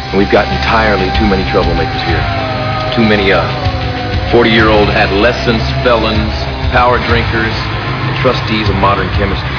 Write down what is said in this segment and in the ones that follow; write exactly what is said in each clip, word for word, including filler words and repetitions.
And we've got entirely too many troublemakers here. Too many, uh, forty-year-old adolescents, felons, power drinkers, and trustees of modern chemistry.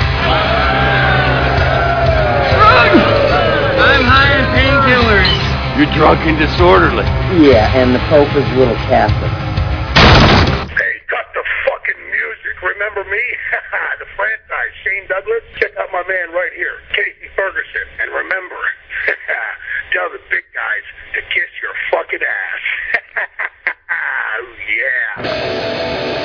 Drug! I'm high on painkillers. You're drunk and disorderly. Yeah, and the Pope is a little Catholic. Hey, cut the fucking music. Remember me? The franchise, Shane Douglas. Check out my man right here, Casey Ferguson. And remember, tell the big guys to kiss your fucking ass. Oh, yeah.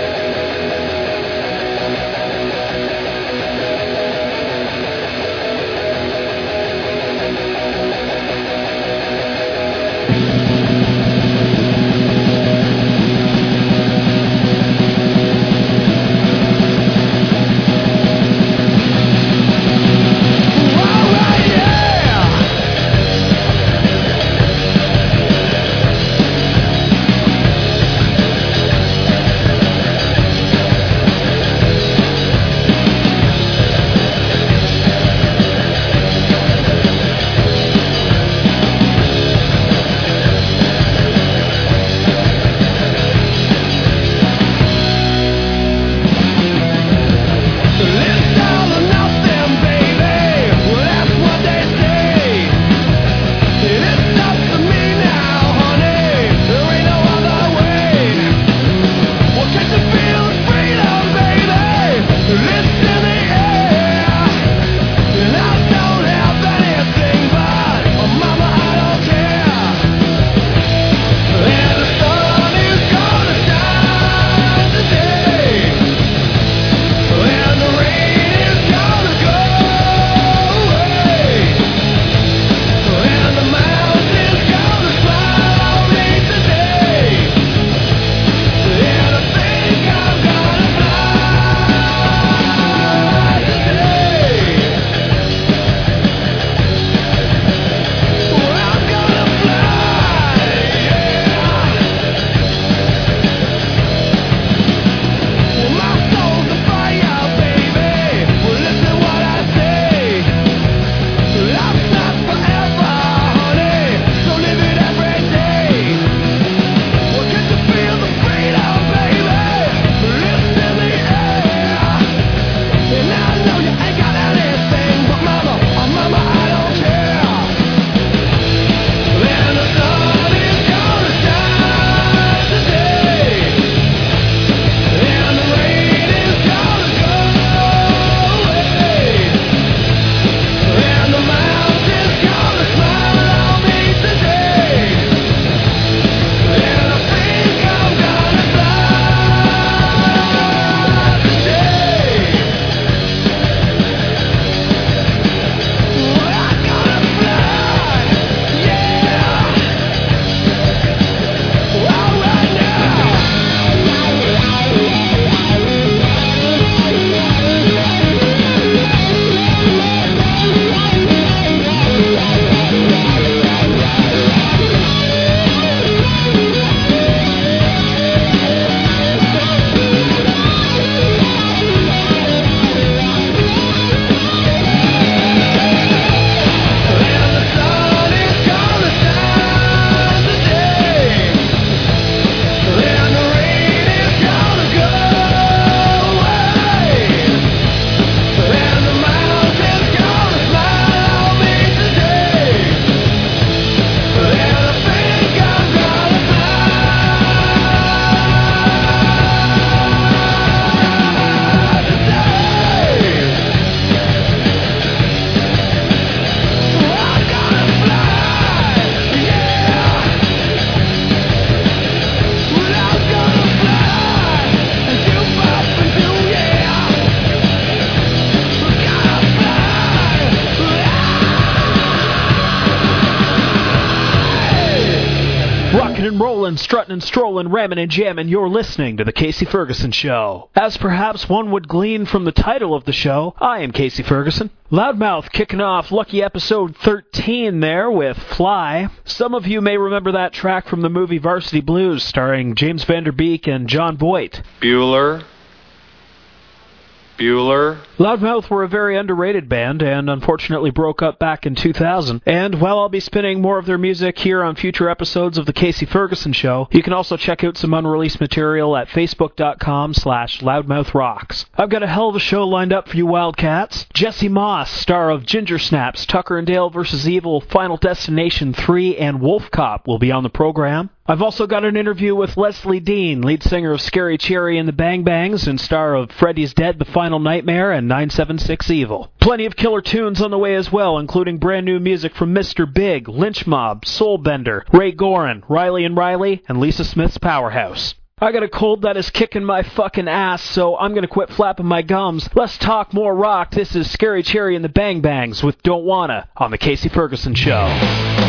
Strutting and strolling, ramming and jamming, you're listening to The Casey Ferguson Show. As perhaps one would glean from the title of the show, I am Casey Ferguson. Loudmouth kicking off lucky episode thirteen there with Fly. Some of you may remember that track from the movie Varsity Blues starring James Van Der Beek and John Voight. Bueller. Bueller. Loudmouth were a very underrated band and unfortunately broke up back in two thousand. And while I'll be spinning more of their music here on future episodes of The Casey Ferguson Show, you can also check out some unreleased material at facebook.com slash loudmouthrocks. I've got a hell of a show lined up for you Wildcats. Jesse Moss, star of Ginger Snaps, Tucker and Dale versus. Evil, Final Destination three, and Wolf Cop will be on the program. I've also got an interview with Leslie Dean, lead singer of Scary Cherry and the Bang Bangs and star of Freddy's Dead, The Final Nightmare, and nine seven six Evil. Plenty of killer tunes on the way as well, including brand new music from Mister Big, Lynch Mob, Soulbender, Ray Gorin, Riley and Riley, and Lisa Smith's Powerhouse. I got a cold that is kicking my fucking ass, so I'm gonna quit flapping my gums. Let's talk more rock. This is Scary Cherry and the Bang Bangs with Don't Wanna on The Casey Ferguson Show.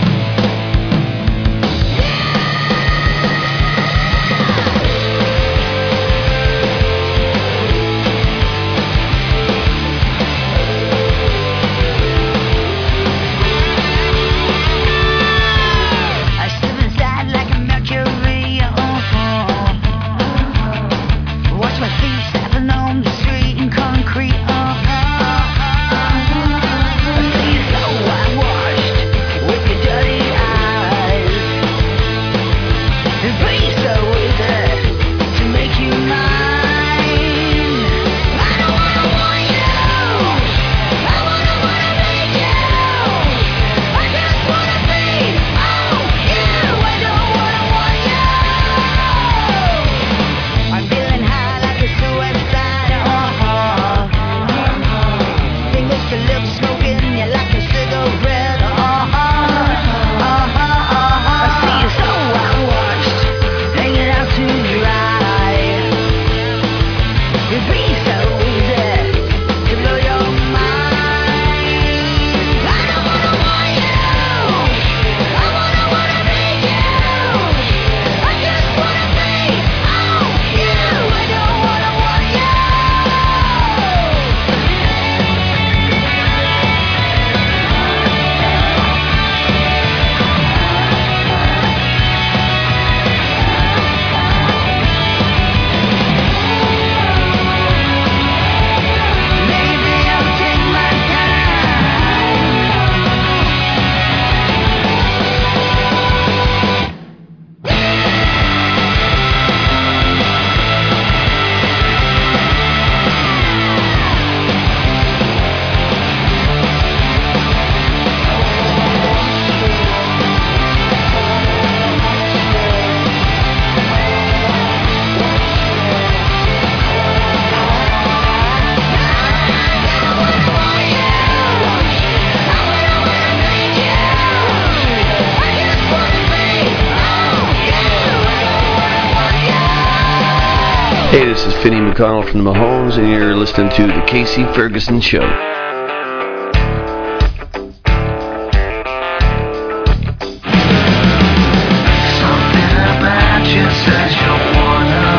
Hey, this is Finney McConnell from the Mahones, and you're listening to The Casey Ferguson Show. Something about you says you wanna,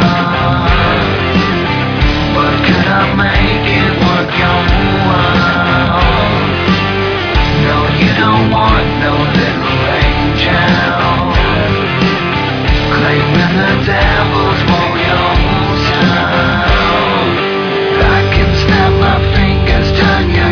but could I make it work your want? No, you don't want no little angel, claiming the devil's for your I can snap my fingers, turn your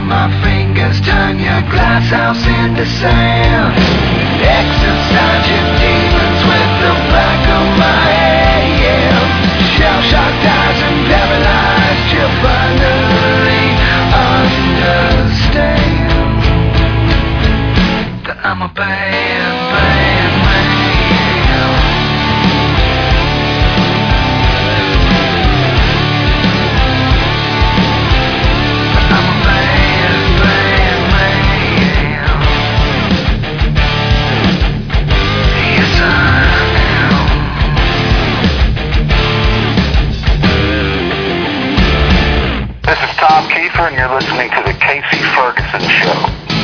my fingers turn your glass house into sand. Exercise your demons with the back of my head, yeah. Shell-shocked eyes and paralyzed, you finally understand that I'm a bad, bad man. I'm a bad, bad man. Yes, I am. This is Tom Kiefer, and you're listening to the Casey Ferguson Show.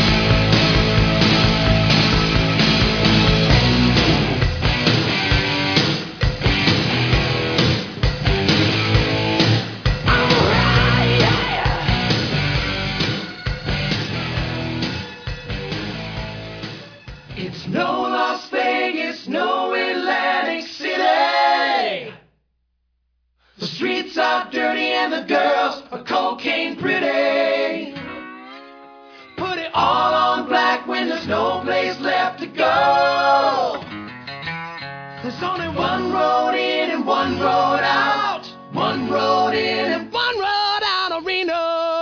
It's no Las Vegas, no Atlantic City. The streets are dirty and the girls are cocaine pretty. Put it all on black when there's no place left to go. There's only one road in and one road out. One road in and one road out of Reno.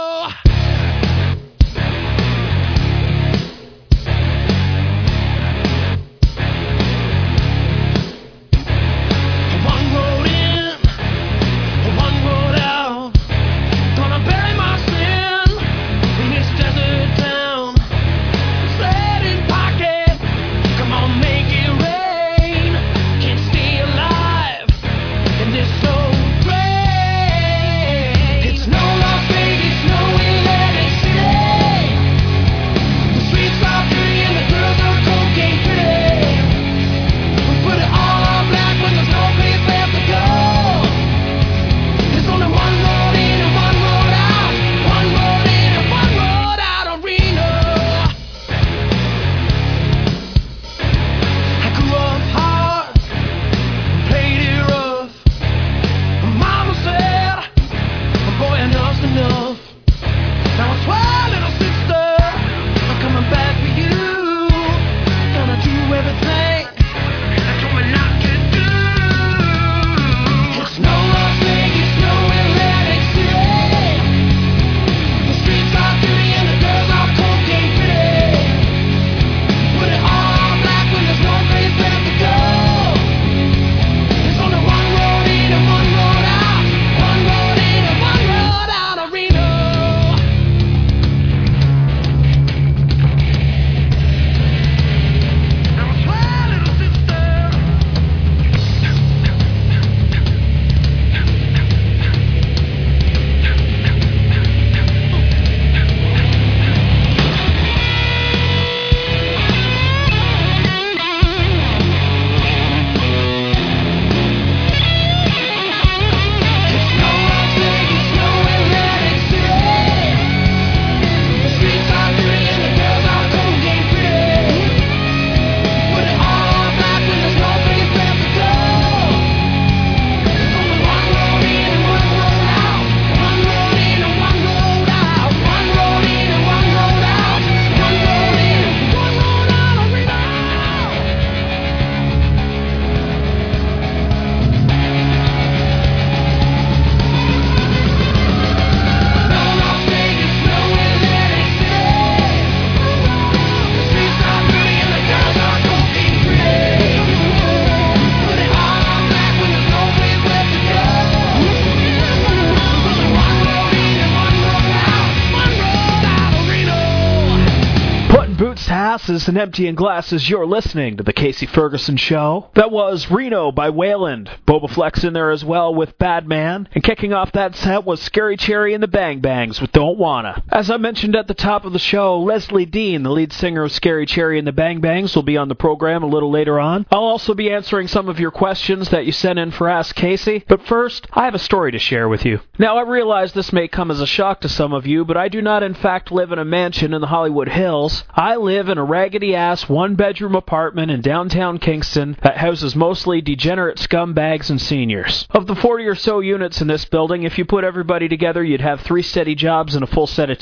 Asses and emptying glasses, you're listening to the Casey Ferguson Show. That was Reno by Wayland. Boba Flex in there as well with Bad Man. And kicking off that set was Scary Cherry and the Bang Bangs with Don't Wanna. As I mentioned at the top of the show, Leslie Dean, the lead singer of Scary Cherry and the Bang Bangs, will be on the program a little later on. I'll also be answering some of your questions that you sent in for Ask Casey. But first, I have a story to share with you. Now, I realize this may come as a shock to some of you, but I do not in fact live in a mansion in the Hollywood Hills. I live in a raggedy-ass one-bedroom apartment in downtown Kingston that houses mostly degenerate scumbags and seniors. Of the forty or so units in this building, if you put everybody together, you'd have three steady jobs and a full set of teeth.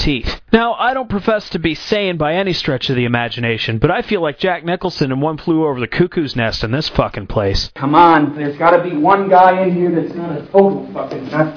Now, I don't profess to be sane by any stretch of the imagination, but I feel like Jack Nicholson in One Flew Over the Cuckoo's Nest in this fucking place. Come on, there's got to be one guy in here that's not a total fucking nut.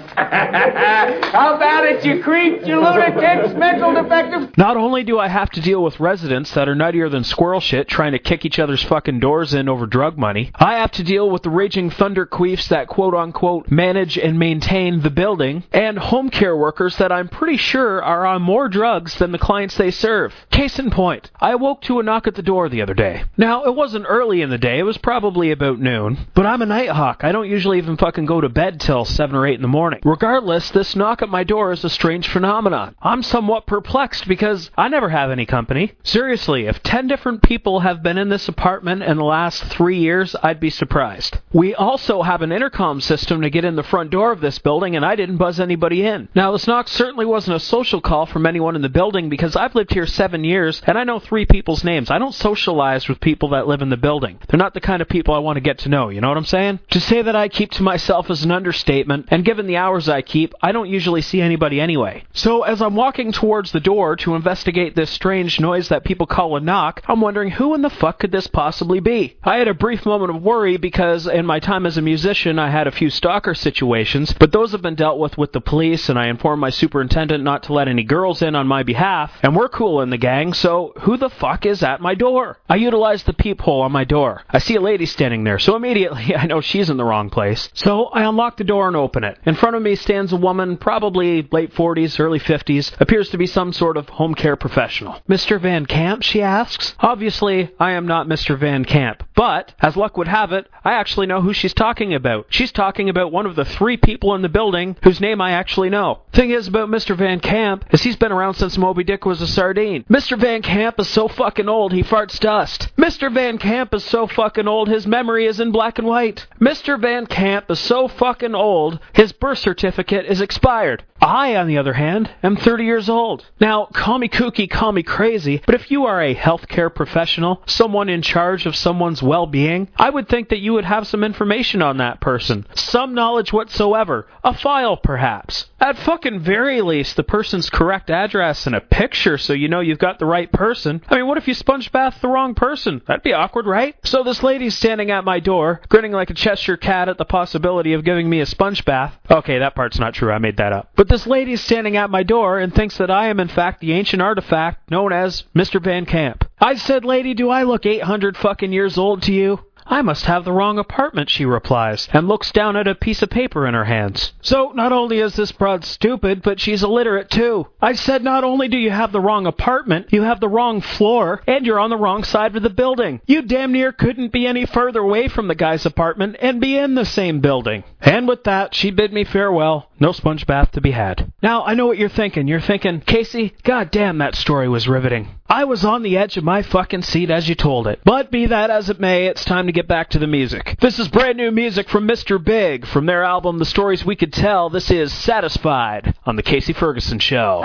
How about it, you creep, you lunatics, mental defective? Not only do I have to deal with residents that are nuttier than squirrel shit trying to kick each other's fucking doors in over drug money, I have to deal with the raging thunder queefs that quote-unquote manage and maintain the building, and home care workers that I'm pretty sure are on more drugs than the clients they serve. Case in point, I awoke to a knock at the door the other day. Now, it wasn't early in the day, it was probably about noon, but I'm a night hawk. I don't usually even fucking go to bed till seven or eight in the morning. Regardless, this knock at my door is a strange phenomenon. I'm somewhat perplexed because I never have any company. Seriously, if ten different people have been in this apartment in the last three years, I'd be surprised. We also have an intercom system to get in the front door of this building, and I didn't buzz anybody in. Now, this knock certainly wasn't a social call from anyone in the building because I've lived here seven years, and I know three people's names. I don't socialize with people that live in the building. They're not the kind of people I want to get to know, you know what I'm saying? To say that I keep to myself is an understatement, and given the hours I keep, I don't usually see anybody anyway. So, as I'm walking towards the door to investigate this strange noise that people call a knock, I'm wondering who in the fuck could this possibly be? I had a brief moment of worry because in my time as a musician I had a few stalker situations, but those have been dealt with with the police, and I informed my superintendent not to let any girls in on my behalf, and we're cool in the gang, so who the fuck is at my door? I utilized the peephole on my door. I see a lady standing there, so immediately I know she's in the wrong place. So I unlock the door and open it. In front of me stands a woman, probably late forties, early fifties, appears to be some sort of home care professional. Mister Van Camp, she asks. Obviously, I am not Mister Van Camp, but, as luck would have it, I actually know who she's talking about. She's talking about one of the three people in the building whose name I actually know. Thing is about Mister Van Camp is he's been around since Moby Dick was a sardine. Mister Van Camp is so fucking old he farts dust. Mister Van Camp is so fucking old his memory is in black and white. Mister Van Camp is so fucking old his birth certificate is expired. I, on the other hand, am thirty years old. Now, call me kooky, call me crazy, but if you are a healthcare professional, someone in charge of someone's well-being, I would think that you would have some information on that person. Some knowledge whatsoever. A file, perhaps. At fucking very least, the person's correct address and a picture so you know you've got the right person. I mean, what if you sponge bath the wrong person? That'd be awkward, right? So this lady's standing at my door, grinning like a Cheshire cat at the possibility of giving me a sponge bath. Okay, that part's not true, I made that up. But this lady's standing at my door and thinks that I am in fact the ancient artifact known as Mister Van Camp. I said, lady, do I look eight hundred fucking years old to you? I must have the wrong apartment, she replies, and looks down at a piece of paper in her hands. So, not only is this broad stupid, but she's illiterate too. I said, not only do you have the wrong apartment, you have the wrong floor, and you're on the wrong side of the building. You damn near couldn't be any further away from the guy's apartment and be in the same building. And with that, she bid me farewell. No sponge bath to be had. Now, I know what you're thinking. You're thinking, Casey, goddamn, that story was riveting. I was on the edge of my fucking seat as you told it. But be that as it may, it's time to get back to the music. This is brand new music from Mister Big. From their album, The Stories We Could Tell, this is Satisfied on The Casey Ferguson Show.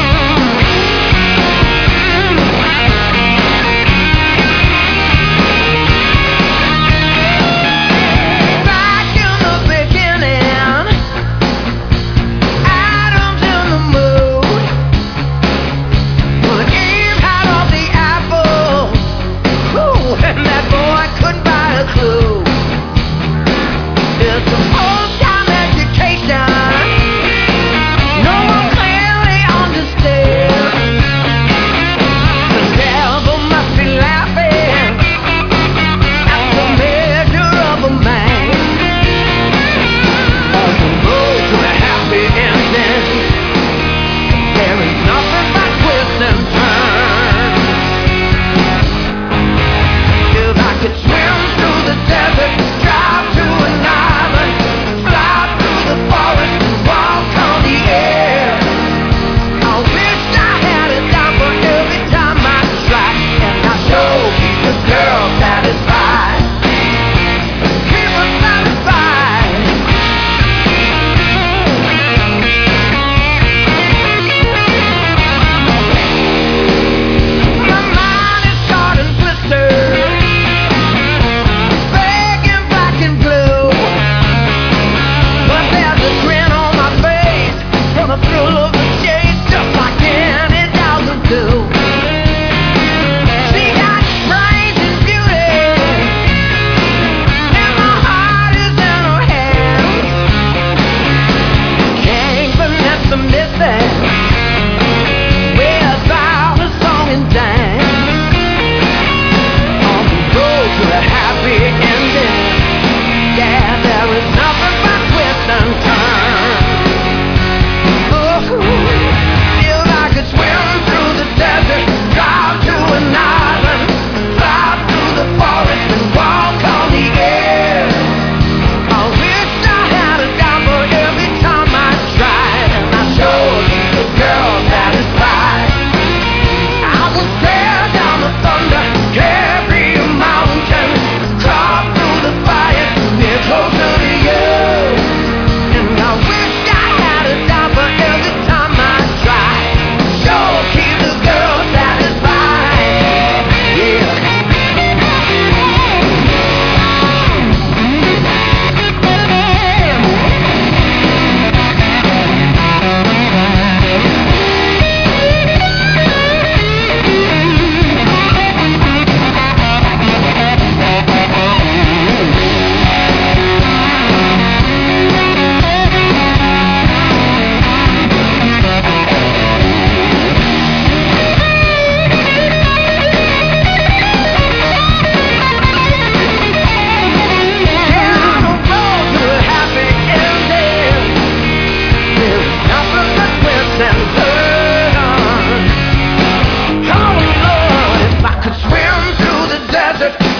Thank you.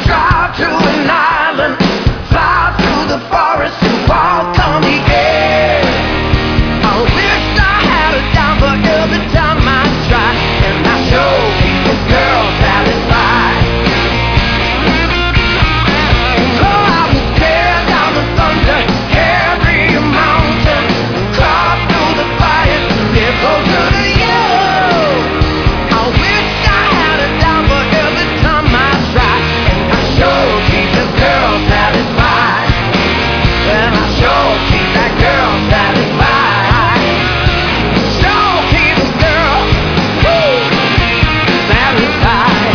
drive to an island, fly through the forest and walk on the air. I wish I had a dime for every time I try, and I show keep the girl satisfied. So I will tear down the thunder, carry a mountain, crawl through the fire to live closer to you. I wish I had a dime for every time I try, and I sure keep the girl satisfied. And I sure keep that girl satisfied. Sure keep the girl, woo, satisfied.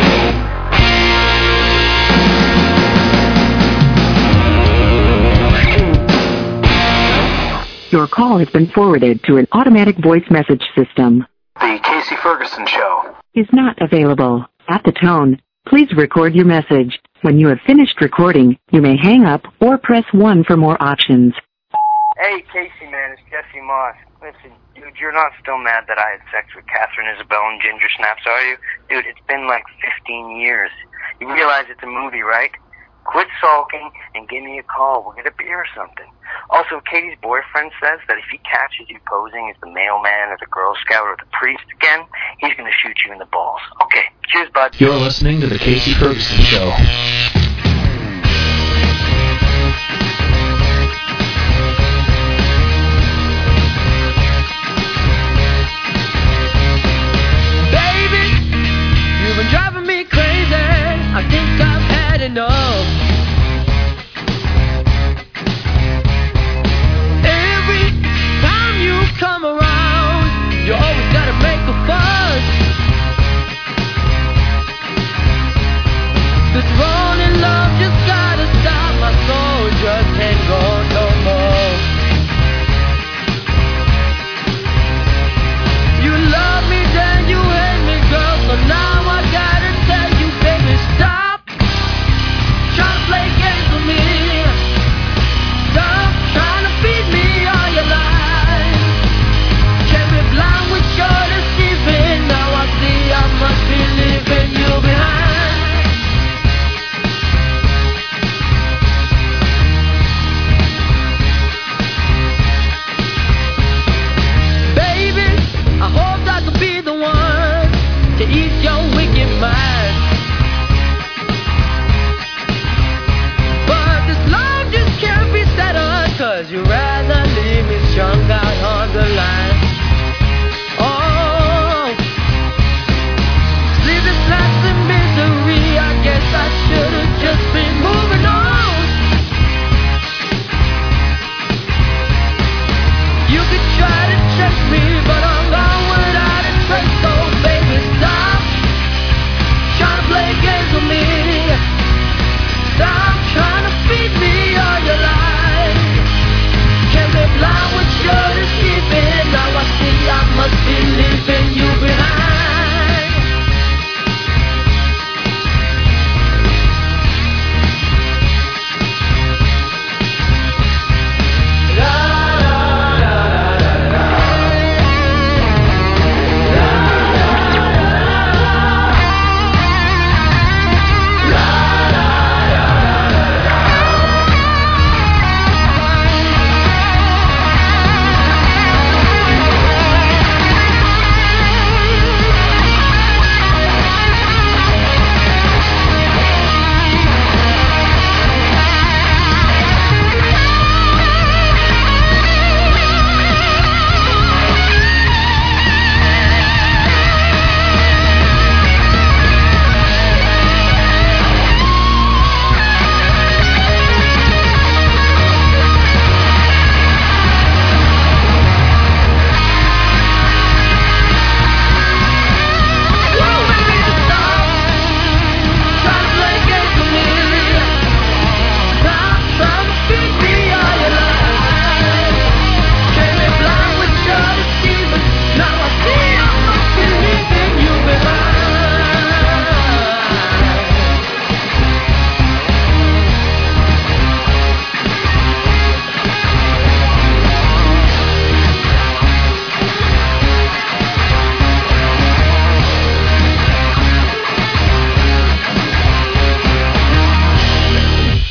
Your call has been forwarded to an automatic voice message system. The Casey Ferguson Show Is not available. At the tone, please record your message. When you have finished recording, you may hang up or press one for more options. Hey, Casey, man, it's Jesse Moss. Listen, dude, you're not still mad that I had sex with Catherine Isabel and Ginger Snaps, are you? Dude, it's been like fifteen years. You realize it's a movie, right? Quit sulking and give me a call. We'll get a beer or something. Also, Katie's boyfriend says that if he catches you posing as the mailman or the Girl Scout or the priest again, he's going to shoot you in the balls. Okay, cheers, bud. You're listening to The Casey Ferguson Show. Baby, you've been driving me crazy. I think I've had enough. Every time you come around, you always gotta make a fuss. This running love just gotta stop. My soul just can't go no more. You love me, then you hate me, girl. So now I gotta tell you, baby, stop.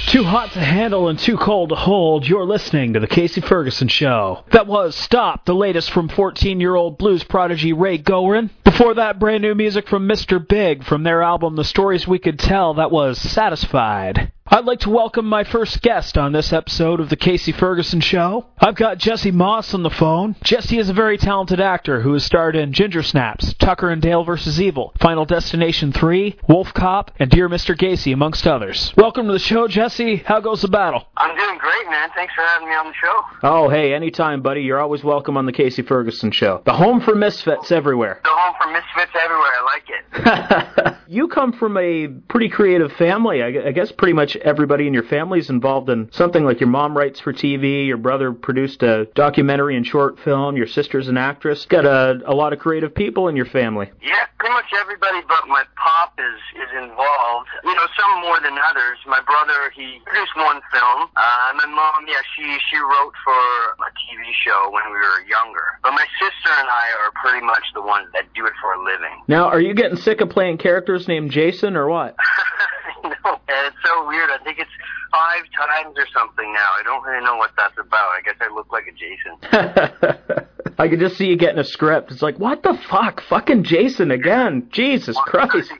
Too hot to handle and too cold to hold, you're listening to The Casey Ferguson Show. That was Stop, the latest from fourteen-year-old blues prodigy Ray Gorin. Before that, brand new music from Mister Big from their album The Stories We Could Tell, that was Satisfied. I'd like to welcome my first guest on this episode of The Casey Ferguson Show. I've got Jesse Moss on the phone. Jesse is a very talented actor who has starred in Ginger Snaps, Tucker and Dale versus. Evil, Final Destination three, Wolf Cop, and Dear Mister Gacy, amongst others. Welcome to the show, Jesse. How goes the battle? I'm doing great, man. Thanks for having me on the show. Oh, hey, anytime, buddy. You're always welcome on The Casey Ferguson Show. The home for misfits everywhere. The home for misfits everywhere. I like it. You come from a pretty creative family. I guess pretty much everybody in your family is involved in something. Like your mom writes for T V, your brother produced a documentary and short film, your sister's an actress. Got a, a lot of creative people in your family. Yeah, pretty much everybody but my pop is, is involved. You know, some more than others. My brother, he produced one film. Uh, my mom, yeah, she, she wrote for a T V show when we were younger. But my sister and I are pretty much the ones that do it for a living. Now, are you getting sick of playing characters named Jason or what? No, it's so weird. I think it's five times or something now. I don't really know what that's about. I guess I look like a Jason. I could just see you getting a script. It's like, what the fuck? Fucking Jason again. Jesus Christ.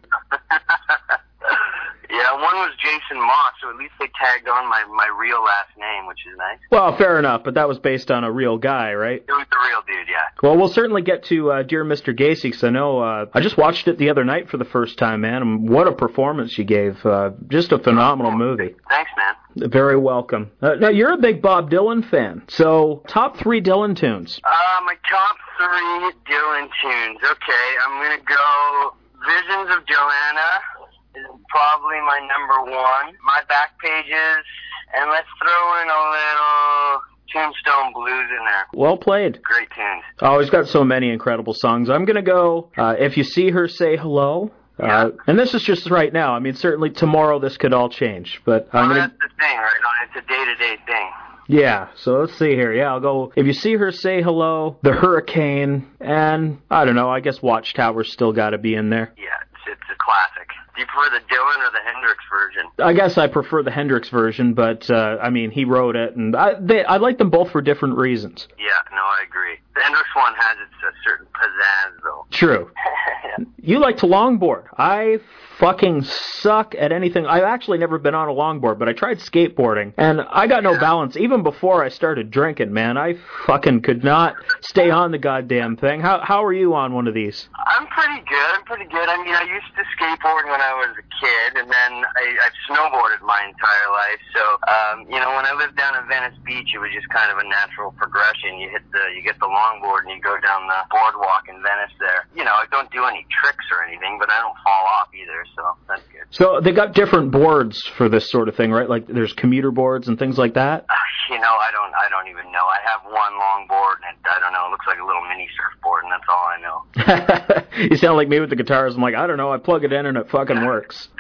Yeah, one was Jason Moss, so at least they tagged on my, my real last name, which is nice. Well, fair enough, but that was based on a real guy, right? It was the real dude, yeah. Well, we'll certainly get to uh, Dear Mister Gacy, because I know uh, I just watched it the other night for the first time, man, and what a performance you gave. Uh, just a phenomenal movie. Thanks, man. Very welcome. Uh, now, you're a big Bob Dylan fan, so top three Dylan tunes. Uh, my top three Dylan tunes. Okay, I'm going to go Visions of Joanna. Is probably my number one. My Back Pages, and let's throw in a little Tombstone Blues in there. Well played. Great tunes. Oh, he's got so many incredible songs. I'm going to go, uh, If You See Her, Say Hello. Yeah. Uh, and this is just right now. I mean, certainly tomorrow this could all change. But I'm well, gonna... that's the thing, right? It's a day-to-day thing. Yeah, so let's see here. Yeah, I'll go, If You See Her, Say Hello, The Hurricane, and, I don't know, I guess Watchtower's still got to be in there. Yeah, it's, it's a classic. Do you prefer the Dylan or the Hendrix version? I guess I prefer the Hendrix version, but, uh, I mean, he wrote it, and I, they, I like them both for different reasons. Yeah, no, I agree. The Hendrix one has its a certain pizzazz, though. True. Yeah. You like to longboard. I fucking suck at anything. I've actually never been on a longboard, but I tried skateboarding, and I got no balance. Even before I started drinking, man, I fucking could not stay on the goddamn thing. How how are you on one of these? I'm pretty good. I'm pretty good. I mean, I used to skateboard when I was a kid, and then I, I've snowboarded my entire life. So, um, you know, when I lived down in Venice Beach, it was just kind of a natural progression. You hit the, you get the longboard, and you go down the boardwalk in Venice there. You know, I don't do any tricks or anything, but I don't fall off either. So that's good. So they got different boards for this sort of thing, right? Like there's commuter boards and things like that? Uh, you know, I don't I don't even know. I have one longboard, and it, I don't know, it looks like a little mini surfboard, and that's all I know. You sound like me with the guitars. I'm like, I don't know, I plug it in and it fucking works.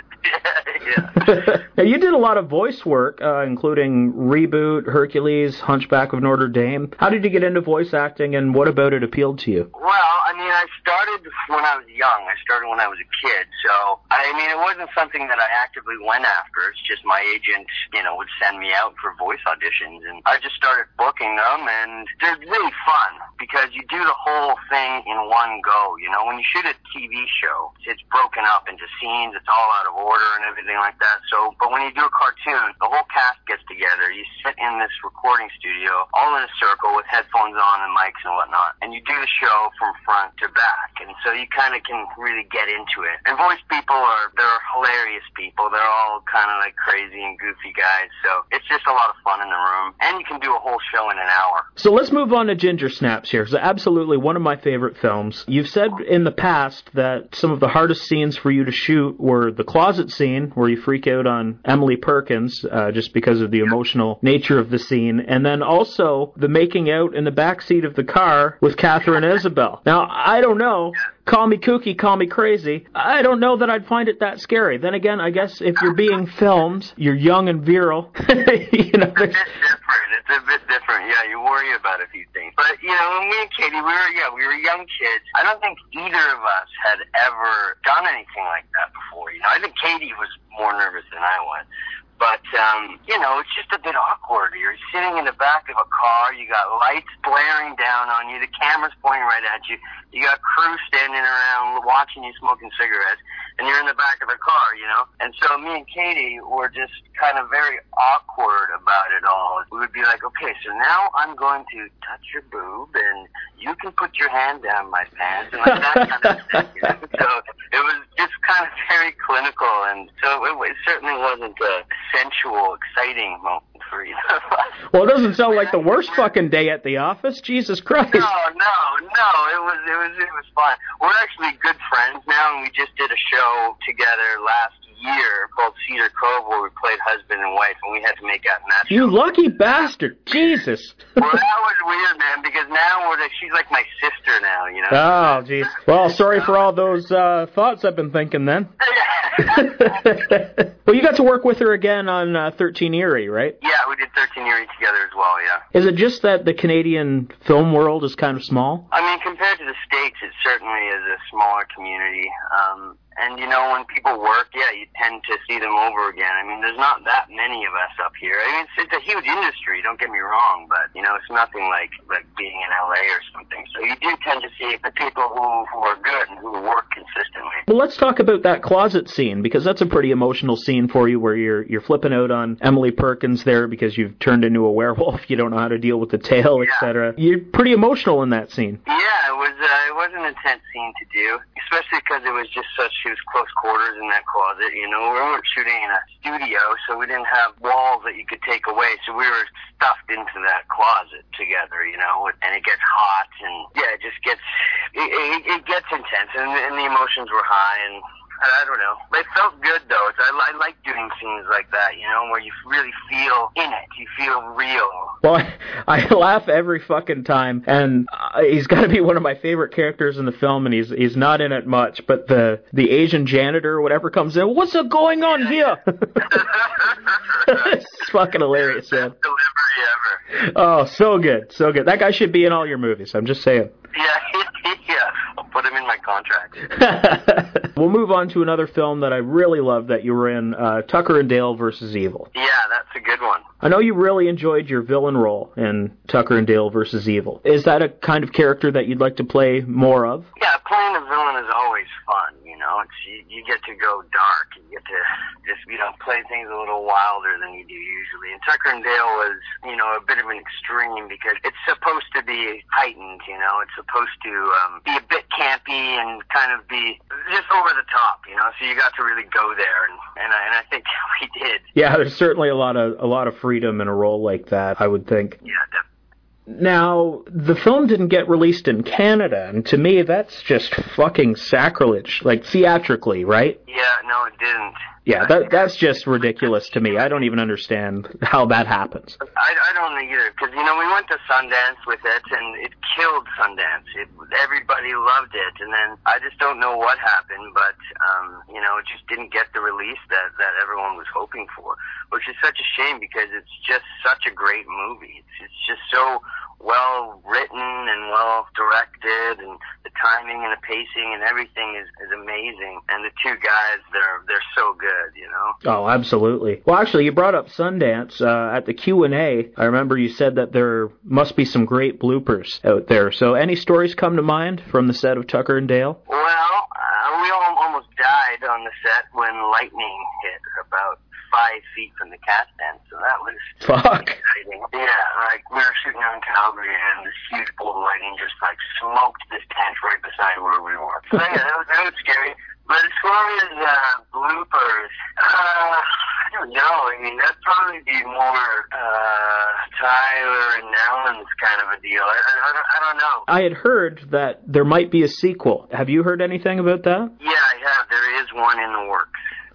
Yeah. Now, you did a lot of voice work, uh, including Reboot, Hercules, Hunchback of Notre Dame. How did you get into voice acting, and what about it appealed to you? Well, I mean, I started when I was young. I started when I was a kid. So, I mean, it wasn't something that I actively went after. It's just my agent, you know, would send me out for voice auditions. And I just started booking them, and they're really fun because you do the whole thing in one go. You know, when you shoot a T V show, it's broken up into scenes. It's all out of order and everything like that. So, but when you do a cartoon, the whole cast gets together. You sit in this recording studio, all in a circle with headphones on and mics and whatnot, and you do the show from front to back. And so you kind of can really get into it. And voice people are, they're hilarious people. They're all kind of like crazy and goofy guys. So it's just a lot of fun in the room. And you can do a whole show in an hour. So let's move on to Ginger Snaps here. So absolutely one of my favorite films. You've said in the past that some of the hardest scenes for you to shoot were the closet scene, where you freak out on Emily Perkins, uh, just because of the emotional nature of the scene, and then also the making out in the backseat of the car with Catherine Isabel. Now, I don't know. Call me kooky, call me crazy. I don't know that I'd find it that scary. Then again, I guess if you're being filmed, you're young and virile. you know, it's a bit different. It's a bit different. Yeah, you worry about a few things. But, you know, when me and Katie, we were, yeah, we were young kids. I don't think either of us had ever done anything like that before. You know, I think Katie was more nervous than I was. But, um, you know, it's just a bit awkward. You're sitting in the back of a car, you got lights blaring down on you, the camera's pointing right at you, you got crew standing around watching you smoking cigarettes, and you're in the back of the car, you know? And so me and Katie were just kind of very awkward about it all. We would be like, okay, so now I'm going to touch your boob, and you can put your hand down my pants, and like that kind of thing. You know? So it was just kind of very clinical, and so it, it certainly wasn't a sensual, exciting moment for either of us. Well, it doesn't sound like the worst fucking day at the office. Jesus Christ. No, no, no. It was, it was, it was fun. We're actually good friends now, and we just did a show together last year called Cedar Cove where we played husband and wife, and we had to make out in that show. You lucky bastard. Jesus. Well, that was weird, man, because now we're the, she's like my sister now, you know? Oh, jeez. Well, sorry for all those uh, thoughts I've been thinking then. Well, you got to work with her again on uh, thirteen Erie, right? Yeah, we did thirteen Erie together as well, yeah. Is it just that the Canadian film world is kind of small? I mean, compared to the States, it certainly is a smaller community. Um, and, you know, when people work, yeah, you tend to see them over again. I mean, there's not that many of us up here. I mean, it's, it's a huge industry, don't get me wrong, but, you know, it's nothing like, like being in L A or something. So you do tend to see the people who, who are good and who work consistently. Well, let's talk about that closet scene, because that's a pretty emotional scene for you where you're you're flipping out on Emily Perkins there because you've turned into a werewolf, you don't know how to deal with the tail, yeah. et cetera. You're pretty emotional in that scene. Yeah, it was, uh, it was an intense scene to do, especially because it was just such, it was close quarters in that closet, you know. We weren't shooting in a studio, so we didn't have walls that you could take away, so we were stuffed into that closet together, you know, and it gets hot, and yeah, it just gets, it, it, it gets intense, and, and the emotions were high, and I don't know. It felt good, though. It's, I, I like doing scenes like that, you know, where you really feel in it. You feel real. Well, I, I laugh every fucking time, and uh, he's got to be one of my favorite characters in the film, and he's he's not in it much, but the, the Asian janitor or whatever comes in, what's going on here? It's fucking hilarious, man. Best delivery ever. Oh, so good, so good. That guy should be in all your movies, I'm just saying. Yeah, yeah. I'll put him in my contract. We'll move on to another film that I really love that you were in, uh, Tucker and Dale versus Evil. Yeah, that's a good one. I know you really enjoyed your villain role in Tucker and Dale versus Evil. Is that a kind of character that you'd like to play more of? Yeah, playing a villain is always fun, you know. It's, you, you get to go dark. You get to just, you know, play things a little wilder than you do usually. And Tucker and Dale was, you know, a bit of an extreme because it's supposed to be heightened, you know. It's supposed to um, be a bit campy and kind of be just over the top, you know. So you got to really go there, and and I, and I think we did. Yeah, there's certainly a lot of a lot of freedom in a role like that, I would think. Yeah, definitely. Now, the film didn't get released in Canada, and to me, that's just fucking sacrilege, like theatrically, right? Yeah, no, it didn't. Yeah, that that's just ridiculous to me. I don't even understand how that happens. I, I don't either, because, you know, we went to Sundance with it, and it killed Sundance. It, everybody loved it, and then I just don't know what happened, but, um, you know, it just didn't get the release that, that everyone was hoping for, which is such a shame because it's just such a great movie. It's, it's just so well written and well directed, and the timing and the pacing and everything is, is amazing. And the two guys, they're they're so good, you know. Oh, absolutely. Well, actually, you brought up Sundance uh, at the Q and A. I remember you said that there must be some great bloopers out there. So, any stories come to mind from the set of Tucker and Dale? Well, uh, we all almost died on the set when lightning hit about five feet from the cast stand, so that was Fuck. exciting. Yeah, like, we were shooting out in Calgary, and this huge bolt of lightning just, like, smoked this tent right beside where we were. So, yeah, that was, that was scary. But as far as uh, bloopers, uh, I don't know. I mean, that'd probably be more uh, Tyler and Alan's kind of a deal. I, I, I, don't, I don't know. I had heard that there might be a sequel. Have you heard anything about that? Yeah, I have. There is one in the works.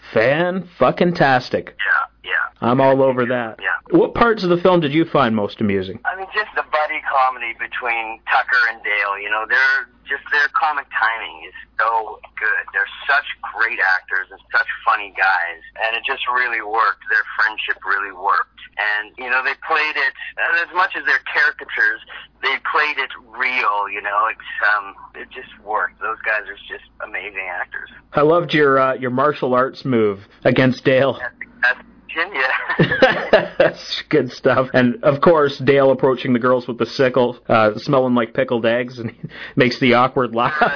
Fan-fucking-tastic. Yeah, yeah. I'm all over that. Yeah. What parts of the film did you find most amusing? I mean, just the buddy comedy between Tucker and Dale. You know, they're just their comic timing is so good. They're such great actors and such funny guys, and it just really worked. Their friendship really worked. And, you know, they played it, and as much as they're caricatures, they played it real, you know. It's um, it just worked. Those guys are just amazing actors. I loved your uh, your martial arts move against Dale. That's, that's Kitchen, yeah. That's good stuff. And, of course, Dale approaching the girls with the sickle, uh, smelling like pickled eggs, and he makes the awkward laugh.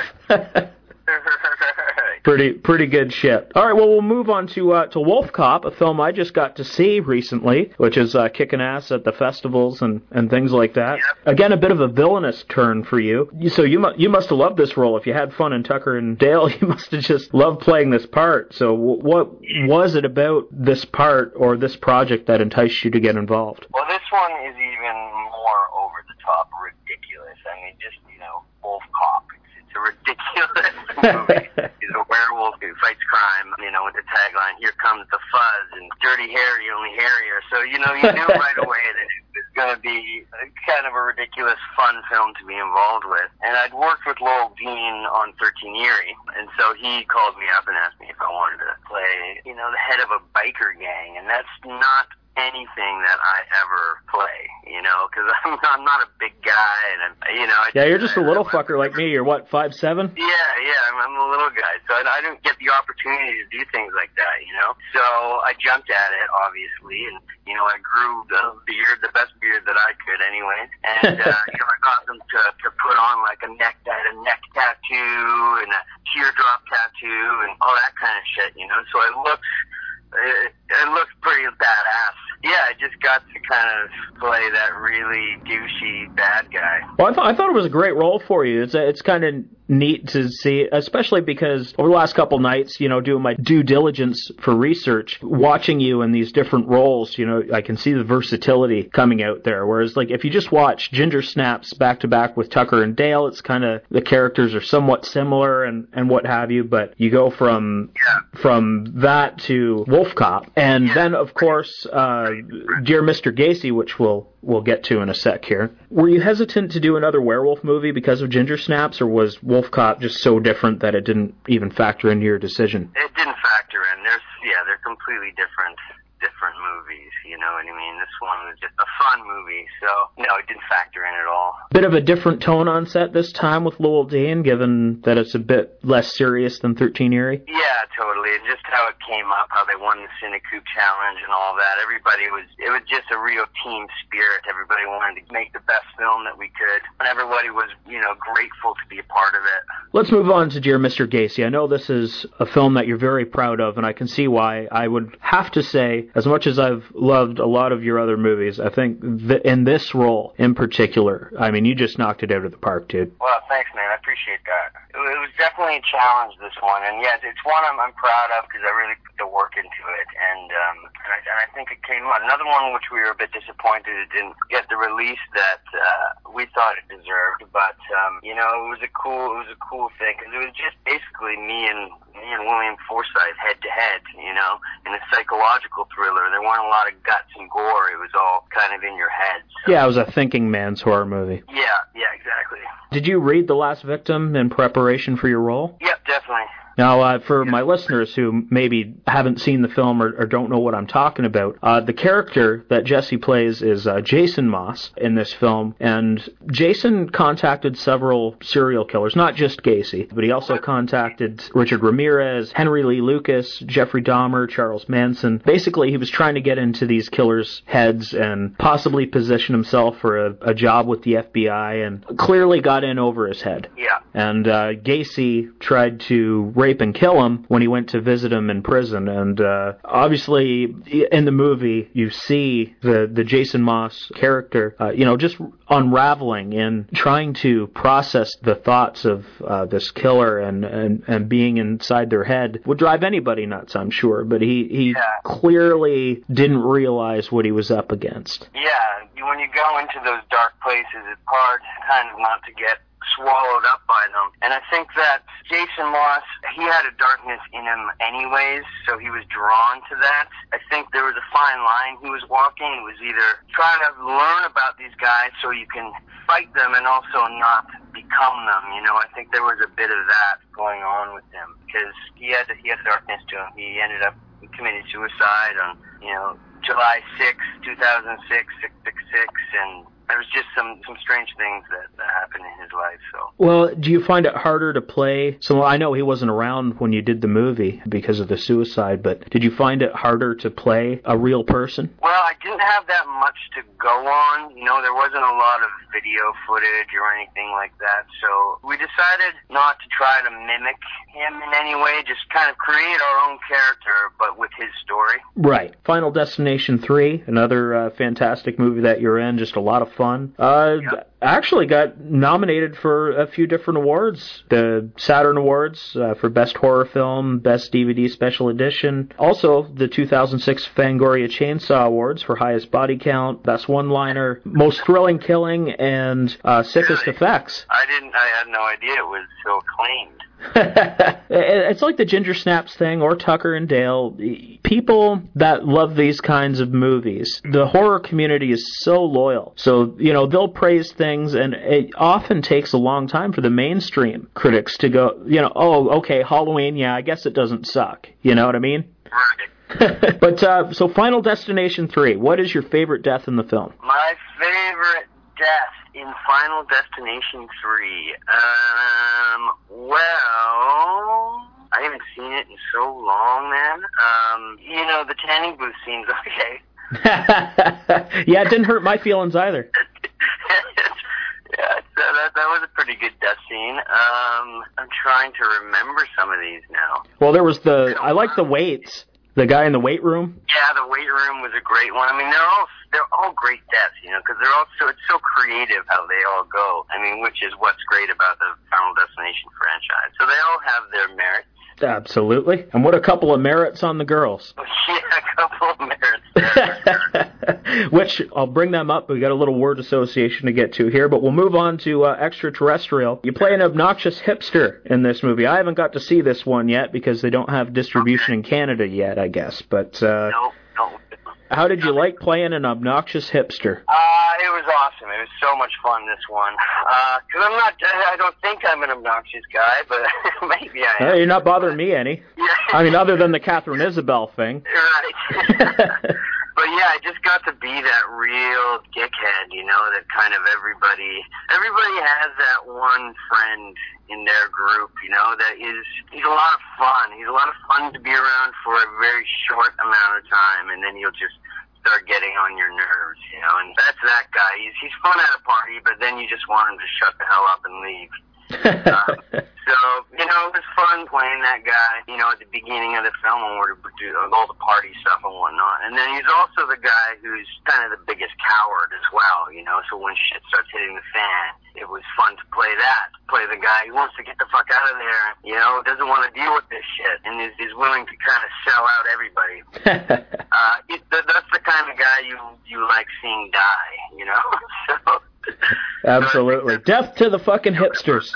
Pretty pretty good shit. All right, well, we'll move on to uh, to Wolf Cop, a film I just got to see recently, which is uh, kicking ass at the festivals and, and things like that. Yep. Again, a bit of a villainous turn for you. You- So you, mu- you must have loved this role. If you had fun in Tucker and Dale, you must have just loved playing this part. So w- what was it about this part or this project that enticed you to get involved? Well, this one is even more over the top ridiculous. I mean, just, you know, Wolf Cop. It's, it's a ridiculous movie. He's a werewolf who fights crime, you know, with the tagline, "Here comes the fuzz," and "Dirty Harry, only hairier." So, you know, you knew right away that it was going to be kind of a ridiculous, fun film to be involved with. And I'd worked with Lowell Dean on thirteen Eerie, and so he called me up and asked me if I wanted to play, you know, the head of a biker gang, and that's not anything that I ever play, you know, because I'm, I'm not a big guy, and I'm, you know. I, Yeah, you're just a little I, fucker like me. You're what, five seven? Yeah, yeah, I'm, I'm a little guy, so I, I didn't get the opportunity to do things like that, you know. So I jumped at it, obviously, and, you know, I grew the beard, the best beard that I could anyway, and, uh, you know, I got them to, to put on, like, a neck, I had a neck tattoo and a teardrop tattoo and all that kind of shit, you know, so I looked, it, it looked pretty badass. Yeah, I just got to kind of play that really douchey bad guy. Well, I thought I thought it was a great role for you. It's it's kind of neat to see, especially because over the last couple nights, you know, doing my due diligence for research, watching you in these different roles, you know, I can see the versatility coming out there. Whereas, like, if you just watch Ginger Snaps back to back with Tucker and Dale, it's kind of the characters are somewhat similar and, and what have you. But you go from yeah. from that to Wolf Cop, and yeah. then of course, uh, Dear Mister Gacy, which we'll we'll get to in a sec here. Were you hesitant to do another werewolf movie because of Ginger Snaps, or was Wolf Cop just so different that it didn't even factor into your decision? It didn't factor in. There's yeah, they're completely different different movies, you know what I mean? This one was just a fun movie, so no, it didn't factor in at all. Bit of a different tone on set this time with Lowell Dean, given that it's a bit less serious than thirteen Eerie? Yeah, totally. And just how it came up, how they won the Cinecoop Challenge and all that. Everybody was, it was just a real team spirit. Everybody wanted to make the best film that we could, and everybody was, you know, grateful to be a part of it. Let's move on to Dear Mister Gacy. I know this is a film that you're very proud of, and I can see why. I would have to say, as much as I've loved a lot of your other movies, I think th- in this role in particular, I mean, you just knocked it out of the park, dude. Well, thanks, man. I appreciate that. It, it was definitely a challenge, this one, and yes, it's one I'm, I'm proud of because I really put the work into it, and um, and I, and I think it came out. Another one which we were a bit disappointed it didn't get the release that uh, we thought it deserved, but um, you know, it was a cool, it was a cool thing because it was just basically me and me and William Forsythe head to head, you know, in a psychological thriller. There weren't a lot of guts and gore. It was all kind of in your head. So. Yeah, it was a thinking man's horror movie. Yeah, yeah, exactly. Did you read The Last Victim in preparation for your role? Yep, definitely. Now, uh, for my listeners who maybe haven't seen the film or, or don't know what I'm talking about, uh, the character that Jesse plays is uh, Jason Moss in this film, and Jason contacted several serial killers, not just Gacy, but he also contacted Richard Ramirez, Henry Lee Lucas, Jeffrey Dahmer, Charles Manson. Basically, he was trying to get into these killers' heads and possibly position himself for a, a job with the F B I, and clearly got in over his head. Yeah. And uh, Gacy tried to rape and kill him when he went to visit him in prison. And uh, obviously, in the movie, you see the, the Jason Moss character, uh, you know, just unraveling and trying to process the thoughts of uh, this killer and, and, and being inside their head would drive anybody nuts, I'm sure. But he, he yeah. clearly didn't realize what he was up against. Yeah, when you go into those dark places, it's hard kind of not to get swallowed up by them. And I think that Jason Moss, he had a darkness in him anyways, so he was drawn to that. I think there was a fine line he was walking. It was either trying to learn about these guys so you can fight them and also not become them. You know, I think there was a bit of that going on with him because he had he had darkness to him. He ended up committing suicide on, you know, July sixth, two thousand six, six six six, and there was just some, some strange things that, that happened in his life, so. Well, do you find it harder to play? So I know he wasn't around when you did the movie because of the suicide, but did you find it harder to play a real person? Well, I didn't have that much to go on. You know, there wasn't a lot of video footage or anything like that, so we decided not to try to mimic him in any way, just kind of create our own character, but with his story. Right. Final Destination three, another uh, fantastic movie that you're in, just a lot of fun. Uh, yep. Actually got nominated for a few different awards. The Saturn Awards uh, for Best Horror Film, Best D V D Special Edition. Also, the two thousand six Fangoria Chainsaw Awards for Highest Body Count, Best One-Liner, Most Thrilling Killing, and uh, Sickest Really? Effects. I didn't, I had no idea it was so acclaimed. It's like the Ginger Snaps thing, or Tucker and Dale. People that love these kinds of movies, the horror community is so loyal. So, you know, they'll praise things, and it often takes a long time for the mainstream critics to go, you know, oh, okay, Halloween, yeah, I guess it doesn't suck. You know what I mean? Right. But, uh, so Final Destination three, what is your favorite death in the film? My favorite death in Final Destination three, um, well, I haven't seen it in so long, man. Um, you know, the tanning booth scene's okay. Yeah, it didn't hurt my feelings either. Yeah, so that, that was a pretty good death scene. Um, I'm trying to remember some of these now. Well, there was the, I like the weights. The guy in the weight room? Yeah, the weight room was a great one. I mean, they're all they're all great deaths, you know, because they're all so it's so creative how they all go. I mean, which is what's great about the Final Destination franchise. So they all have their merits. Absolutely. And what a couple of merits on the girls. Yeah, a couple of merits there. Which, I'll bring them up. We've got a little word association to get to here, but we'll move on to uh, Extraterrestrial. You play an obnoxious hipster in this movie. I haven't got to see this one yet because they don't have distribution okay. in Canada yet, I guess. But uh, no, no. How did you like playing an obnoxious hipster? Uh, it was awesome. It was so much fun, this one. Because uh, I'm not, I don't think I'm an obnoxious guy, but maybe I am. Hey, you're not bothering me any. Yeah. I mean, other than the Catherine Isabel thing. Right. But yeah, I just got to be that real dickhead, you know, that kind of everybody, everybody has that one friend in their group, you know, that is, he's a lot of fun. He's a lot of fun to be around for a very short amount of time, and then he'll just start getting on your nerves, you know, and that's that guy. He's, he's fun at a party, but then you just want him to shut the hell up and leave. um, so, you know, it was fun playing that guy, you know, at the beginning of the film when we're doing all the party stuff and whatnot. And then he's also the guy who's kind of the biggest coward as well, you know, so when shit starts hitting the fan, it was fun to play that. Play the guy who wants to get the fuck out of there, you know, doesn't want to deal with this shit, and is, is willing to kind of sell out everybody. uh, it, that's the kind of guy you, you like seeing die, you know, so... Absolutely. So death to the fucking hipsters.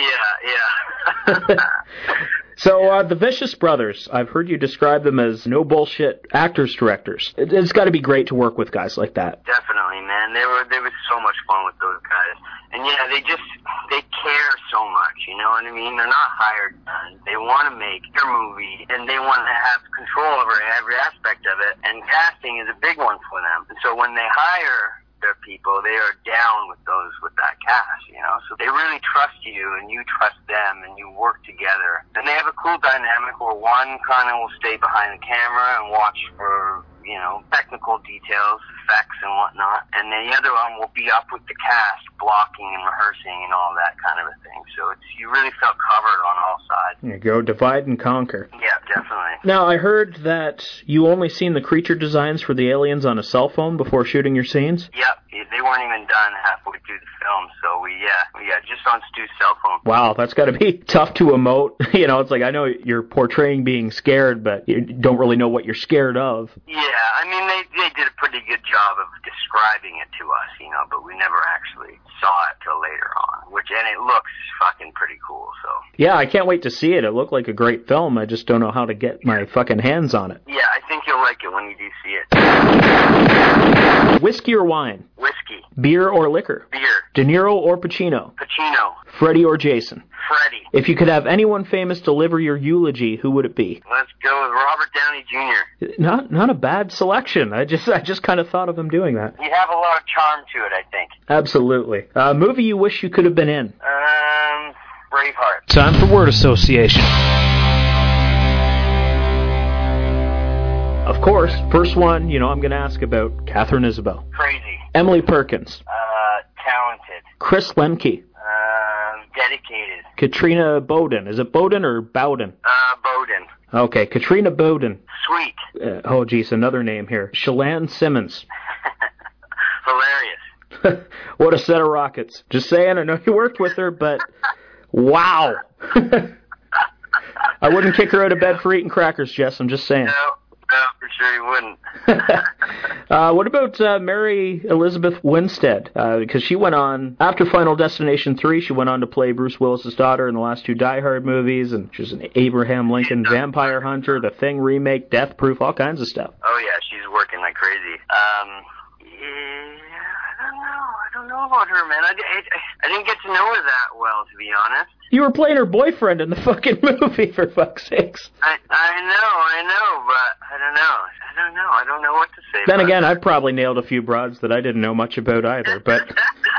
Yeah, yeah. So, uh, the Vicious Brothers, I've heard you describe them as no bullshit actors directors. It, it's got to be great to work with guys like that. Definitely, man. They were they were so much fun with those guys. And yeah, they just, they care so much, you know what I mean? They're not hired guns. They want to make their movie, and they want to have control over every aspect of it. And casting is a big one for them. And so when they hire their people, they are down with those with that cast, you know, so they really trust you and you trust them and you work together. And they have a cool dynamic where one kind of will stay behind the camera and watch for, you know, technical details, effects and whatnot, and then the other one will be up with the cast, blocking and rehearsing and all that kind of a thing. So it's, you really felt covered on all sides. There you go, divide and conquer. Yeah, definitely. Now, I heard that you only seen the creature designs for the aliens on a cell phone before shooting your scenes? Yep, they weren't even done halfway through the film, so we, yeah, we, yeah, just on Stu's cell phone. Wow, that's got to be tough to emote. You know, it's like, I know you're portraying being scared, but you don't really know what you're scared of. Yeah, I mean, they, they did a pretty good job of describing it to us, you know, but we never actually saw it till later on, which, and it looks fucking pretty cool, so. Yeah, I can't wait to see it. It looked like a great film. I just don't know how to get my fucking hands on it. Yeah, I think you'll like it when you do see it. Whiskey or wine? Whiskey. Beer or liquor? Beer. De Niro or Pacino? Pacino. Freddy or Jason? Freddy. If you could have anyone famous deliver your eulogy, who would it be? Let's go with Robert Downey Junior Not not a bad selection. I just I just kind of thought of him doing that. You have a lot of charm to it, I think. Absolutely. A uh, movie you wish you could have been in? Um, Braveheart. Time for word association. Of course, first one, you know, I'm going to ask about Katharine Isabelle. Crazy. Emily Perkins. Uh, talented. Chris Lemke. Uh, dedicated. Katrina Bowden. Is it Bowden or Bowden? Uh, Bowden. Okay, Katrina Bowden. Sweet. Uh, oh, geez, another name here. Shalane Simmons. Hilarious. What a set of rockets. Just saying, I know you worked with her, but wow. I wouldn't kick her out of bed for eating crackers, Jess, I'm just saying. No. No, for sure you wouldn't. uh, what about uh, Mary Elizabeth Winstead? Uh, because she went on, after Final Destination three, she went on to play Bruce Willis's daughter in the last two Die Hard movies, and she was an Abraham Lincoln Vampire Hunter, The Thing remake, Death Proof, all kinds of stuff. Oh, yeah, she's working like crazy. Um, yeah, I don't know. I don't know about her, man. I, I, I didn't get to know her that well, to be honest. You were playing her boyfriend in the fucking movie, for fuck's sakes. I I know, I know, but I don't know. I don't know. I don't know what to say. Then again, I've probably nailed a few broads that I didn't know much about either, but...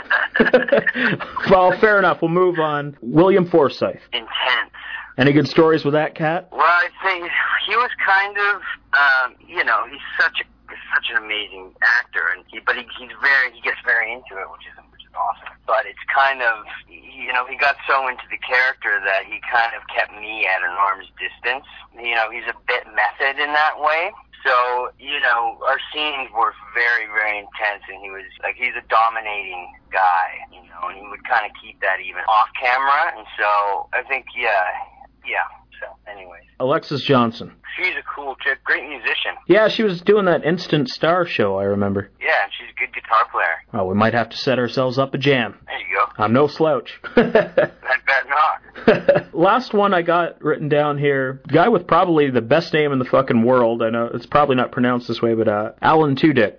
Well, fair enough. We'll move on. William Forsythe. Intense. Any good stories with that cat? Well, I think he was kind of, um, you know, he's such a such an amazing actor, and he, but he, he's very, he gets very into it, which is which is awesome. But it's kind of, you know, he got so into the character that he kind of kept me at an arm's distance. You know, he's a bit method in that way. So, you know, our scenes were very, very intense, and he was, like, he's a dominating guy, you know, and he would kind of keep that even off camera, and so I think, yeah, yeah, so, anyways. Alexis Johnson. She's a cool chick, great musician. Yeah, she was doing that Instant Star show, I remember. Yeah, and she's a good guitar player. Oh, we might have to set ourselves up a jam. There you go. I'm no slouch. I bet not. Last one I got written down here, guy with probably the best name in the fucking world. I know it's probably not pronounced this way, but uh, Alan Tudyk.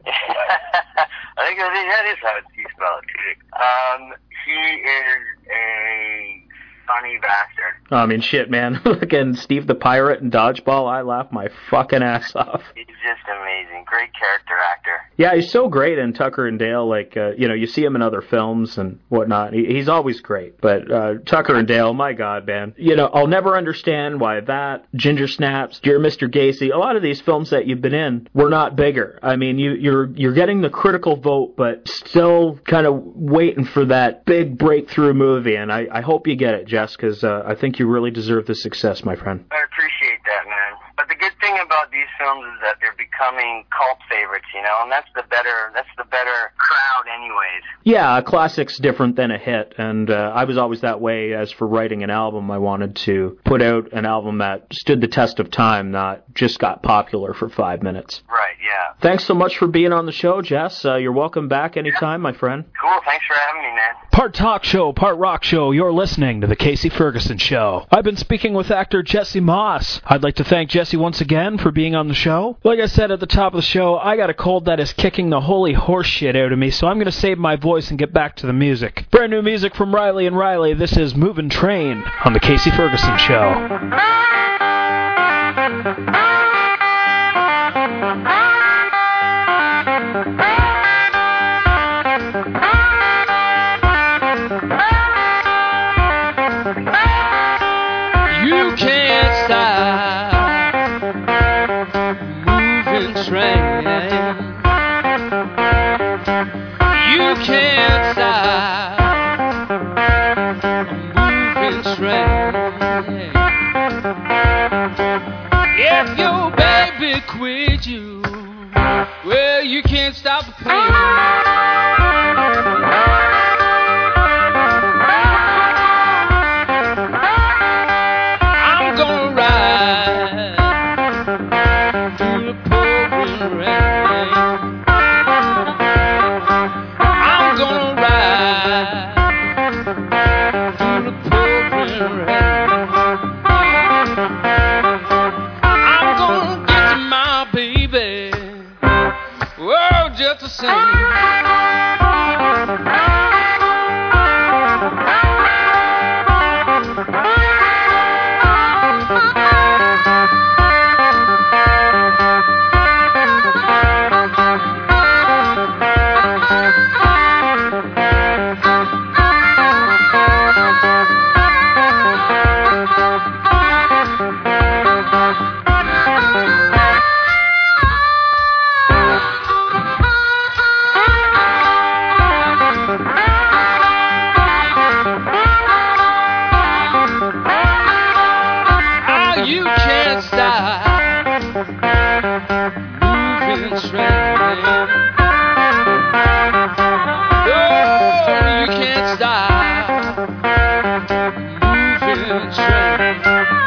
I think that is how you spell it, Tudyk. Um, he is a funny bastard. I mean, shit, man. Fucking Steve the Pirate and Dodgeball, I laugh my fucking ass off. He's just amazing. Great character actor. Yeah, he's so great in Tucker and Dale. Like, uh, you know, you see him in other films and whatnot. He, he's always great. But uh, Tucker and Dale, my God, man. You know, I'll never understand why that, Ginger Snaps, Dear Mister Gacy, a lot of these films that you've been in were not bigger. I mean, you, you're you're getting the critical vote, but still kind of waiting for that big breakthrough movie. And I, I hope you get it, Jess, because uh, I think you really deserve the success, my friend. I appreciate that, man. But the good thing about these films is that they're becoming cult favorites, you know, and that's the better that's the better crowd anyways. Yeah, a classic's different than a hit, and uh, I was always that way. As for writing an album, I wanted to put out an album that stood the test of time, not just got popular for five minutes. Right, yeah. Thanks so much for being on the show, Jess. Uh, you're welcome back anytime, my friend. Cool, thanks for having me, man. Part talk show, part rock show, you're listening to The Casey Ferguson Show. I've been speaking with actor Jesse Moss. I'd like to thank Jesse once again for being on the show. Like I said at the top of the show, I got a cold that is kicking the holy horse shit out of me, so I'm going to save my voice and get back to the music. Brand new music from Riley and Riley. This is Movin' Train on The Casey Ferguson Show. You can't stop moving train. You can't stop moving train. If your baby quit you, well, you can't stop the pain. you can't stop moving train.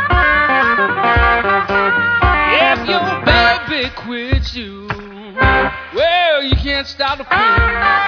If your baby quits you, well, you can't stop the pain.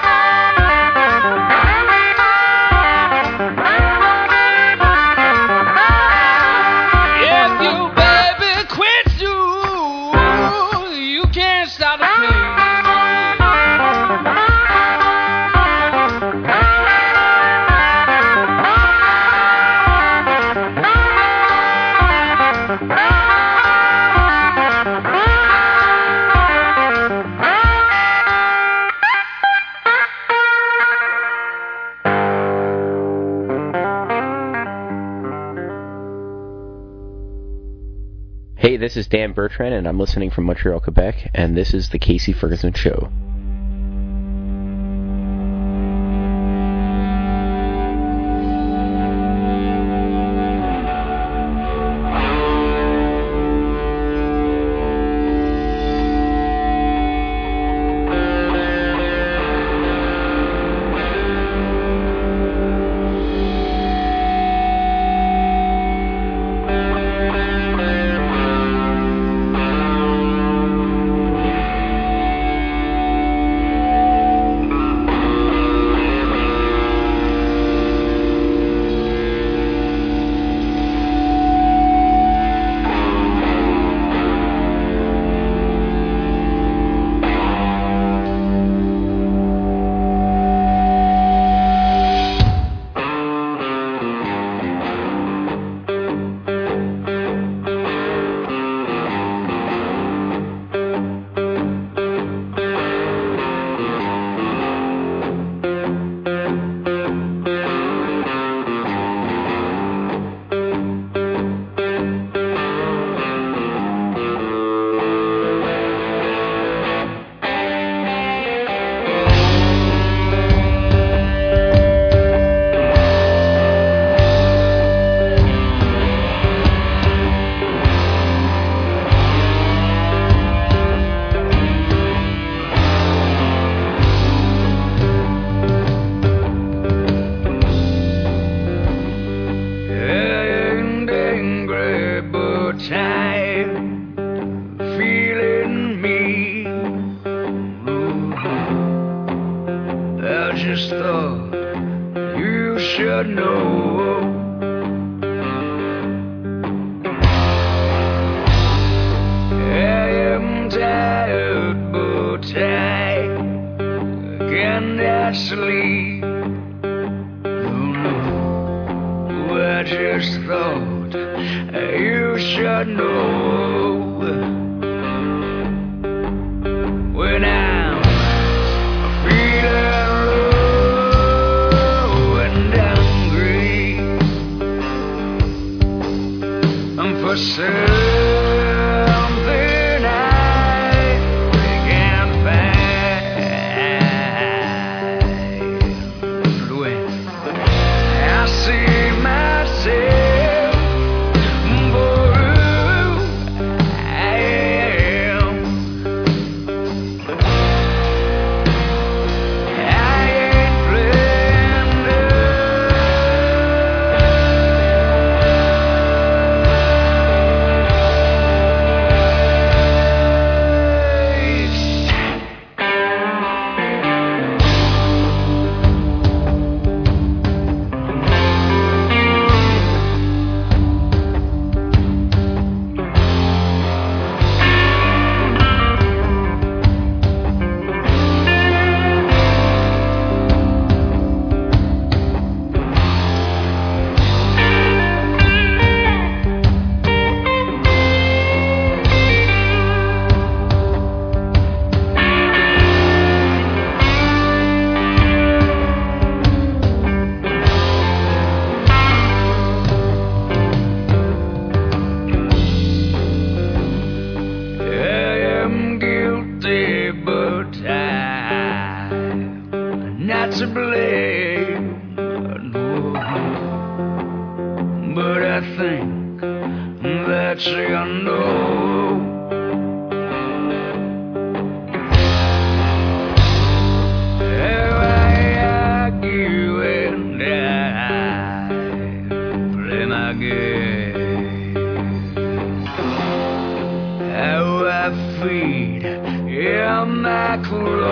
Hey, this is Dan Bertrand, and I'm listening from Montreal, Quebec, and this is The Casey Ferguson Show.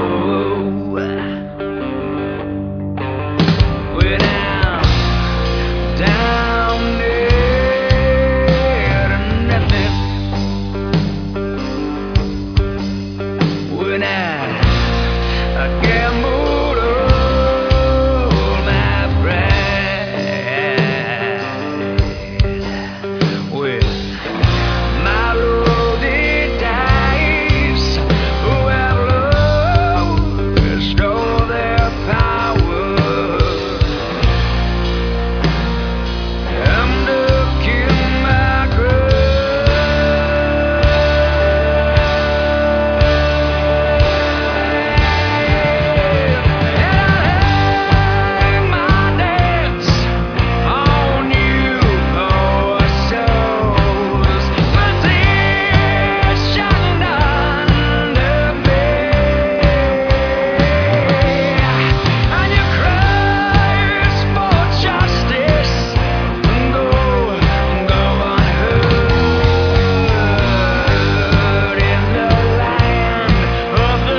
We're down, down there to nothing. When I, I gambled all my pride with my loaded dice, who have lost all their power. I'm looking my grave, and I hang my debts on you, poor souls. My tears shining under me, and your cries for justice go, go unheard in the land of the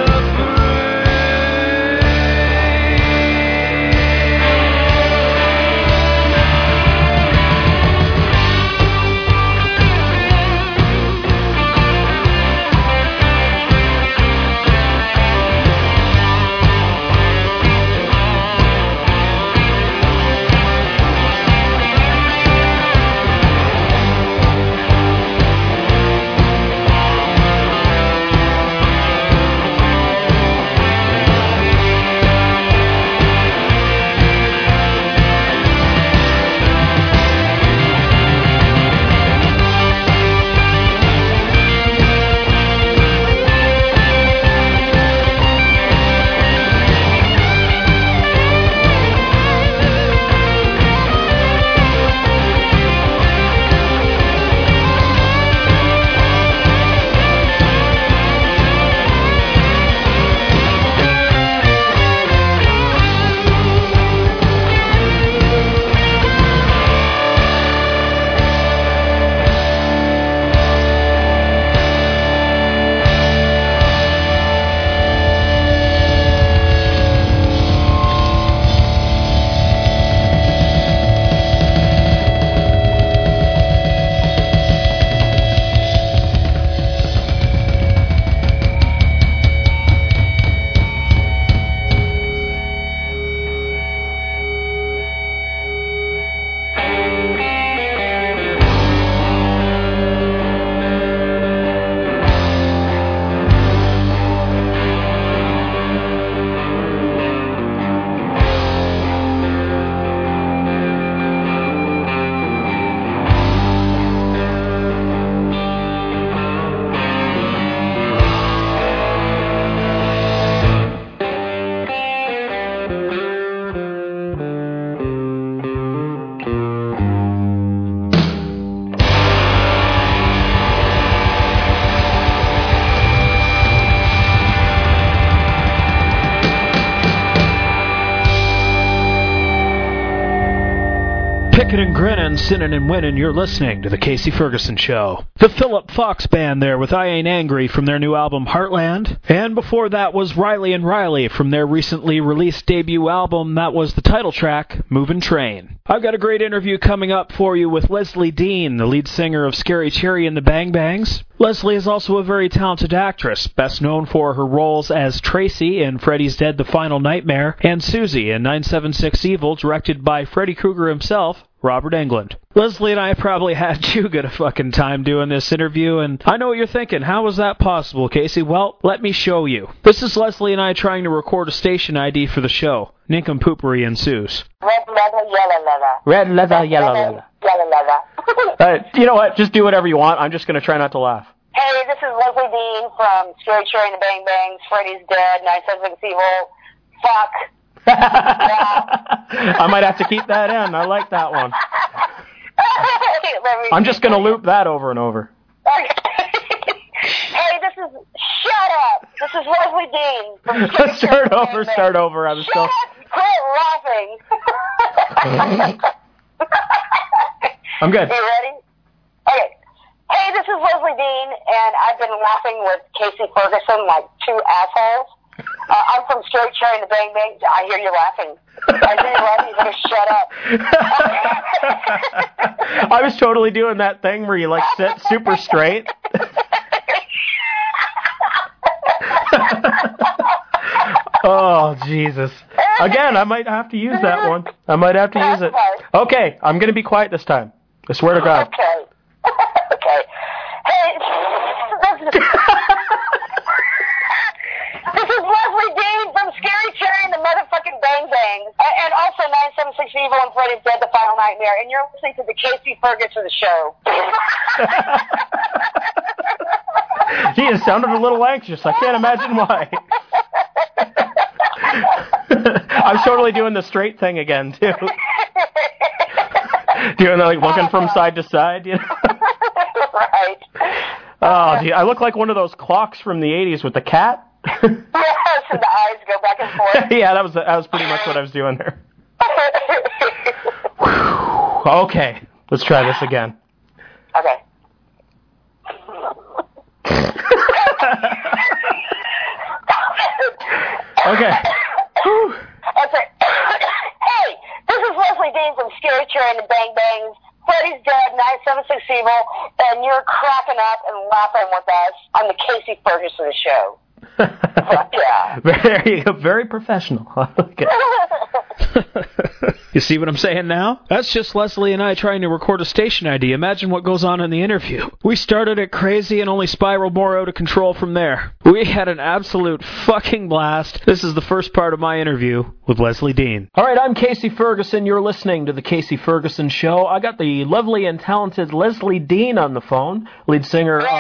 Pickin' and grinnin', sinnin' and winnin', you're listening to The Casey Ferguson Show. The Philip Fox Band there with I Ain't Angry from their new album Heartland. And before that was Riley and Riley from their recently released debut album. That was the title track, Movin' Train. I've got a great interview coming up for you with Leslie Dean, the lead singer of Scary Cherry and the Bang Bangs. Leslie is also a very talented actress, best known for her roles as Tracy in Freddy's Dead: The Final Nightmare and Susie in nine seven six Evil, directed by Freddy Krueger himself, Robert Englund. Leslie and I probably had too good a fucking time doing this interview, and I know what you're thinking. How was that possible, Casey? Well, let me show you. This is Leslie and I trying to record a station I D for the show. Nincompoopery ensues. Red leather, yellow leather. Red leather, yellow leather. Yellow leather. uh, you know what? Just do whatever you want. I'm just going to try not to laugh. Hey, this is Leslie Dean from Scary Cherry and the Bang Bangs, Freddy's Dead, nine seven six Evil. Fuck. Yeah. I might have to keep that in. I like that one. Let me I'm just going to loop that over and over. Okay. Hey, this is... Shut up! This is Leslie Dean from Scary Start Cherry over, start over. I was Shut still... up! Quit laughing! I'm good. You ready? Okay. Hey, this is Leslie Dean, and I've been laughing with Casey Ferguson like two assholes. Uh, I'm from Straight Cherry and the Bang Bang. I hear you laughing. I hear you laughing. You better shut up. I was totally doing that thing where you like sit super straight. Oh, Jesus. Again, I might have to use that one. I might have to use it. Okay, I'm going to be quiet this time. I swear to God. Okay. Okay. Hey, this is, this is Leslie Dean from Scary Cherry and the motherfucking Bang Bangs. And, and also nine seven six Evil and Freddy's Dead, The Final Nightmare. And you're listening to the Casey Ferguson show. Gee, it sounded a little anxious. I can't imagine why. I'm totally doing the straight thing again, too. Doing the, like, looking from side to side, you know? Right. Oh, gee, I look like one of those clocks from the eighties with the cat. Yes, and the eyes go back and forth. Yeah, that was that was pretty much what I was doing there. Okay, let's try this again. Okay. Okay. Okay. Hey, this is Leslie Dean from Scary Cherry and the Bang Bangs. Freddy's Dead, nine seven six Evil, and you're cracking up and laughing with us on the Casey Ferguson show. Yeah. There you go. Very professional. Okay. You see what I'm saying now? That's just Leslie and I trying to record a station I D. Imagine what goes on in the interview. We started it crazy and only spiraled more out of control from there. We had an absolute fucking blast. This is the first part of my interview with Leslie Dean. All right, I'm Casey Ferguson. You're listening to The Casey Ferguson Show. I got the lovely and talented Leslie Dean on the phone, lead singer of...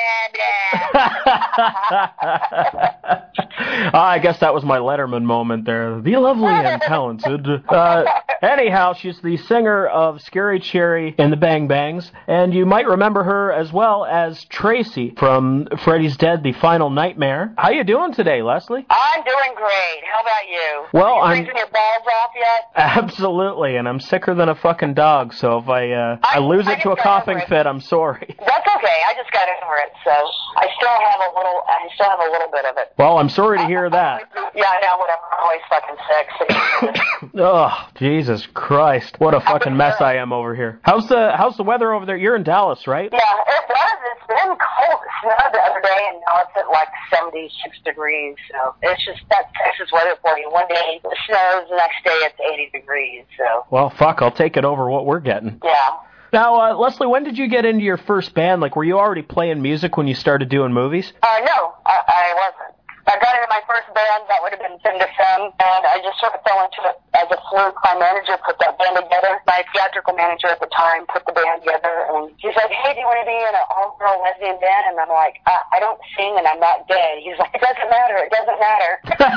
I guess that was my Letterman moment there. The lovely and talented. Uh, anyhow, she's the singer of Scary Cherry and the Bang Bangs, and you might remember her as well as Tracy from Freddy's Dead, The Final Nightmare. How you doing today, Leslie? I'm doing great. How about you? Well, Are you I'm... freezing your balls off yet? Absolutely, and I'm sicker than a fucking dog, so if I uh, I, I lose I it to a coughing fit, I'm sorry. That's okay. I just got over it, so I still have a little. I still have a little bit of it. Well, I'm sorry to hear that. Yeah, I know. Whatever. I'm always fucking sick. Oh, Jesus Christ! What a fucking mess I am over here. How's the How's the weather over there? You're in Dallas, right? Yeah, it was. It's been cold. It snowed the other day, and now it's at like seventy-six degrees. So it's just that's Texas weather for you. One day it snows, the next day it's eighty degrees. So. Well, fuck. I'll take it over what we're getting. Yeah. Now, uh, Leslie, when did you get into your first band? Like, were you already playing music when you started doing movies? Uh, no, I, I wasn't. I got into my first band, that would have been Fem to Fem, and I just sort of fell into it as a fluke. My manager put that band together. My theatrical manager at the time put the band together, and he's like, hey, do you want to be in an all-girl lesbian band? And I'm like, I, I don't sing and I'm not gay. He's like, it doesn't matter, it doesn't matter.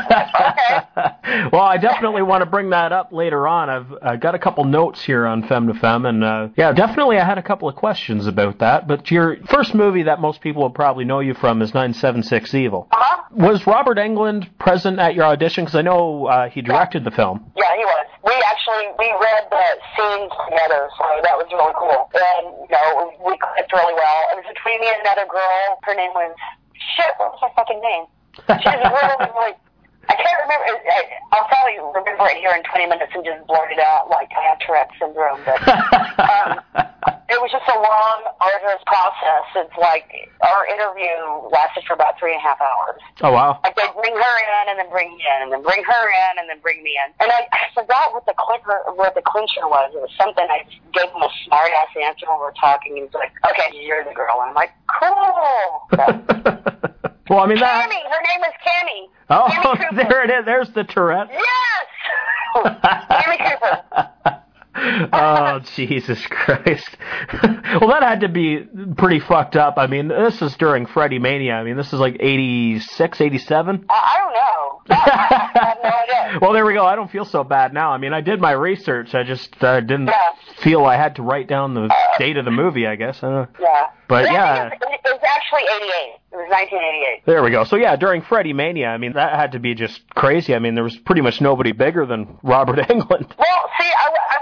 Okay. Well, I definitely want to bring that up later on. I've uh, got a couple notes here on Fem to Fem, and uh, yeah, definitely I had a couple of questions about that, but your first movie that most people will probably know you from is nine seven six Evil. Uh-huh. Was Robert Englund present at your audition? Because I know uh, he directed the film. Yeah, he was. We actually, we read the scenes together, so that was really cool. And, you know, we clicked really well. It was between me and another girl. Her name was, shit, what was her fucking name? She was really, really, I can't remember. I, I'll probably remember it here in twenty minutes and just blurt it out like I have Tourette syndrome. But um, it was just a long, arduous process. It's like our interview lasted for about three and a half hours. Oh, wow. Like they'd bring her in and then bring me in and then bring her in and then bring me in. And I, I forgot what the clicker, what the clincher was. It was something I just gave him a smart ass answer when we were talking. He was like, okay, you're the girl. And I'm like, cool. So, well, I mean, that... Cammy, her name is Cammy. Oh, Cammy there it is. There's the Tourette. Yes! Cammy Cooper. Oh, Jesus Christ. Well, that had to be pretty fucked up. I mean, this is during Freddy Mania. I mean, this is like eighty-six, eighty-seven? I, I don't know. I have no idea. Well, there we go. I don't feel so bad now. I mean, I did my research. I just uh, didn't yeah. feel I had to write down the uh, date of the movie, I guess. Uh, yeah. But, but yeah. It was, it was actually eighty-eight. It was nineteen eighty-eight. There we go. So, yeah, during Freddy Mania, I mean, that had to be just crazy. I mean, there was pretty much nobody bigger than Robert Englund. Well, see, I, I wasn't,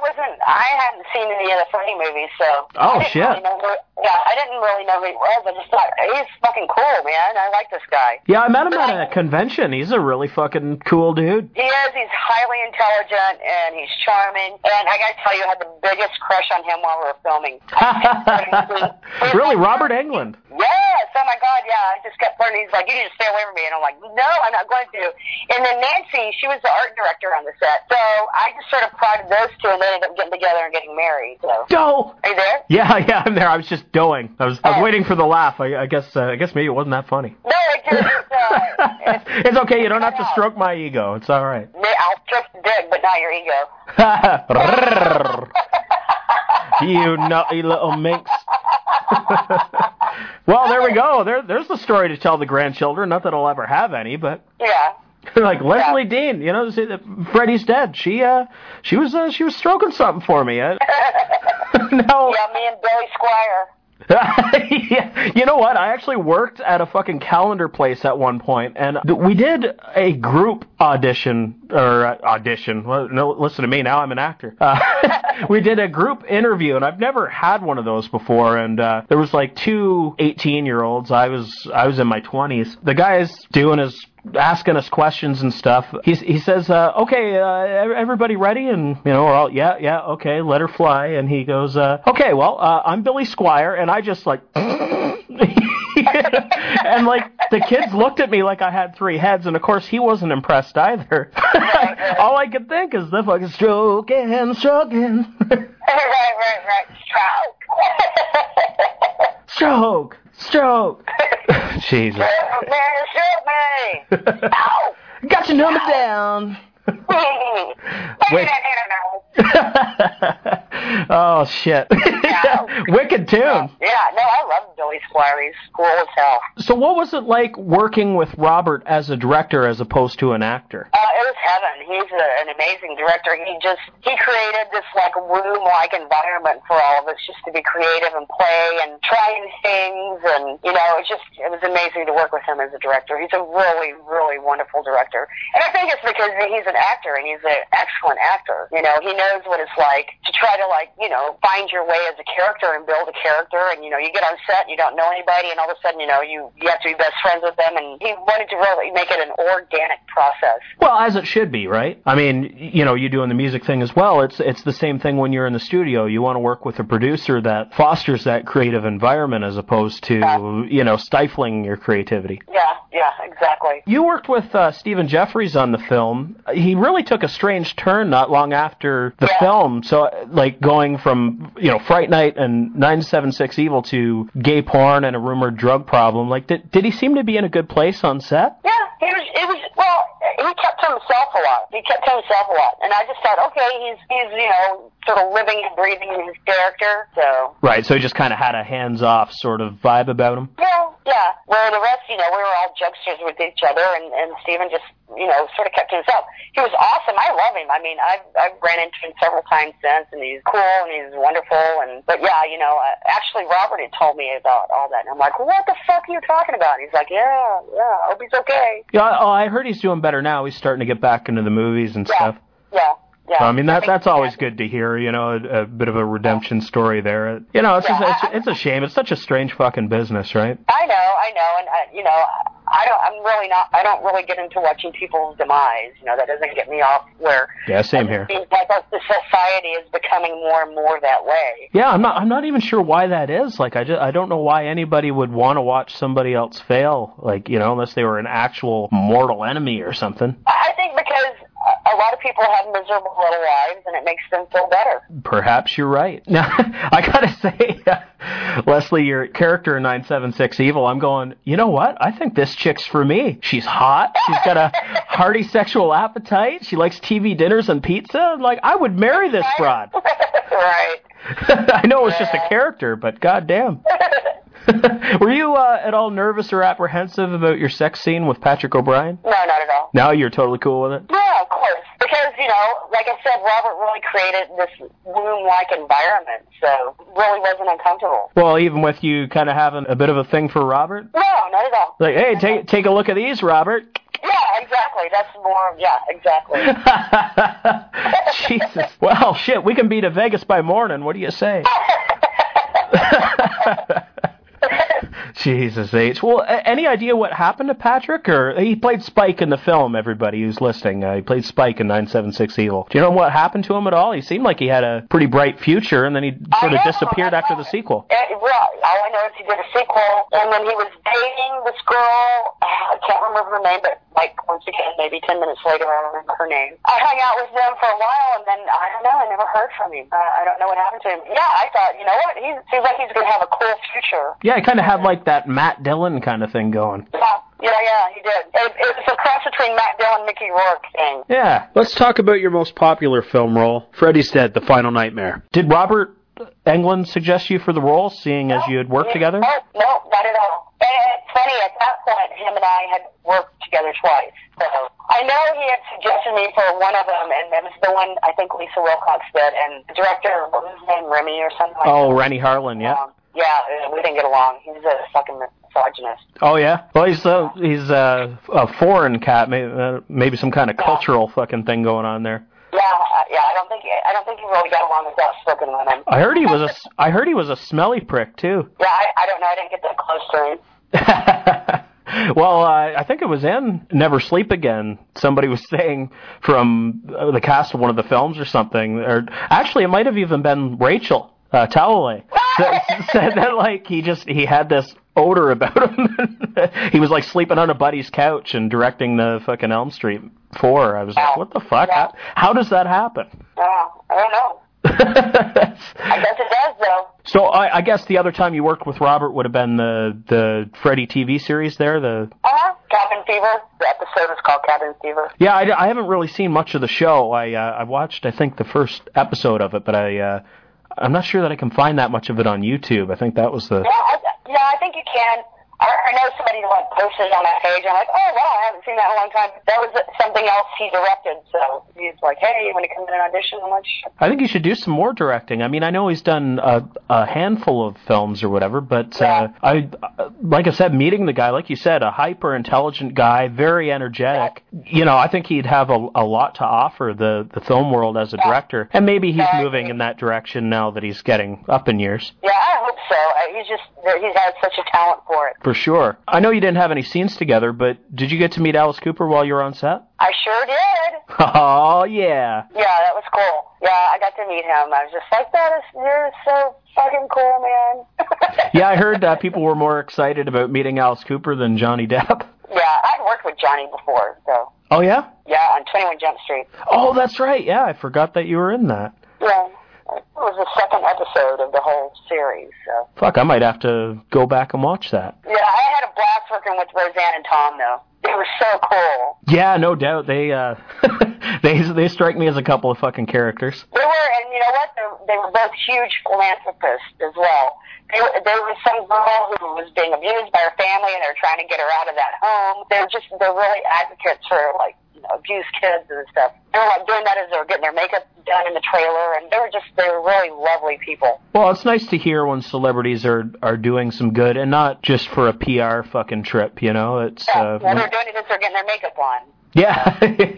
I hadn't seen any of the Freddy movies, so. Oh, I didn't shit. Really know who, yeah, I didn't really know who he was. I just thought, he's fucking cool, man. I like this guy. Yeah, I met him at a convention. He's a really fucking cool dude. He is. He's highly intelligent, and he's charming. And I gotta tell you, I had the biggest crush on him while we were filming. Really, Robert Englund? Yes. Oh my God. Yeah. I just kept flirting. He's like, "You need to stay away from me," and I'm like, "No, I'm not going to." And then Nancy, she was the art director on the set, so I just sort of prodded those two, and they ended up getting together and getting married. So. Doe. Are you there? Yeah, yeah, I'm there. I was just doing. I was, I was waiting for the laugh. I, I guess, uh, I guess maybe it wasn't that funny. No, it just. Uh, it's, it's okay. You don't have to stroke my ego. It's all right. I'll stroke the dick, but not your ego. You nutty little minx. Well, there we go. There, there's the story to tell the grandchildren. Not that I'll ever have any, but yeah. Like Leslie yeah. Dean, you know, Freddie's dead. She, uh, she was, uh, she was stroking something for me. I, no. Yeah, me and Billy Squire. Yeah. You know what? I actually worked at a fucking calendar place at one point, and we did a group audition, or uh, audition. Well, no, listen to me, now I'm an actor. Uh, we did a group interview, and I've never had one of those before, and uh, there was like two eighteen-year-olds. I was, I was in my twenties. The guy's doing his asking us questions and stuff. He he says, uh, "Okay, uh, everybody ready?" And you know, we're all, "Yeah, yeah, okay, let her fly." And he goes, uh, "Okay, well, uh, I'm Billy Squire," and I just like, and like the kids looked at me like I had three heads, and of course he wasn't impressed either. All I could think is the fucking stroking, stroking. Right, right, right, stroke. Stroke, stroke. Jesus. Stroke me, stroke me. Ow. Got your number down. Wait. Oh, shit. Yeah. Wicked tune. Uh, yeah, no, I love Billy Squire. He's cool as hell. So what was it like working with Robert as a director as opposed to an actor? Uh, it was heaven. He's a, an amazing director. He just, he created this, like, room-like environment for all of us just to be creative and play and try new things. And, you know, it just, it was amazing to work with him as a director. He's a really, really wonderful director. And I think it's because he's an actor, and he's an excellent actor. You know, he knows what it's like to try to, like, you know, find your way as a character and build a character. And, you know, you get on set and you don't know anybody, and all of a sudden, you know, you, you have to be best friends with them. And he wanted to really make it an organic process. Well, as it should be, right? I mean, you know, you doing the music thing as well. It's it's the same thing when you're in the studio. You want to work with a producer that fosters that creative environment as opposed to, yeah. you know, stifling your creativity. Yeah, yeah, exactly. You worked with uh, Stephen Jeffries on the film. He really took a strange turn not long after the yeah. film. So, like, going from, you know, Fright Night and nine seven six Evil to gay porn and a rumored drug problem. Like, did, did he seem to be in a good place on set? Yeah, he was, it was, well, he kept to himself a lot. He kept to himself a lot. And I just thought, okay, he's, he's, you know, sort of living and breathing in his character, so. Right, so he just kind of had a hands-off sort of vibe about him? Yeah, yeah. Where the rest, you know, we were all jokesters with each other, and, and Stephen just, you know, sort of kept to himself. He was awesome. I love him. I mean, I've, I've ran into him several times since, and he's cool, and he's wonderful, and, but yeah, you know, uh, actually Robert had told me about all that, and I'm like, what the fuck are you talking about? And he's like, yeah, yeah, I hope he's okay. Yeah, oh, I heard he's doing better now. He's starting to get back into the movies and yeah, stuff. Yeah. Yeah, so, I mean, that I that's always good to hear, you know, a, a bit of a redemption story there. You know, it's, yeah, just, it's, I, it's a shame. It's such a strange fucking business, right? I know, I know, and, uh, you know, I don't, I'm really not, I don't really get into watching people's demise, you know, that doesn't get me off where... Yeah, same here. It seems like the society is becoming more and more that way. Yeah, I'm not, I'm not even sure why that is. Like, I just, I don't know why anybody would want to watch somebody else fail, like, you know, unless they were an actual mortal enemy or something. I think because a lot of people have miserable little lives, and it makes them feel better. Perhaps you're right. Now, I gotta say, uh, Leslie, your character in nine seven six Evil, I'm going, you know what? I think this chick's for me. She's hot. She's got a hearty sexual appetite. She likes T V dinners and pizza. Like, I would marry this broad. Right. I know it was just a character, but goddamn. Were you uh, at all nervous or apprehensive about your sex scene with Patrick O'Brien? No, not at all. No, you're totally cool with it? Yeah, of course. Because, you know, like I said, Robert really created this womb-like environment, so really wasn't uncomfortable. Well, even with you kind of having a bit of a thing for Robert? No, not at all. Like, hey, take take a look at these, Robert. Yeah, exactly. That's more, yeah, exactly. Jesus. Well, shit, we can be to Vegas by morning. What do you say? Jesus H. Well, any idea what happened to Patrick? Or he played Spike in the film, everybody who's listening. Uh, he played Spike in nine seven six Evil. Do you know what happened to him at all? He seemed like he had a pretty bright future, and then he sort of disappeared after the sequel. It, well, all I know is he did a sequel, and then he was dating this girl. I can't remember her name, but like, once again, maybe ten minutes later, I remember her name. I hung out with them for a while, and then, I don't know, I never heard from him. Uh, I don't know what happened to him. Yeah, I thought, you know what, he seems like he's going to have a cool future. Yeah, he kind of had like that Matt Dillon kind of thing going. Yeah, yeah, yeah, he did. It, it was a cross between Matt Dillon and Mickey Rourke thing. Yeah. Let's talk about your most popular film role, Freddy's Dead, The Final Nightmare. Did Robert Englund suggest you for the role, seeing as you had worked yeah, together? No, no, not at all. And it's funny, at that point, him and I had worked together twice. So I know he had suggested me for one of them, and it was the one I think Lisa Wilcox did, and the director, what was his name, Remy or something like oh, that. Oh, Rennie Harlan, yeah. Um, yeah, we didn't get along. He's a fucking misogynist. Oh, yeah? Well, he's uh, he's uh, a foreign cat, maybe, uh, maybe some kind of yeah. cultural fucking thing going on there. Yeah, uh, yeah. I don't think I don't think he really got along with outspoken women. I heard he was a I heard he was a smelly prick too. Yeah, I, I don't know. I didn't get that close to him. Well, uh, I think it was in Never Sleep Again. Somebody was saying from the cast of one of the films or something, or actually it might have even been Rachel uh, Talalay that said that like he just he had this odor about him. He was like sleeping on a buddy's couch and directing the fucking Elm Street four. I was like, what the fuck? Yeah. How, how does that happen? Uh, I don't know. I guess it does, though. So I, I guess the other time you worked with Robert would have been the the Freddy T V series there. The uh-huh. Cabin Fever. The episode is called Cabin Fever. Yeah, I, I haven't really seen much of the show. I uh, I watched I think the first episode of it, but I uh, I'm not sure that I can find that much of it on YouTube. I think that was the. Yeah, I, yeah, I think you can. I, I know somebody like posted on that page. I'm like, oh wow, I haven't seen that in a long time. That was something else he directed. So he's like, hey, you want to come in and audition? I'm like, sure. I think he should do some more directing. I mean, I know he's done a, a handful of films or whatever, but yeah. uh, I, like I said, meeting the guy, like you said, a hyper intelligent guy, very energetic. Yeah. You know, I think he'd have a, a lot to offer the the film world as a yeah. director, and maybe he's yeah, moving in that direction now that he's getting up in years. Yeah, I hope so. He's just he's had such a talent for it. For sure. I know you didn't have any scenes together, but did you get to meet Alice Cooper while you were on set? I sure did. Oh, yeah. Yeah, that was cool. Yeah, I got to meet him. I was just like, that is, you're so fucking cool, man. Yeah, I heard uh, people were more excited about meeting Alice Cooper than Johnny Depp. Yeah, I'd worked with Johnny before, so. Oh, yeah? Yeah, on twenty-one Jump Street. Oh, that's right. Yeah, I forgot that you were in that. Yeah. It was the second episode of the whole series, so. Fuck, I might have to go back and watch that. Yeah, I had a blast working with Roseanne and Tom, though. They were so cool. Yeah, no doubt. They uh, they they strike me as a couple of fucking characters. They were, and you know what? They, they were both huge philanthropists as well. They were, there was some girl who was being abused by her family, and they were trying to get her out of that home. They're just, they're really advocates for, like, you know, abused kids and stuff. They were, like, doing that as they were getting their makeup done in the trailer, and they were just, they were really lovely people. Well, it's nice to hear when celebrities are, are doing some good, and not just for a P R fucking trip, you know? It's yeah, uh, well, they're doing it as they're getting their makeup on. Yeah.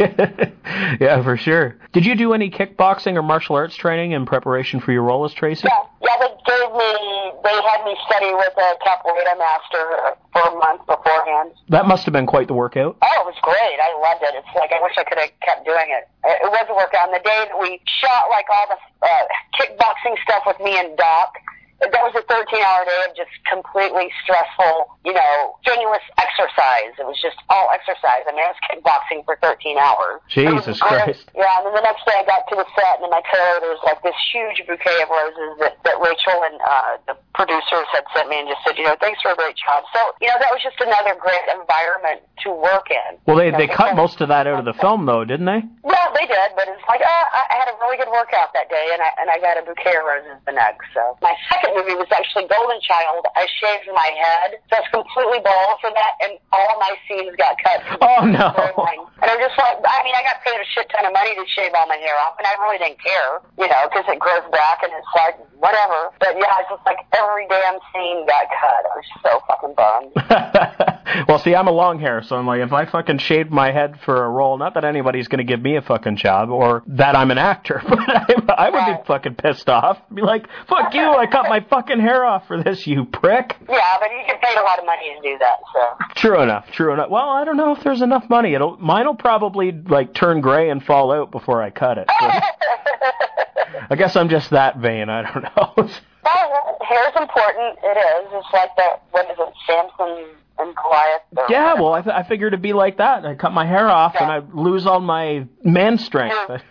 Yeah, for sure. Did you do any kickboxing or martial arts training in preparation for your role as Tracy? Yeah, yeah, they gave me, they had me study with a capoeira master for a month beforehand. That must have been quite the workout. Oh, it was great. I loved it. It's like, I wish I could have kept doing it. It was a workout. On the day that we shot, like, all the uh, kickboxing stuff with me and Doc, that was a thirteen-hour day of just completely stressful, you know, strenuous exercise. It was just all exercise. I mean, I was kickboxing for thirteen hours. Jesus Christ. Yeah, and then the next day I got to the set, and in my trailer there was like this huge bouquet of roses that, that Rachel and uh, the producers had sent me and just said, you know, thanks for a great job. So, you know, that was just another great environment to work in. Well, they, you know, they cut most of that out of the film, though, didn't they? Yeah, they did, but it's like, uh, I had a really good workout that day, and I, and I got a bouquet of roses the next. So my second movie was actually Golden Child. I shaved my head, so I was completely bald for that, and all my scenes got cut. Oh, no. And I'm just like, I mean, I got paid a shit ton of money to shave all my hair off, and I really didn't care, you know, because it grows back, and it's like, whatever. But yeah, it's just like every damn scene got cut. I was so fucking bummed. Well, see, I'm a long hair, so I'm like, if I fucking shaved my head for a role, not that anybody's going to give me a fucking job, or that I'm an actor, but I, I would right. be fucking pissed off. Be like, fuck you, I cut my fucking hair off for this, you prick. Yeah, but you get paid a lot of money to do that, so. True enough, true enough. Well, I don't know if there's enough money. It'll, mine'll probably, like, turn gray and fall out before I cut it. So. I guess I'm just that vain, I don't know. Well, hair's important, it is. It's like that, what is it, Samson and Goliath? Yeah, well, I, th- I figured it'd be like that. I cut my hair off yeah. and I lose all my man strength. Your,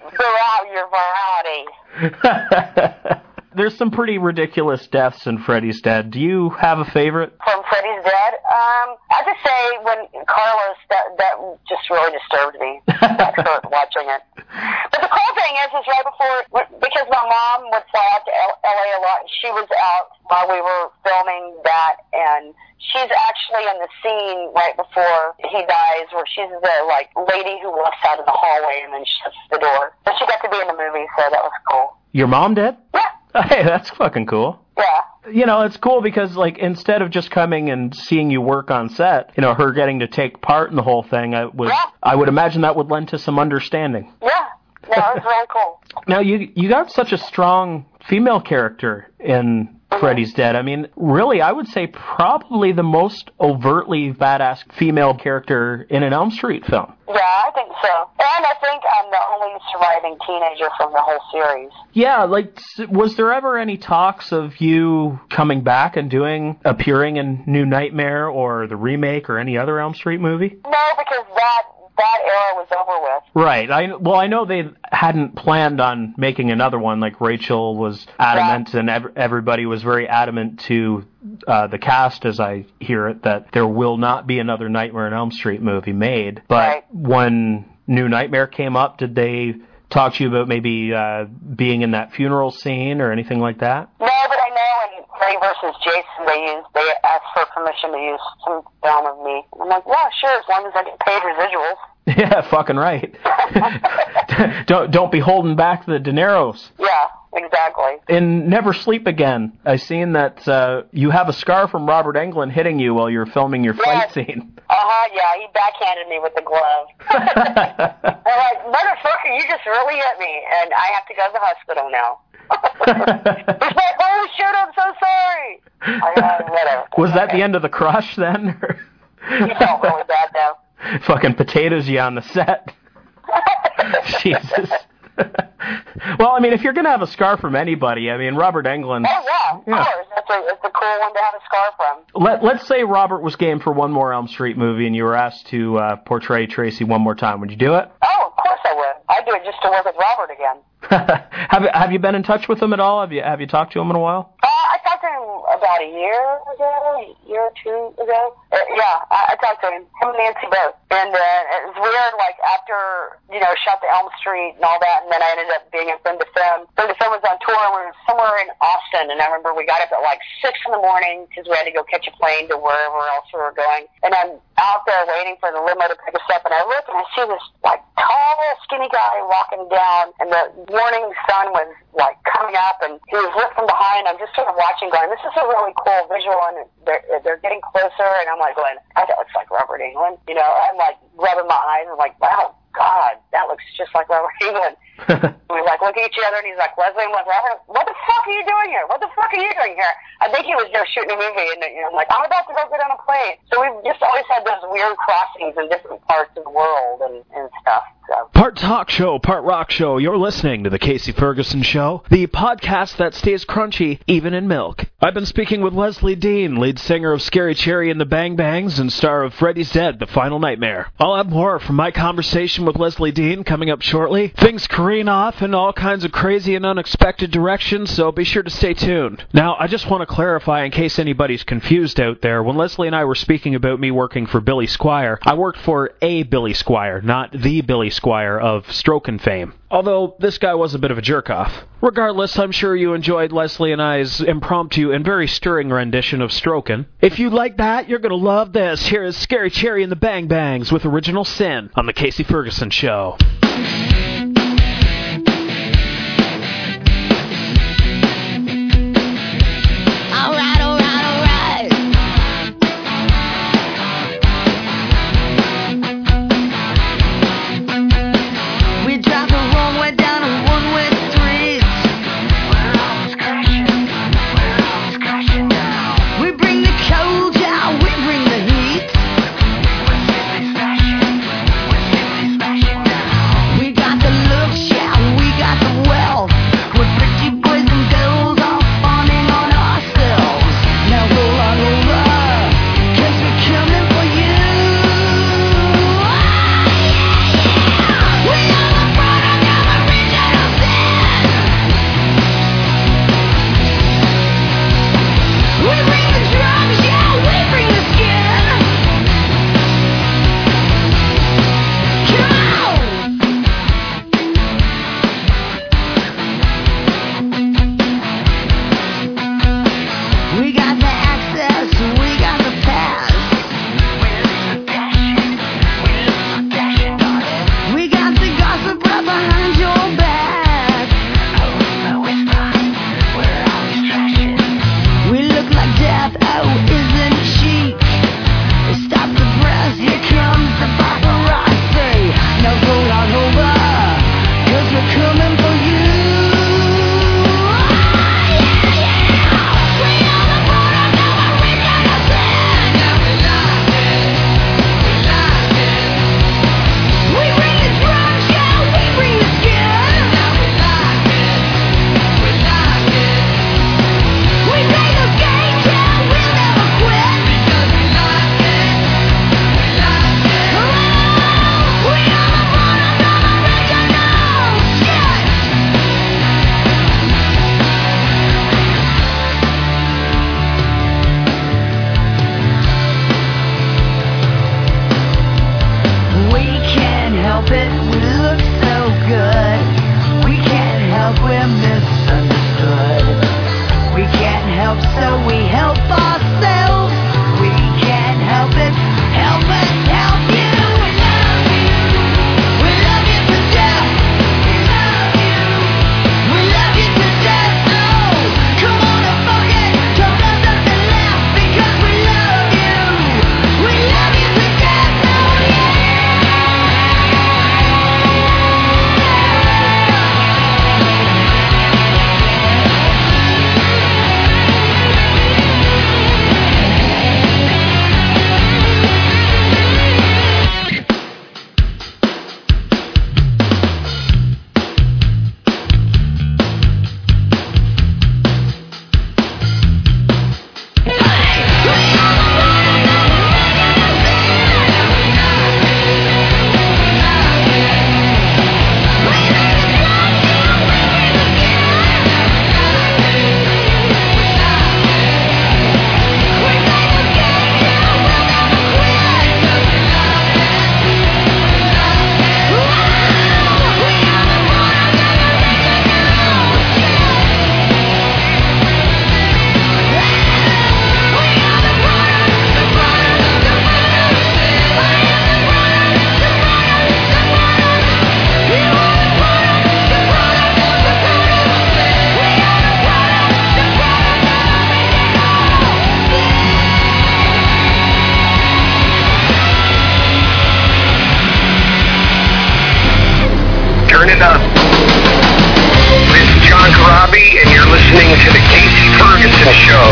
your virality. There's some pretty ridiculous deaths in Freddy's Dead. Do you have a favorite? From Freddy's Dead? Um, I have to say, when Carlos, that, that just really disturbed me. I started watching it. But the cool thing is, is right before, because my mom would fly out to L A a lot, and she was out while we were filming that, and she's actually in the scene right before he dies, where she's the, like, lady who walks out in the hallway and then shuts the door. So she got to be in the movie, so that was cool. Your mom did? Yeah. Hey, that's fucking cool. Yeah. You know, it's cool because, like, instead of just coming and seeing you work on set, you know, her getting to take part in the whole thing, I was, yeah. I would imagine that would lend to some understanding. Yeah. Yeah, it was really cool. Now, you you got such a strong female character in mm-hmm. Freddy's Dead. I mean, really, I would say probably the most overtly badass female character in an Elm Street film. Yeah, I think so. And I think I'm the only surviving teenager from the whole series. Yeah, like, was there ever any talks of you coming back and doing, appearing in New Nightmare or the remake or any other Elm Street movie? No, because that... that era was over with. Right. I well, I know they hadn't planned on making another one. Like Rachel was adamant, yeah. and ev- everybody was very adamant to uh, the cast, as I hear it, that there will not be another Nightmare on Elm Street movie made. But right. when New Nightmare came up, did they talk to you about maybe uh, being in that funeral scene or anything like that? No, but I know in Freddy versus Jason, they used they asked for permission to use some film of me. I'm like, well, sure, as long as I get paid residuals. Yeah, fucking right. don't don't be holding back the dineros. Yeah, exactly. In Never Sleep Again, I seen that uh, you have a scar from Robert Englund hitting you while you're filming your fight yes. scene. Uh-huh, yeah, he backhanded me with the glove. I'm like, motherfucker, you just really hit me, and I have to go to the hospital now. He's like, oh shit, I'm so sorry. I, uh, whatever. Was that okay. the end of the crush then? He felt really bad though. Fucking potatoes you on the set. Jesus. Well, I mean, if you're going to have a scar from anybody, I mean, Robert Englund... Oh, yeah, of yeah. course. That's a, that's a cool one to have a scar from. Let, let's say Robert was game for one more Elm Street movie and you were asked to uh, portray Tracy one more time. Would you do it? Oh, of course I would. I'd do it just to work with Robert again. have, have you been in touch with him at all? Have you have you talked to him in a while? Uh, I talked to him about a year ago, a year or two ago. Uh, yeah, I, I talked to him, him and Nancy both. And uh, it was weird, like, after, you know, shot the Elm Street and all that, and then I ended up being in Friend to Film. Friend to Film was on tour, and we were somewhere in Austin, and I remember we got up at, like, six in the morning, because we had to go catch a plane to wherever else we were going. And I'm out there waiting for the limo to pick us up, and I look, and I see this, like, tall, skinny guy walking down, and the morning sun was, like, coming up, and he was lit from behind. I'm just sort of watching, going, this is a really cool visual, and they're, they're getting closer, and I'm like going, oh, that looks like Robert Englund. You know, I'm, like, rubbing my eyes, and like, wow, God, that looks just like Robert Englund. We, like, look at each other, and he's like, Leslie, I'm like, Robert, what the fuck are you doing here? What the fuck are you doing here? I think he was there shooting a movie, and you know, I'm like, I'm about to go get on a plane. So we've just always had those weird crossings in different parts of the world and, and stuff. So. Part talk show, part rock show. You're listening to The Casey Ferguson Show, the podcast that stays crunchy even in milk. I've been speaking with Leslie Dean, lead singer of Scary Cherry and the Bang Bangs and star of Freddy's Dead, The Final Nightmare. I'll have more from my conversation with Leslie Dean coming up shortly. Things careen off in all kinds of crazy and unexpected directions, so be sure to stay tuned. Now, I just want to clarify in case anybody's confused out there, when Leslie and I were speaking about me working for Billy Squier, I worked for a Billy Squier, not the Billy Squier of Strokin fame. Although, this guy was a bit of a jerk-off. Regardless, I'm sure you enjoyed Leslie and I's impromptu and very stirring rendition of Strokin. If you like that, you're going to love this. Here is Scary Cherry and the Bang Bangs with Original Sin on The Casey Ferguson Show. Alright, alright, alright. We drive the wrong way down a one-way street. We're always crashing, we're always crashing down. We bring the cold down, we bring the heat. We're simply smashing, we're simply smashing down. We got the looks, yeah, we got the wealth. We're pretty boys and girls all fawning on ourselves. Now roll on over, 'cause we're coming for you. We are the product of original sin. We bring the drums, yeah, we bring the skin. Come on! We got the access, we got the pass. We live so dashing, we live so dashing, darling. We got the gossip right behind your back. Oh, whisper, whisper, we're always trashing. We look like death, oh, isn't it chic? Stop the press, here comes the paparazzi. Now roll on over, 'cause we're coming for you. We are the product of original sin. Yeah, we like it, we like it. We bring the drums, yeah, we bring the skin. Yeah, we like it, we like it. We play the game, yeah, we'll never quit. Because we like it, we like it. We are the product of original shit. We can't help it, we look so good. We can't help, we're misunderstood. We can't help, so we help ourselves. We can't help it, help us help you. We love you, we love you to death. We love you, we love you to death. Oh, come on and fuck it, don't let nothing left. Because we love you, we love you to death. Oh yeah. Turn it up. This is John Corabi, and you're listening to the Casey Ferguson Show.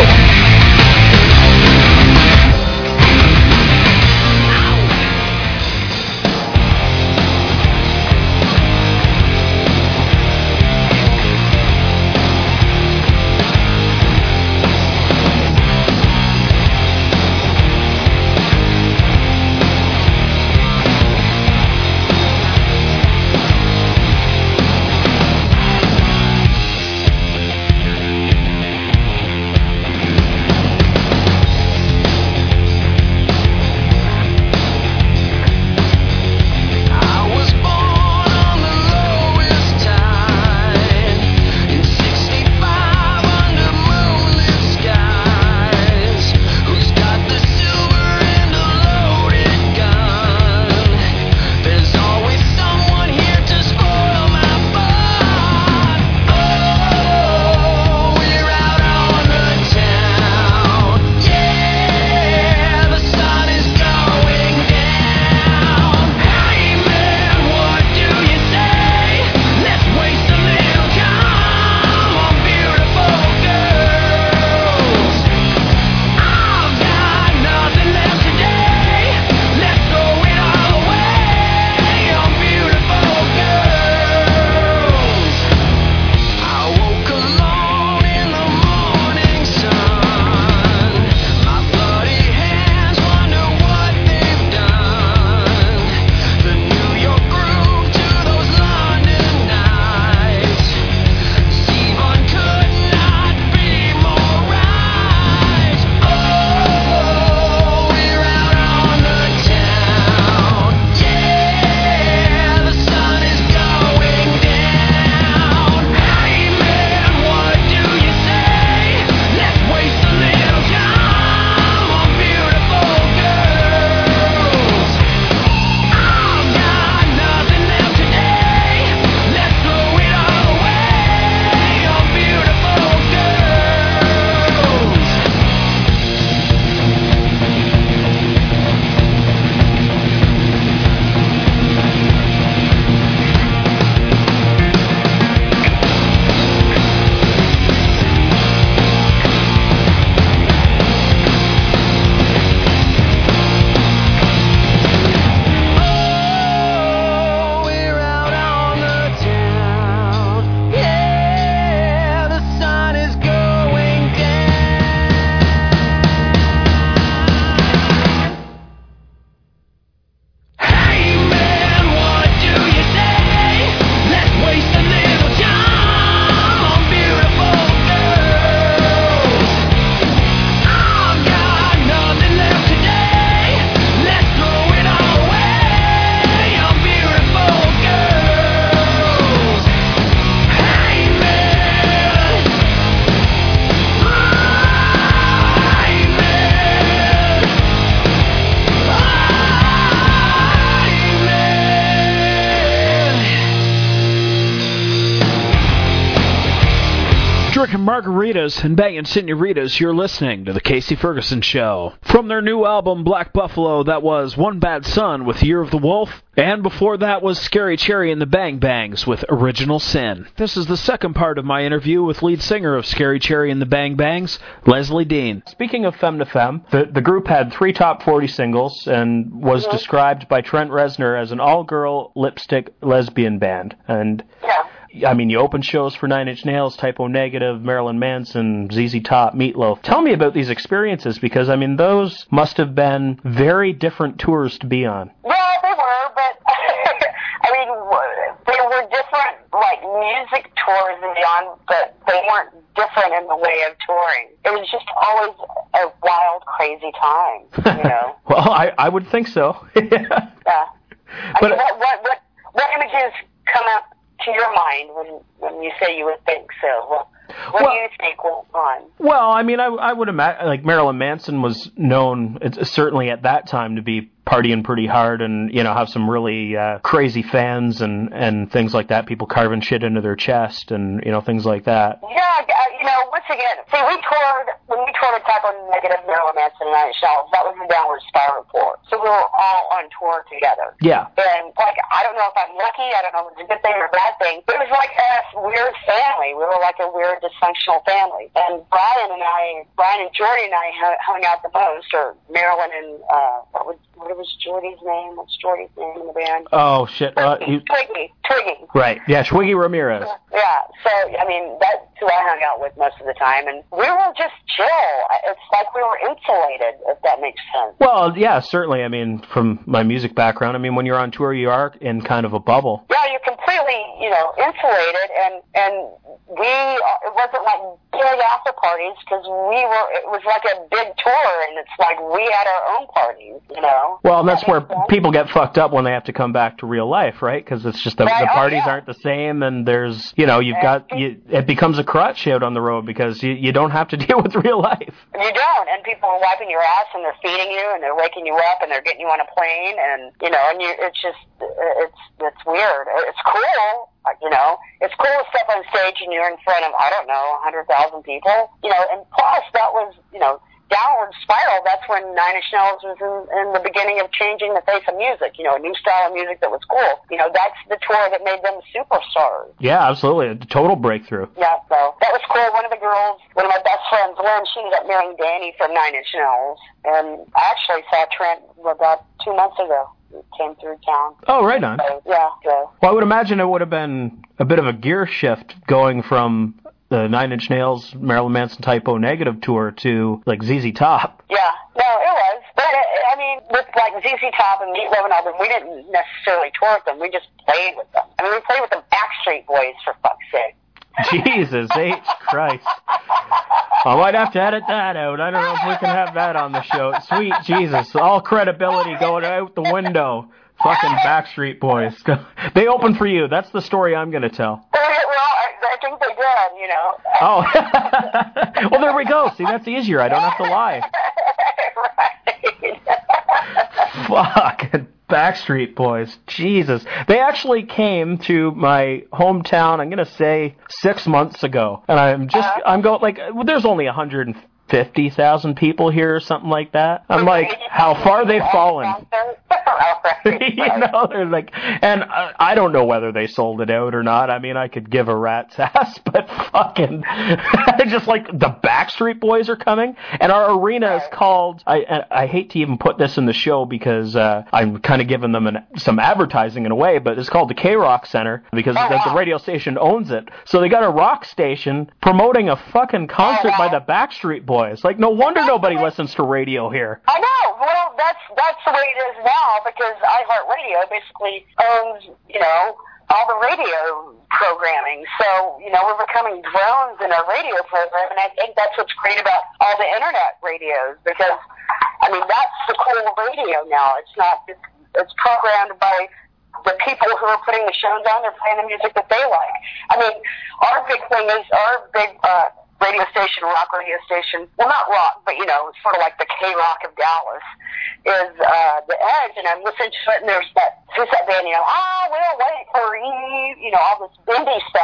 drinking margaritas and banging senoritas, you're listening to The Casey Ferguson Show. From their new album, Black Buffalo, that was One Bad Son with Year of the Wolf, and before that was Scary Cherry and the Bang Bangs with Original Sin. This is the second part of my interview with lead singer of Scary Cherry and the Bang Bangs, Leslie Dean. Speaking of Femme to Femme, the, the group had three top forty singles and was mm-hmm. described by Trent Reznor as an all-girl lipstick lesbian band. And yeah. I mean, you opened shows for Nine Inch Nails, Typo Negative, Marilyn Manson, Z Z Top, Meatloaf. Tell me about these experiences, because, I mean, those must have been very different tours to be on. Yeah, they were, but, I mean, they were different, like, music tours and beyond, but they weren't different in the way of touring. It was just always a wild, crazy time, you know? Well, I, I would think so. Yeah. I But, mean, what, what, what, what images come up to your mind when when you say you would think so? What, what well, do you think went on? Well, I mean, I, I would imagine, like, Marilyn Manson was known, it's, certainly at that time, to be partying pretty hard and, you know, have some really uh, crazy fans and, and things like that, people carving shit into their chest and, you know, things like that. Yeah, you know, once again, see, we toured, when we toured a Type of Negative, Marilyn Manson and Nine Inch Nails, that was the Downward Spiral tour. So we were all on tour together. Yeah. And, like, I don't know if I'm lucky, I don't know if it's a good thing or a bad thing, but it was like a weird family. We were like a weird dysfunctional family. And Brian and I, Brian and Jordy and I hung out the most, or Marilyn and, uh, what was, what was Jordy's name? What's Jordy's name in the band? Oh, shit. Uh, you... Twiggy. Twiggy. Right. Yeah, Twiggy Ramirez. Yeah. So, I mean, that's who I hung out with most of the time, and we were just chill. It's like we were insulated, if that makes sense. Well, yeah, certainly. I mean, from my music background, I mean, when you're on tour, you are in kind of a bubble. Yeah, you're completely, you know, insulated, and, and we, it wasn't like big after parties, because we were, it was like a big tour, and it's like we had our own parties, you know? Well, and that's where people get fucked up when they have to come back to real life, right? Because it's just the, right. the parties oh, yeah. aren't the same, and there's, you know, you've got, you, it becomes a crutch out on the road because you, you don't have to deal with real life. You don't, and people are wiping your ass, and they're feeding you, and they're waking you up, and they're getting you on a plane, and, you know, and you, it's just, it's, it's weird. It's cool. You know, it's cool to step on stage and you're in front of, I don't know, one hundred thousand people. You know, and plus that was, you know, Downward Spiral, that's when Nine Inch Nails was in, in the beginning of changing the face of music, you know, a new style of music that was cool. You know, that's the tour that made them superstars. Yeah, absolutely. A total breakthrough. Yeah, so that was cool. One of the girls, one of my best friends, Lynn, she ended up marrying Danny from Nine Inch Nails. And I actually saw Trent about two months ago. He came through town. Oh, right on. So, yeah, so. Well, I would imagine it would have been a bit of a gear shift going from the Nine Inch Nails, Marilyn Manson Typo Negative tour to, like, Z Z Top. Yeah, no, it was. But, uh, I mean, with, like, Z Z Top and Meatloaf and all them, we didn't necessarily tour with them. We just played with them. I mean, we played with the Backstreet Boys, for fuck's sake. Jesus H. Christ. I might have to edit that out. I don't know if we can have that on the show. Sweet Jesus. All credibility going out the window. Fucking Backstreet Boys. They opened for you. That's the story I'm going to tell. Well, I, I think they did, you know. Oh. Well, there we go. See, that's easier. I don't have to lie. Right. Fuck. Backstreet Boys. Jesus. They actually came to my hometown, I'm going to say, six months ago. And I'm just, uh, I'm going, like, well, there's only one hundred fifty thousand people here or something like that. I'm like, how far they've fallen. You know, they're like, and I, I don't know whether they sold it out or not. I mean, I could give a rat's ass, but fucking, just like the Backstreet Boys are coming, and our arena is called, I I hate to even put this in the show because uh, I'm kind of giving them an, some advertising in a way, but it's called the K-Rock Center because oh, the, the radio station owns it. So they got a rock station promoting a fucking concert by the Backstreet Boys. Like, no wonder nobody listens to radio here. I know. Well, that's that's the way it is now because iHeartRadio basically owns, you know, all the radio programming. So, you know, we're becoming drones in our radio program, and I think that's what's great about all the internet radios because, I mean, that's the cool radio now. It's not, it's, it's programmed by the people who are putting the shows on. They're playing the music that they like. I mean, our big thing is, our big uh, radio station, rock radio station, well, not rock, but, you know, sort of like the K-Rock of Dallas, is uh, The Edge, and I'm listening to it, and there's that, who's that band, you know, ah, we'll wait for Eve, you know, all this indie stuff.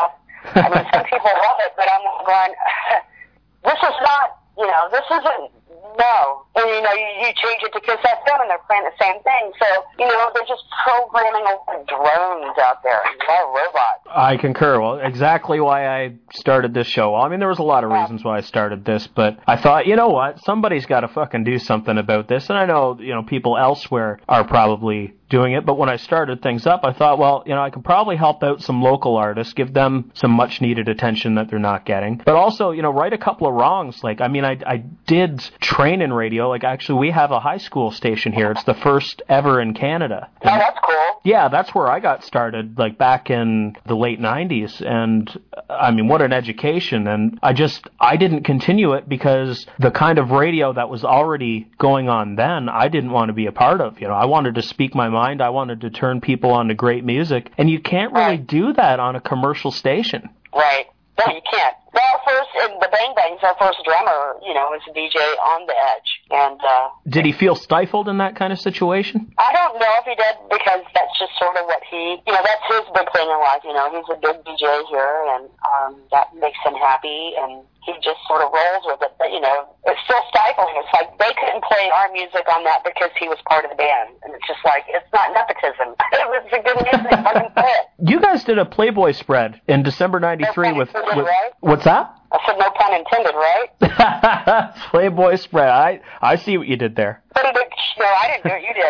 I mean, some people love it, but I'm going, this is not, you know, this isn't, no. And, you know, you, you change it to Kiss F M and they're playing the same thing. So, you know, they're just programming a lot of drones out there, a lot of robots. I concur. Well, exactly why I started this show. Well, I mean, there was a lot of reasons why I started this, but I thought, you know what, somebody's got to fucking do something about this. And I know, you know, people elsewhere are probably doing it, but when I started things up, I thought, well, you know, I could probably help out some local artists, give them some much needed attention that they're not getting, but also, you know, right a couple of wrongs. Like, I mean, I, I did train in radio. Like, actually, we have a high school station here. It's the first ever in Canada. Oh, that's cool. Yeah, that's where I got started, like back in the late nineties, and I mean, what an education. And I just, I didn't continue it because the kind of radio that was already going on then, I didn't want to be a part of. You know, I wanted to speak my mind. I wanted to turn people on to great music, and you can't really right. do that on a commercial station. Right. No, you can't. Well, first, and the Bang Bangs, our first drummer, you know, was a D J on the Edge. And, uh... Did he feel stifled in that kind of situation? I don't know if he did, because that's just sort of what he, you know, that's his big thing in life, you know, he's a big D J here, and, um, that makes him happy, and he just sort of rolls with it. But, you know, it's still stifling. It's like they couldn't play our music on that because he was part of the band. And it's just like, it's not nepotism. It was a good music. Fucking play it. You guys did a Playboy spread in December ninety-three no with, intended, with right? What's that? I said no pun intended, right? Playboy spread. I I see what you did there. No, I didn't do it. You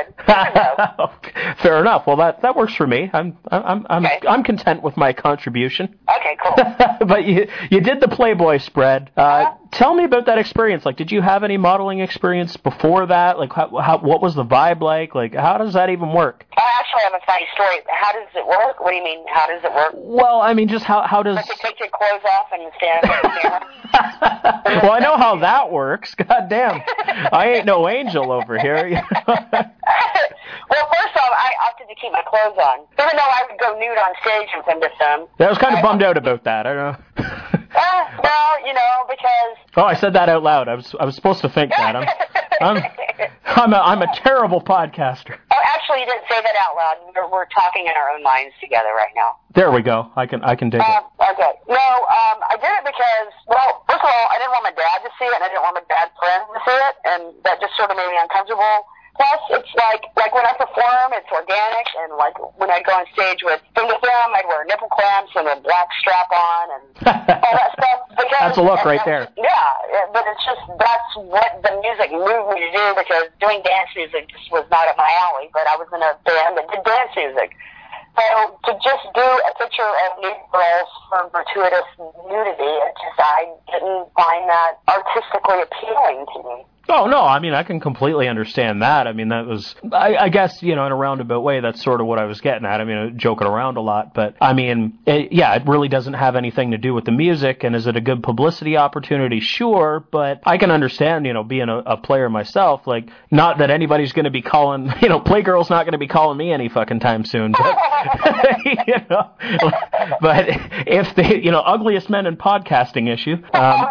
did. Fair enough. Well, that that works for me. I'm I'm I'm okay. I'm content with my contribution. Okay, cool. But you you did the Playboy spread. Uh, uh-huh. Tell me about that experience. Like, did you have any modeling experience before that? Like, how, how what was the vibe like? Like, how does that even work? I actually have a funny story. How does it work? What do you mean? How does it work? Well, I mean, just how how does? Like, you take your clothes off and stand in the camera. Well, I know how that works. God damn, I ain't no angel over here. Well, first off, I opted to keep my clothes on, even though I would go nude on stage in front of them. I was kind of bummed out about that. I don't know. Uh, well, you know, because... Oh, I said that out loud. I was I was supposed to think that. I'm I'm I'm a, I'm a terrible podcaster. Oh, actually, you didn't say that out loud. We're, we're talking in our own minds together right now. There we go. I can I can dig um, it. Okay. No, um, I did it because, well, first of all, I didn't want my dad to see it, and I didn't want my dad's friends to see it, and that just sort of made me uncomfortable. Plus, it's like, like when I perform, it's organic, and like when I go on stage with them, I'd wear nipple clamps and a black strap on and all that stuff. Because, that's a look right there. Yeah, but it's just, that's what the music moved me to do, because doing dance music just was not up my alley, but I was in a band that did dance music. So to just do a picture of nude girls for gratuitous nudity, it just, I didn't find that artistically appealing to me. Oh, no, I mean, I can completely understand that. I mean, that was, I, I guess, you know, in a roundabout way, that's sort of what I was getting at. I mean, joking around a lot, but, I mean, it, yeah, it really doesn't have anything to do with the music, and is it a good publicity opportunity? Sure, but I can understand, you know, being a, a player myself, like, not that anybody's going to be calling, you know, Playgirl's not going to be calling me any fucking time soon, but, you know, but if the, you know, ugliest men in podcasting issue, um,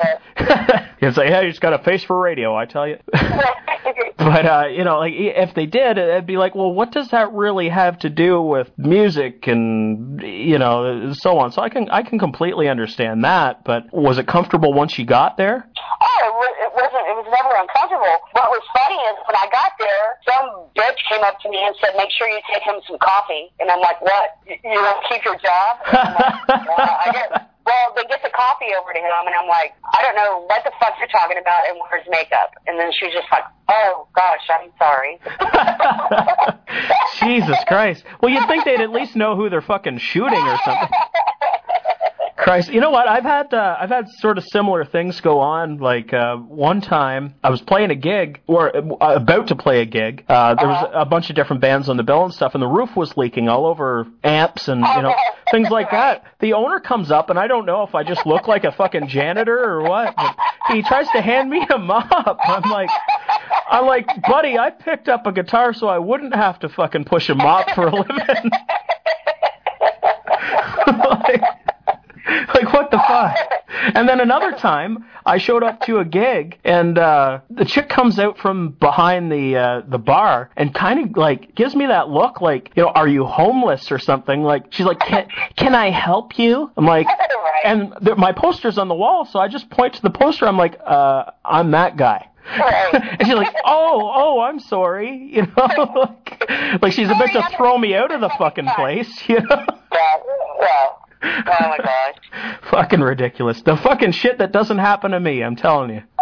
you say, hey, you just got a face for radio, I tell you. But, uh, you know, like, if they did, it'd be like, well, what does that really have to do with music and, you know, so on? So I can I can completely understand that, but was it comfortable once you got there? Oh, it, was, it wasn't, it was never uncomfortable. What was funny is when I got there, some bitch came up to me and said, make sure you take him some coffee. And I'm like, what? You, you want to keep your job? I'm like, well, I guess. Well, they get the coffee over to him, and I'm like, I don't know what the fuck you're talking about, and where's makeup? And then she was just like, oh, gosh, I'm sorry. Jesus Christ. Well, you'd think they'd at least know who they're fucking shooting or something. Christ, you know what? I've had uh, I've had sort of similar things go on. Like uh, one time, I was playing a gig, or uh, about to play a gig. Uh, there was a bunch of different bands on the bill and stuff, and the roof was leaking all over amps and you know things like that. The owner comes up, and I don't know if I just look like a fucking janitor or what. But he tries to hand me a mop. I'm like, I'm like, buddy, I picked up a guitar so I wouldn't have to fucking push a mop for a living. like, Like, what the fuck? And then another time, I showed up to a gig, and uh, the chick comes out from behind the uh, the bar and kind of like gives me that look, like, you know, are you homeless or something? Like, she's like, can can I help you? I'm like, and the, my poster's on the wall, so I just point to the poster. I'm like, uh, I'm that guy. Right. And she's like, oh, oh, I'm sorry, you know, like, like she's about to throw me out of the fucking place, you know. Yeah, yeah. Oh my gosh. Fucking ridiculous. The fucking shit that doesn't happen to me, I'm telling you.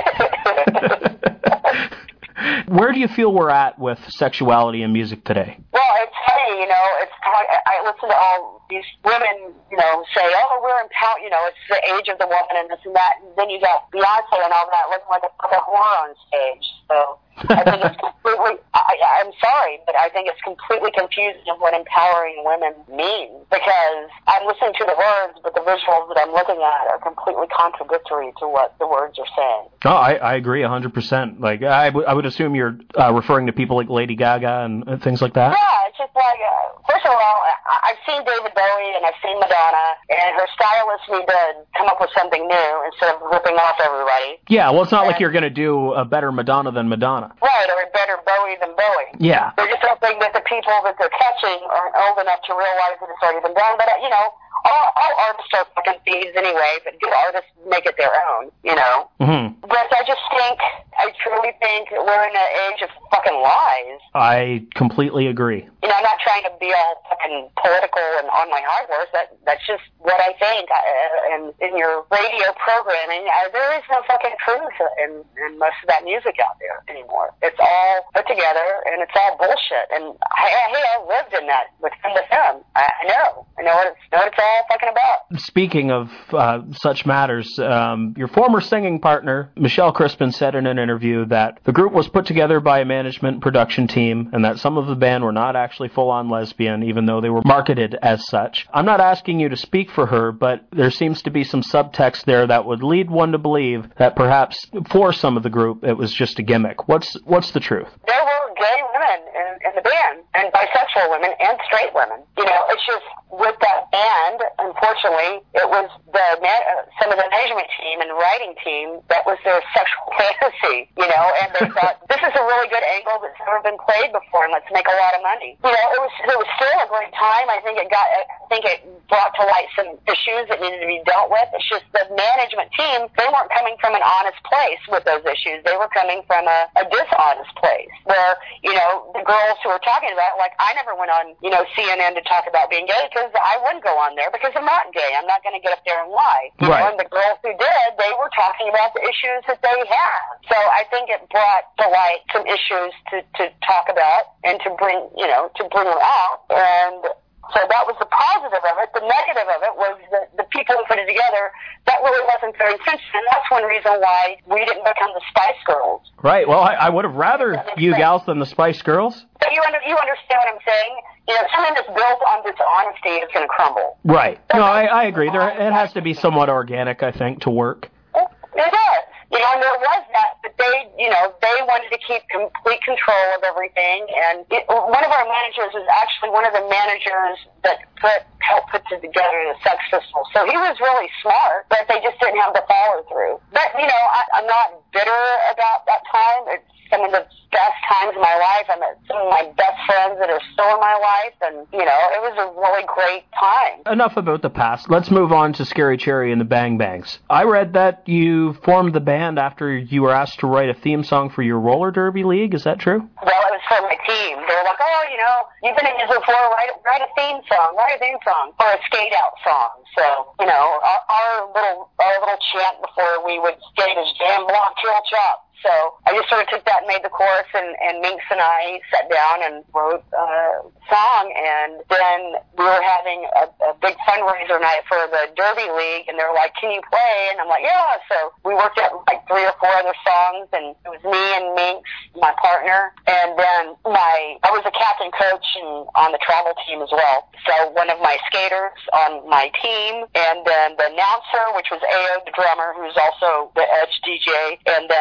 Where do you feel we're at with sexuality in music today? Well, it's funny, you know, it's I listen to all these women, you know, say, oh, we're empowered, you know, it's the age of the woman and this and that, and then you got Beyonce and all that looking like a fucking whore on stage, so I think it's completely, I, I'm sorry, but I think it's completely confusing of what empowering women means, because I'm listening to the words, but the visuals that I'm looking at are completely contradictory to what the words are saying. Oh, I, I agree one hundred percent. Like, I, w- I would assume you're uh, referring to people like Lady Gaga and, and things like that? Yeah, it's just like, uh, first of all, I, I've seen David Bowie and I've seen Madonna, and her stylists need to come up with something new instead of ripping off everybody. Yeah, well, it's not and, like you're going to do a better Madonna than Madonna. Right, or a better Bowie than Bowie. Yeah. They're just hoping that the people that they're catching aren't old enough to realize that it's already been done. But, uh, you know, all, all artists are fucking thieves anyway, but good artists make it their own, you know? Mm-hmm. But I just think, I truly think we're in an age of fucking lies. I completely agree. You know, I'm not trying to be all fucking political and on my high horse. That, that's just what I think. I, and in your radio programming, I, there is no fucking truth in, in most of that music out there anymore. It's all put together, and it's all bullshit. And, I, I, hey, I lived in that with Fem to Femme. I, I know. I know what it's, know what it's all fucking about. Speaking of uh, such matters, um, your former singing partner, Michelle Crispin, said in an interview that the group was put together by a management production team and that some of the band were not actually full-on lesbian, even though they were marketed as such. I'm not asking you to speak for her, but there seems to be some subtext there that would lead one to believe that perhaps for some of the group it was just a gimmick. What's what's the truth? There were gay women in, in the band, and bisexual women, and straight women. You know, it's just with that band, unfortunately, it was the man, uh, some of the management team and writing team that was their sexual fantasy, you know, and they thought, this is a really good angle that's never been played before, and let's make a lot of money. You know, it was it was still a great time. I think it got, I think it brought to light some issues that needed to be dealt with. It's just the management team, they weren't coming from an honest place with those issues. They were coming from a, a dishonest place where, you know, the girls who were talking about, like, I never went on, you know, C N N to talk about being gay because I wouldn't go on there because I'm not gay. I'm not going to get up there and lie. You right. know, and the girls who did, they were talking about the issues that they had. So I think it brought to light some issues to, to talk about and to bring, you know, to bring them out. And so that was the positive of it. The negative of it was that the people who put it together, that really wasn't very sensitive. And that's one reason why we didn't become the Spice Girls. Right. Well, I, I would have rather you sense. gals than the Spice Girls. But you, under, you understand what I'm saying? You know, something that's built on dishonesty is going to crumble. Right. No, I, I agree. There, it has to be somewhat organic, I think, to work. It, it does. You know, and there was that, but they, you know, they wanted to keep complete control of everything. And it, one of our managers was actually one of the managers that put, helped put together the Sex Pistols. So he was really smart, but they just didn't have the follow through. But, you know, I, I'm not bitter about that time. It's some of the best times of my life. I met some of my best friends that are still in my life, and, you know, it was a really great time. Enough about the past. Let's move on to Scary Cherry and the Bang Bangs. I read that you formed the band after you were asked to write a theme song for your roller derby league. Is that true? Well, it was for my team. They were like, oh, you know, you've been in music before, write, write a theme song, write a theme song, or a skate-out song. So, you know, our, our little our little chant before we would skate is jam, block, kill, chop. So I just sort of took that and made the chorus, and, and Minx and I sat down and wrote a song, and then we were having a, a big fundraiser night for the Derby League, and they were like, can you play? And I'm like, yeah. So we worked out like three or four other songs, and it was me and Minx, my partner, and then my, I was a captain coach and on the travel team as well. So one of my skaters on my team, and then the announcer, which was A O, the drummer, who's also the Edge D J, and then one of his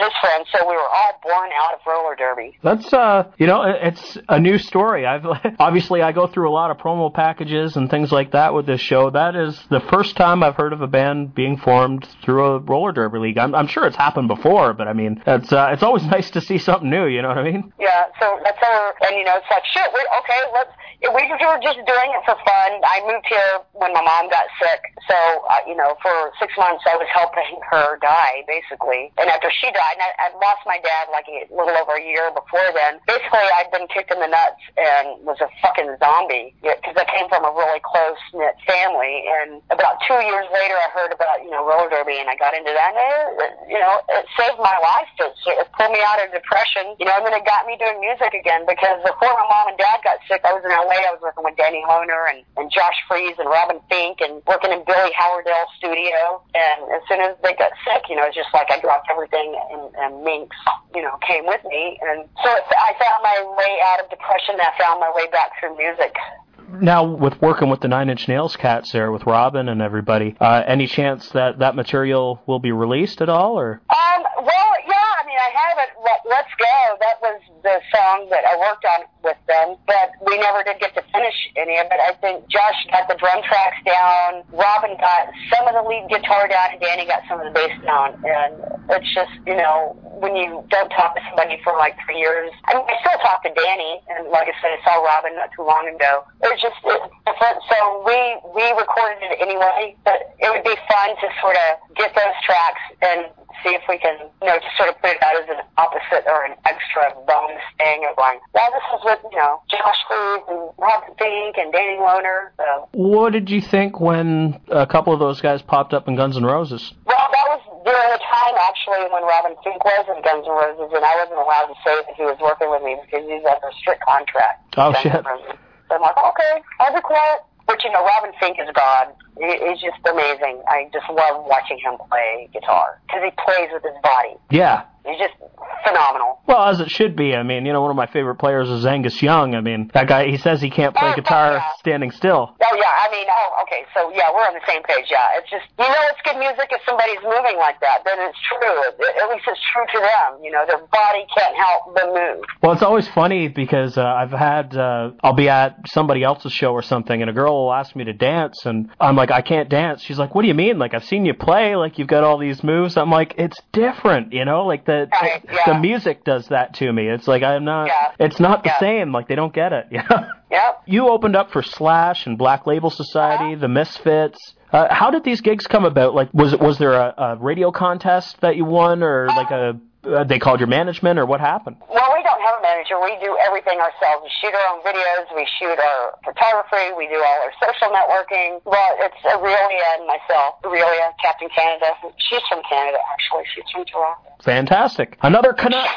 his friends, so we were all born out of roller derby. That's, uh, you know, it's a new story. I've obviously I go through a lot of promo packages and things like that with this show. That is the first time I've heard of a band being formed through a roller derby league. I'm, I'm sure it's happened before, but I mean, it's uh, it's always nice to see something new. You know what I mean? Yeah. So that's our, and you know, it's like shit. We okay, let's. We were just doing it for fun. I moved here when my mom got sick, so uh, you know, for six months I was helping her die, basically. And after she died, and I, I lost my dad like a little over a year before then. Basically, I'd been kicked in the nuts and was a fucking zombie because I came from a really close knit family. And about two years later, I heard about you know roller derby, and I got into that. And it, you know, it saved my life. It, it pulled me out of depression. You know, and then it got me doing music again because before my mom and dad got sick, I was in L A. I was working with Danny Lohner and, and Josh Freese and Robin Fink and working in Billy Howardale's studio. And as soon as they got sick, you know, it's just like I dropped everything and, and Minx, you know, came with me. And so it, I found my way out of depression. I found my way back through music. Now, with working with the Nine Inch Nails cats there, with Robin and everybody, uh, any chance that that material will be released at all, or? Um, well, yeah, I mean, I have it, Let, Let's Go. That was the song that I worked on with them, but we never did get to finish any of it. I think Josh got the drum tracks down, Robin got some of the lead guitar down, and Danny got some of the bass down, and it's just, you know, when you don't talk to somebody for like three years, I mean, I still talk to Danny, and like I said, I saw Robin not too long ago. It was just it's different, so we, we recorded it anyway, but it would be fun to sort of get those tracks and see if we can, you know, just sort of put it out as an opposite or an extra bonus thing of like, well, this is with, you know, Josh Freese and Robin Fink and Danny Lohner. So. What did you think when a couple of those guys popped up in Guns N' Roses? Well, that was during the time, actually, when Robin Fink was in Guns N' Roses, and I wasn't allowed to say that he was working with me because he's under a strict contract. Oh, shit. So I'm like, okay, I'll be quiet. But, you know, Robin Fink is God. He's just amazing. I just love watching him play guitar because he plays with his body. Yeah. He's just phenomenal. Well, as it should be. I mean, you know, one of my favorite players is Angus Young. I mean, that guy, he says he can't play oh, guitar yeah. standing still. Oh, yeah. I mean, oh, okay. So, yeah, we're on the same page, yeah. It's just, you know, it's good music if somebody's moving like that. Then it's true. At least it's true to them. You know, their body can't help but move. Well, it's always funny because uh, I've had, uh, I'll be at somebody else's show or something, and a girl will ask me to dance, and I'm like, I can't dance. She's like, what do you mean? Like, I've seen you play. Like, you've got all these moves. I'm like, it's different, you know? Like, the right, the, yeah. the music does that to me. It's like, I'm not, yeah. it's not the yeah. same. Like, they don't get it, you know? Yep. You opened up for Slash and Black Label Society, uh-huh. the Misfits. Uh, how did these gigs come about? Like, was was there a, a radio contest that you won, or like a uh, they called your management, or what happened? Well, we don't have a manager. We do everything ourselves. We shoot our own videos. We shoot our photography. We do all our social networking. Well, it's Aurelia and myself. Aurelia, Captain Canada. She's from Canada, actually. She's from Toronto. Fantastic. Another Canuck.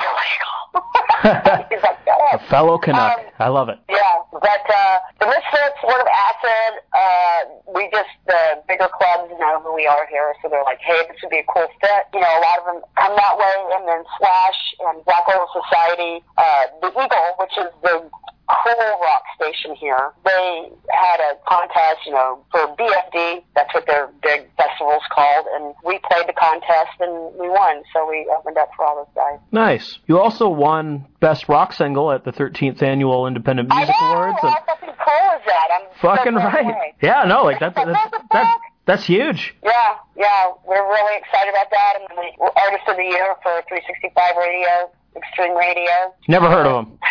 He's like, a fellow Canuck. Um, I love it. Yeah, but uh, the Misfits, Word of Acid, uh, we just, the bigger clubs know who we are here, so they're like, hey, this would be a cool fit. You know, a lot of them come that way, and then Slash and Black Label Society, uh, the Eagle, which is the cool rock station here, they had a contest, you know, for B F D, that's what their big festival's called, and we played the contest and we won, so we opened up for all those guys. Nice. You also won Best Rock Single at the thirteenth Annual Independent Music I know, Awards. How fucking cool is that? I'm fucking so right. away. Yeah, no, like that's that's, that's that's huge. Yeah, yeah, we're really excited about that, and the Artist of the Year for three sixty-five Radio. Extreme Radio. Never heard of them.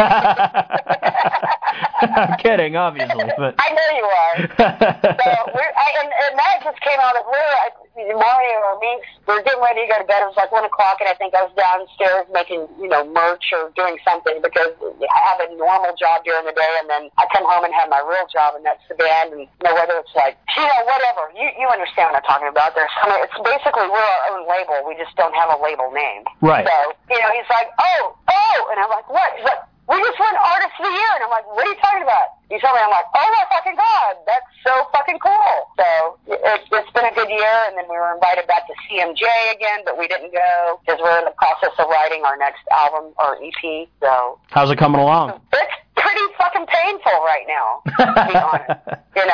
I'm kidding, obviously, but I know you are. So we're, I, and, and that just came out of we're I, Mario or me. We were getting ready to go to bed. It was like one o'clock, and I think I was downstairs making you know merch or doing something because I have a normal job during the day, and then I come home and have my real job, and that's the band. And you know whether it's like you know whatever you you understand what I'm talking about. There's some. It's basically we're our own label. We just don't have a label name. Right. So you know he's like, oh, oh, and I'm like, what? He's like, we just won Artist of the Year, and I'm like, what are you talking about? He told me, I'm like, oh my fucking god, that's so fucking cool. So it, it's been a good year, and then we were invited back to C M J again, but we didn't go because we're in the process of writing our next album or E P. So how's it coming along? It's pretty fucking painful right now, to be honest. You know,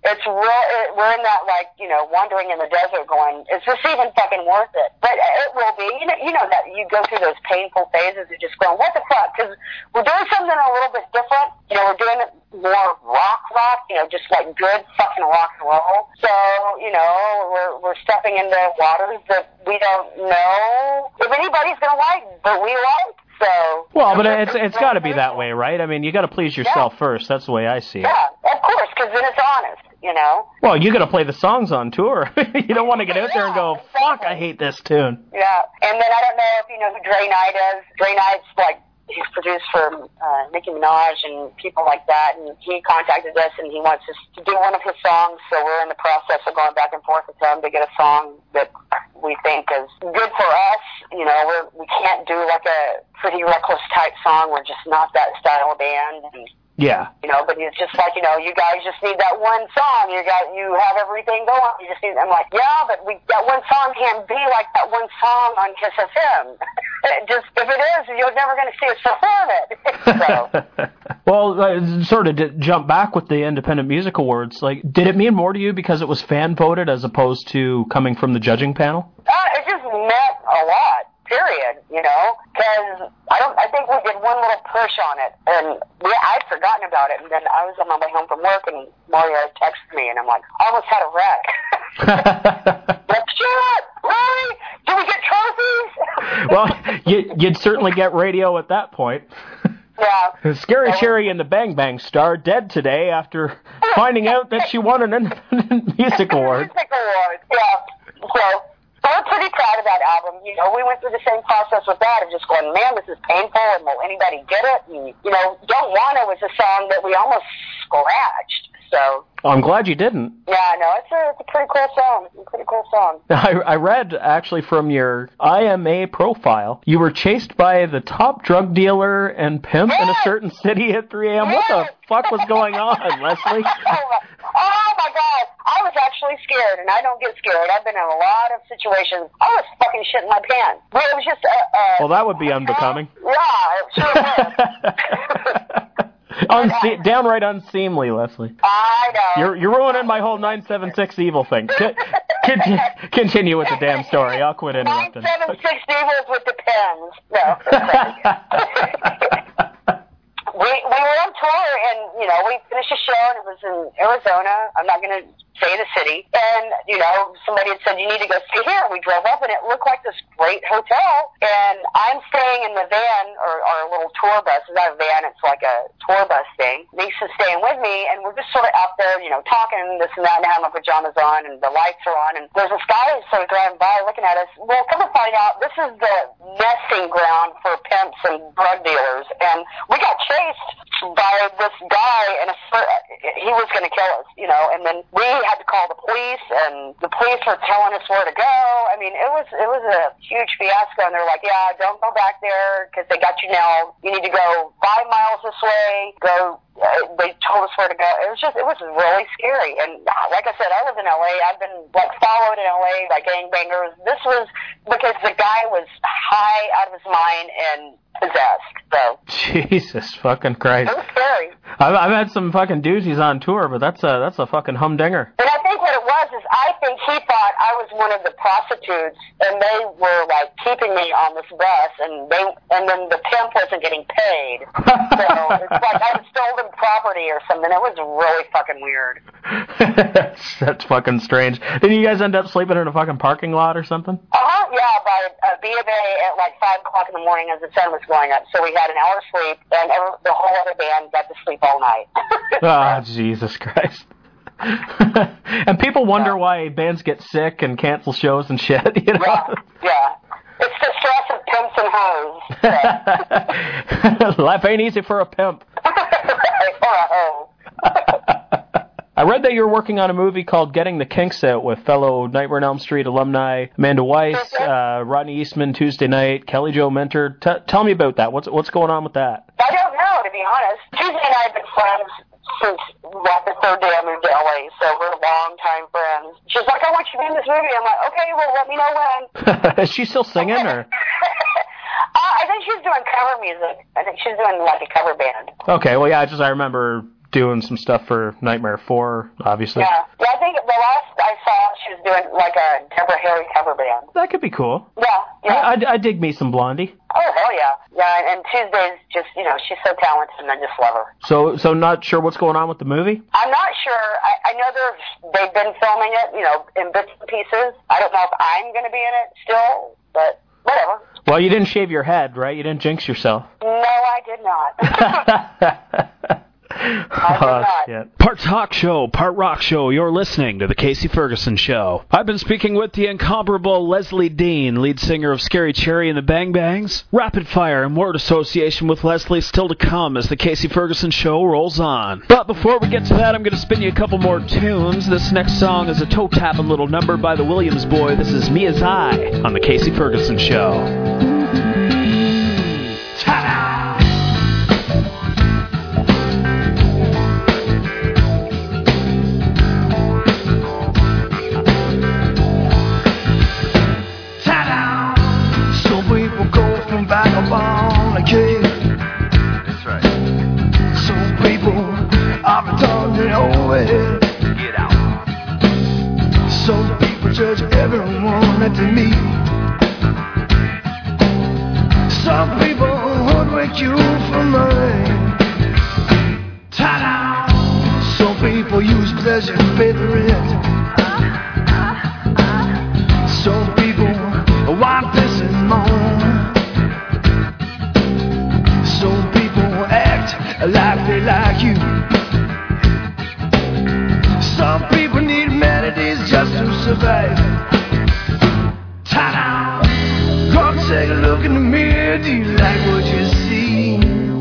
It's real. It, we're in that, like, you know, wandering in the desert going, is this even fucking worth it? But it will be. You know, you know that you go through those painful phases of just going, what the fuck? Because we're doing something a little bit different. You know, we're doing it more rock rock, you know, just like good fucking rock and roll. So, you know, we're we're stepping into waters that we don't know if anybody's gonna like, but we like. So well, but it's it's got to be that way, right? I mean, you got to please yourself yeah. first. That's the way I see it. Yeah, of course, because then it's honest, you know. Well, you got to play the songs on tour. You don't want to get out there and go, "Fuck, I hate this tune." Yeah, and then I don't know if you know who Dre Knight is. Dre Knight's like he's produced for uh, Nicki Minaj and people like that, and he contacted us and he wants us to do one of his songs. So we're in the process of going back and forth with him to get a song that we think is good for us. You know, we're, we can't do like a Pretty Reckless type song. We're just not that style of band. And, yeah. You know, but it's just like, you know, you guys just need that one song. You got, you have everything going. You just need, I'm like, yeah, but we, that one song can't be like that one song on Kiss F M. Just, if it is, you're never going to see us perform it. So. Well, uh, sort of to jump back with the Independent Music Awards, like, did it mean more to you because it was fan voted as opposed to coming from the judging panel? Uh, it just meant a lot. Period, you know, because I don't. I think we did one little push on it, and we, I'd forgotten about it. And then I was on my way home from work, and Mario texted me, and I'm like, I almost had a wreck. Like, shit, really? Do we get trophies? Well, you, you'd certainly get radio at that point. Yeah. Scary Cherry and the Bang Bang star dead today after finding out that she won an Independent Music Award. Music Award, yeah. So. We're pretty proud of that album. You know, we went through the same process with that of just going, man, this is painful, and will anybody get it? And, you know, Don't Wanna was a song that we almost scratched. So. Well, I'm glad you didn't. Yeah, no, it's a, it's a pretty cool song. It's a pretty cool song. I, I read, actually, from your I M A profile, you were chased by the top drug dealer and pimp yes! in a certain city at three a.m. Yes! What the fuck was going on, Leslie? Oh, my God. I was actually scared, and I don't get scared. I've been in a lot of situations. I was fucking shitting my pants. Well, it was just a... Uh, uh, well, that would be unbecoming. Uh, yeah, it sure was. Unse- downright unseemly, Leslie. I know. You're you're ruining my whole nine seven six evil thing. C- continue, continue with the damn story. I'll quit interrupting. nine seven six evils with the pens. No. We we were on tour, and, you know, we finished a show, and it was in Arizona. I'm not going to say the city. And, you know, somebody had said, you need to go stay here. We drove up, and it looked like this great hotel. And I'm staying in the van, or our little tour bus. It's not a van, it's like a tour bus thing. Lisa's staying with me, and we're just sort of out there, you know, talking this and that, and I have my pajamas on, and the lights are on. And there's this guy who's sort of driving by looking at us. Well, come to find out, this is the nesting ground for pimps and drug dealers. And we got chased by this guy, and a, he was going to kill us, you know, and then we had to call the police, and the police were telling us where to go. I mean, it was it was a huge fiasco, and they're like, yeah, don't go back there because they got you now. You need to go five miles this way, go... Uh, they told us where to go. It was just, it was really scary. And uh, like I said, I live in L A. I've been, like, followed in L A by gangbangers. This was because the guy was high out of his mind and possessed. So. Jesus fucking Christ. It was scary. I've, I've had some fucking doozies on tour, but that's a, that's a fucking humdinger. And I think what it was is I think he thought I was one of the prostitutes, and they were, like, keeping me on this bus, and they, and then the pimp wasn't getting paid. So it's like I was stolen property or something. It was really fucking weird. that's, that's fucking strange. Did you guys end up sleeping in a fucking parking lot or something? Uh-huh, yeah, by uh, B of A at like five o'clock in the morning as the sun was going up. So we had an hour's sleep, and every, the whole other band got to sleep all night. Oh, Jesus Christ. And people wonder yeah. why bands get sick and cancel shows and shit, you know? Yeah, yeah. It's the stress of pimps and hoes. So. Life ain't easy for a pimp. Or a hoe. I read that you're working on a movie called Getting the Kinks Out with fellow Nightmare on Elm Street alumni Amanda Weiss, uh, Rodney Eastman Tuesday Night, Kelly Jo Mentor. T- tell me about that. What's what's going on with that? I don't know, to be honest. Tuesday and I have been friends since like the third day I moved to L A, so we're long-time friends. She's like, I want you to be in this movie. I'm like, okay, well, let me know when. Is she still singing, or? Uh, I think she's doing cover music. I think she's doing, like, a cover band. Okay, well, yeah, I just I remember doing some stuff for Nightmare four, obviously. Yeah. Yeah, I think the last I saw, she was doing like a Deborah Harry cover band. That could be cool. Yeah, yeah. I, I, I dig me some Blondie. Oh, hell yeah. Yeah, and Tuesday's just, you know, she's so talented, and I just love her. So, so not sure what's going on with the movie? I'm not sure. I, I know they're, they've been filming it, you know, in bits and pieces. I don't know if I'm going to be in it still, but whatever. Well, you didn't shave your head, right? You didn't jinx yourself. No, I did not. Oh, shit. Part talk show, part rock show. You're listening to The Casey Ferguson Show. I've been speaking with the incomparable Leslie Dean, lead singer of Scary Cherry and the Bang Bangs. Rapid fire and word association with Leslie still to come as The Casey Ferguson Show rolls on. But before we get to that, I'm going to spin you a couple more tunes. This next song is a toe-tapping little number by the Williams Boy. This is Me As I on The Casey Ferguson Show. Vagabond again. That's right. Some people are returning away. Get out. Some people judge everyone that they meet. Some people hoodwink you for money. Ta-da! Some people use pleasure to pay the rent. Some people want this and more. Some people act like they like you. Some people need amenities just to survive. Ta-da! Come take a look in the mirror. Do you like what you see?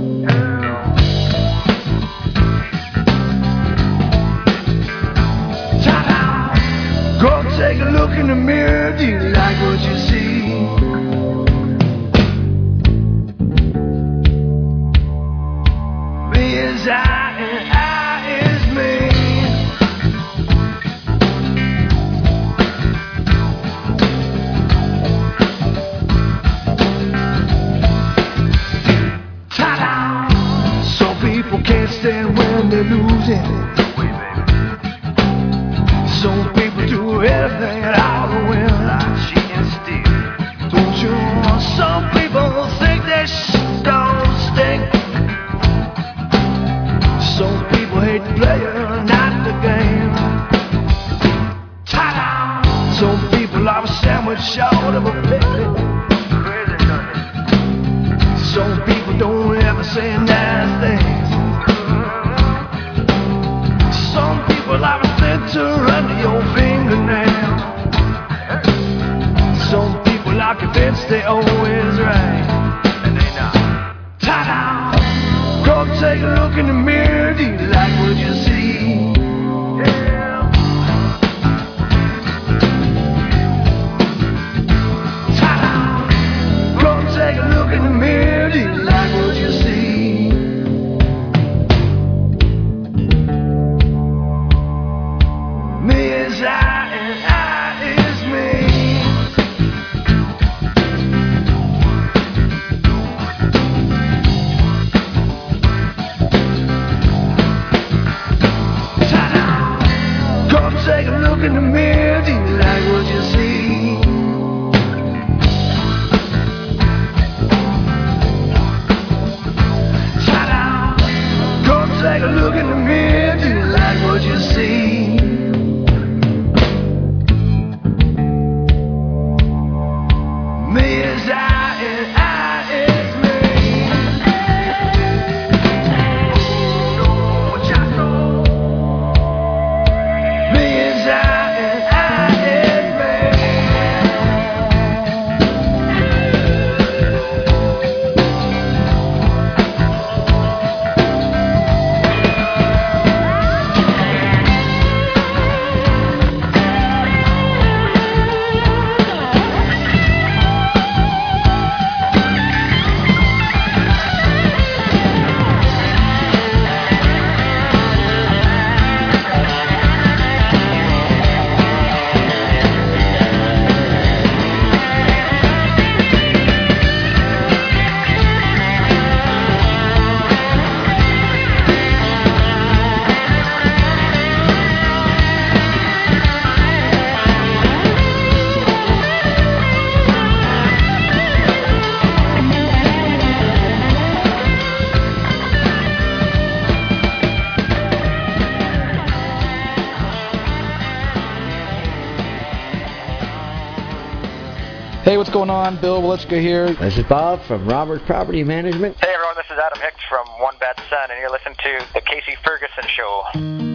Ta-da! Come take a look in the mirror. Do you like what you see? Is I and I is me. Ta-da! Some people can't stand when they're losing. Some people do everything out to win. Like she and steal. Don't you? Some people think they sh- don't stink. Some people hate the player, not the game. Ta-da! Some people are a sandwich short of a penny. Some people don't ever say nice things. Some people are a center under your fingernail. Some people are convinced they're always right. And they not. Ta-da! Come take a look in the mirror. Do you like what you see? Yeah. Ta-da! Come take a look in the mirror. Do you like what you see? Me is I and I is me. Take a look in the mirror. Do you like what you see? Ta-da! Come take a look in the mirror. Do you like what you see? Me is I and I is me. Me is I and I is me. Hey, what's going on? Bill Welichka here. This is Bob from Roberts Property Management. Hey everyone, this is Adam Hicks from One Bad Son, and you're listening to The Casey Ferguson Show.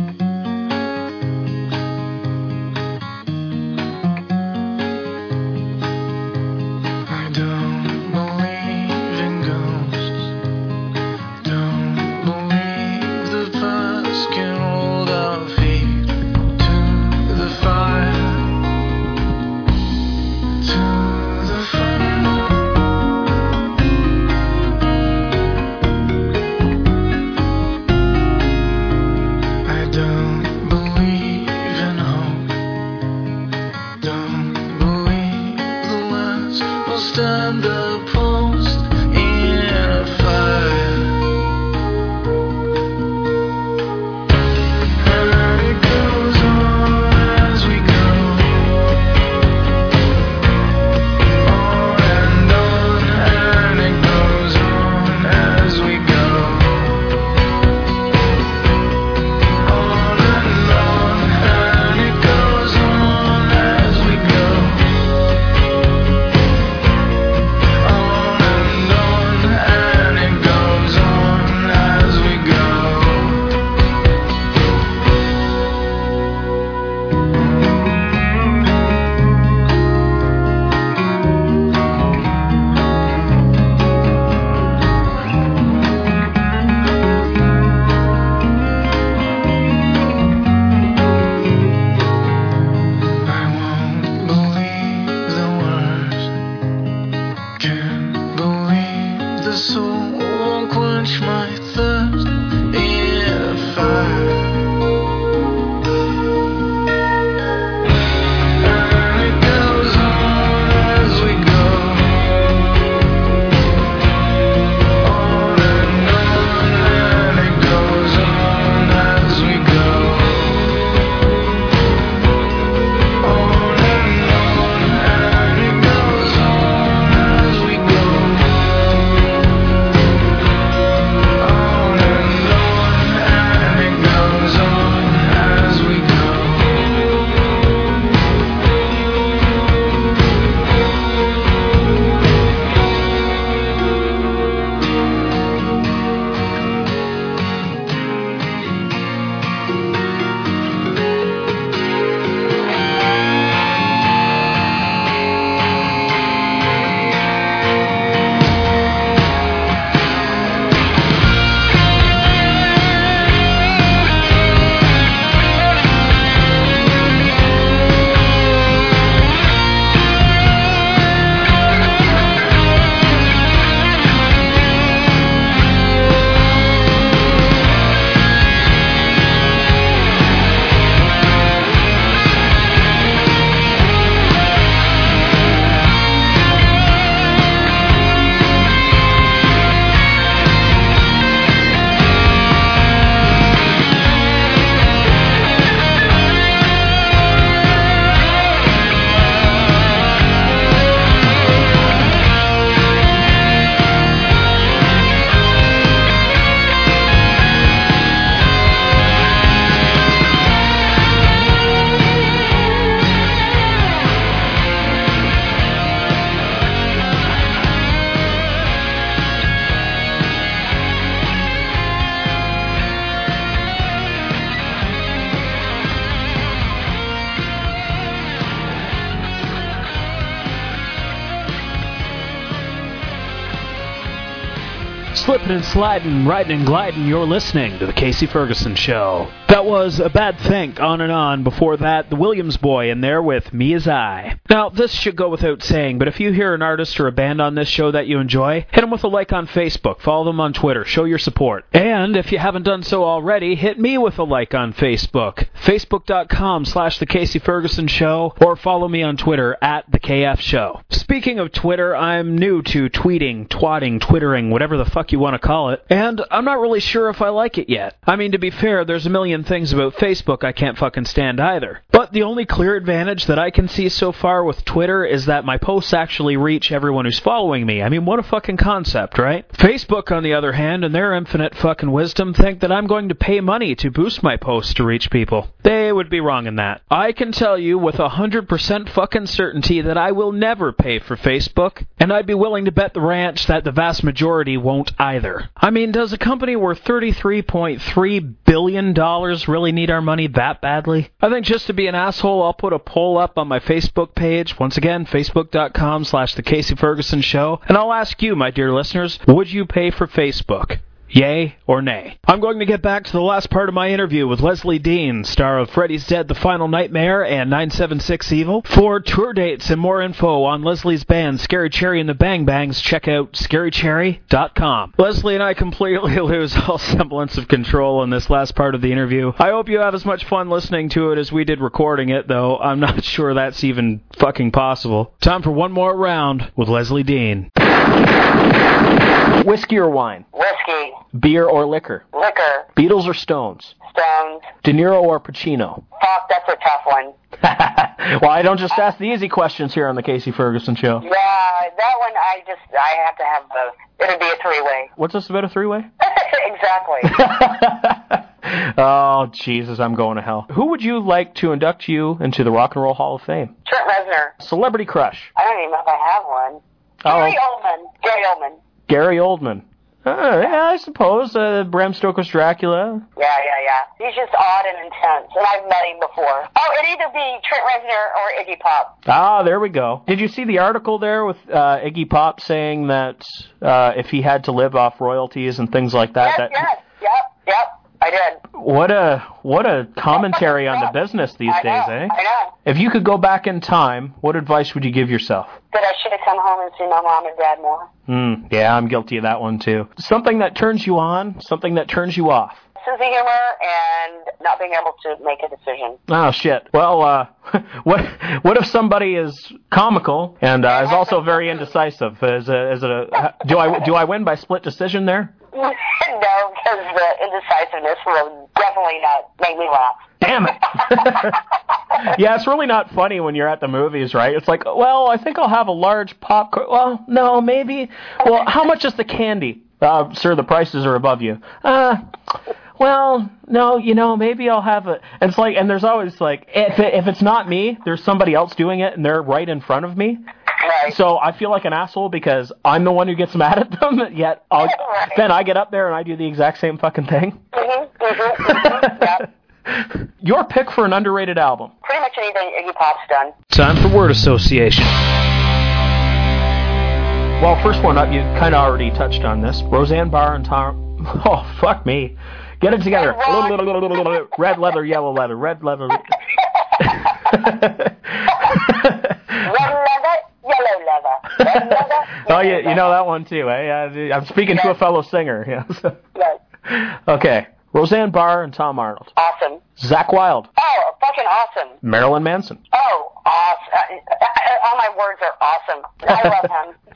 Slipping and sliding, riding and gliding, you're listening to The Casey Ferguson Show. That was A Bad Think, On and On. Before that, the Williams Boy in there with Me As I. Now, this should go without saying, but if you hear an artist or a band on this show that you enjoy, hit them with a like on Facebook, follow them on Twitter, show your support. And if you haven't done so already, hit me with a like on Facebook, facebook.com slash The Casey Ferguson Show, or follow me on Twitter at The K F Show. Speaking of Twitter, I'm new to tweeting, twatting, twittering, whatever the fuck you you want to call it, and I'm not really sure if I like it yet. I mean, to be fair, there's a million things about Facebook I can't fucking stand either. But the only clear advantage that I can see so far with Twitter is that my posts actually reach everyone who's following me. I mean, what a fucking concept, right? Facebook, on the other hand, in their infinite fucking wisdom, think that I'm going to pay money to boost my posts to reach people. They would be wrong in that. I can tell you with a hundred percent fucking certainty that I will never pay for Facebook, and I'd be willing to bet the ranch that the vast majority won't either. I mean, does a company worth thirty-three point three billion dollars really need our money that badly? I think just to be an asshole, I'll put a poll up on my Facebook page. Once again, facebook.com slash The Casey Ferguson Show. And I'll ask you, my dear listeners, would you pay for Facebook? Yay or nay? I'm going to get back to the last part of my interview with Leslie Dean, star of Freddy's Dead, The Final Nightmare, and nine seven six Evil. For tour dates and more info on Leslie's band, Scary Cherry and the Bang Bangs, check out scary cherry dot com. Leslie and I completely lose all semblance of control in this last part of the interview. I hope you have as much fun listening to it as we did recording it, though I'm not sure that's even fucking possible. Time for one more round with Leslie Dean. Whiskey or wine? Whiskey. Beer or liquor? Liquor. Beatles or Stones? Stones. De Niro or Pacino? Fuck, that's a tough one. Well, I don't just ask the easy questions here on the Casey Ferguson Show. Yeah, that one I just, I have to have both. It'll be a three-way. What's this about a three-way? Exactly. Oh, Jesus, I'm going to hell. Who would you like to induct you into the Rock and Roll Hall of Fame? Trent Reznor. Celebrity crush? I don't even know if I have one. Oh. Gary Oldman. Gary Oldman. Gary Oldman. Uh, yeah, I suppose. Uh, Bram Stoker's Dracula. Yeah, yeah, yeah. He's just odd and intense, and I've met him before. Oh, it'd either be Trent Reznor or Iggy Pop. Ah, there we go. Did you see the article there with uh, Iggy Pop saying that uh, if he had to live off royalties and things like that? Yes, that yes, yep, yep. I did. What a what a commentary on the business these I days, know, eh? I know. If you could go back in time, what advice would you give yourself? That I should have come home and seen my mom and dad more. Hmm. Yeah, I'm guilty of that one too. Something that turns you on, something that turns you off. Sense of humor and not being able to make a decision. Oh shit. Well, uh, what what if somebody is comical and uh, is also very indecisive? Is a, is it a do I do I win by split decision there? No, because the indecisiveness will definitely not make me laugh. Damn it. Yeah, it's really not funny when you're at the movies, right? It's like, well, I think I'll have a large popcorn. Well, no, maybe. Well, how much is the candy? Uh, sir, the prices are above you. Uh, well, no, you know, maybe I'll have a... And it's like, and there's always like, if it, if it's not me, there's somebody else doing it, and they're right in front of me. Right. So I feel like an asshole because I'm the one who gets mad at them, yet I'll, right. then I get up there and I do the exact same fucking thing. Mm-hmm, mm-hmm, mm-hmm. Yeah. Your pick for an underrated album? Pretty much anything Iggy Pop's done. Time for word association. Well, first one up, you kind of already touched on this. Roseanne Barr and Tom... Oh, fuck me. Get it together. Red leather, yellow leather. Red leather... Red leather, yellow leather. Red leather, oh, yeah, you know that one too, eh? I'm speaking yes. to a fellow singer. Yeah. Yes. Okay. Roseanne Barr and Tom Arnold. Awesome. Zakk Wylde. Oh, fucking awesome. Marilyn Manson. Oh, awesome. All my words are awesome.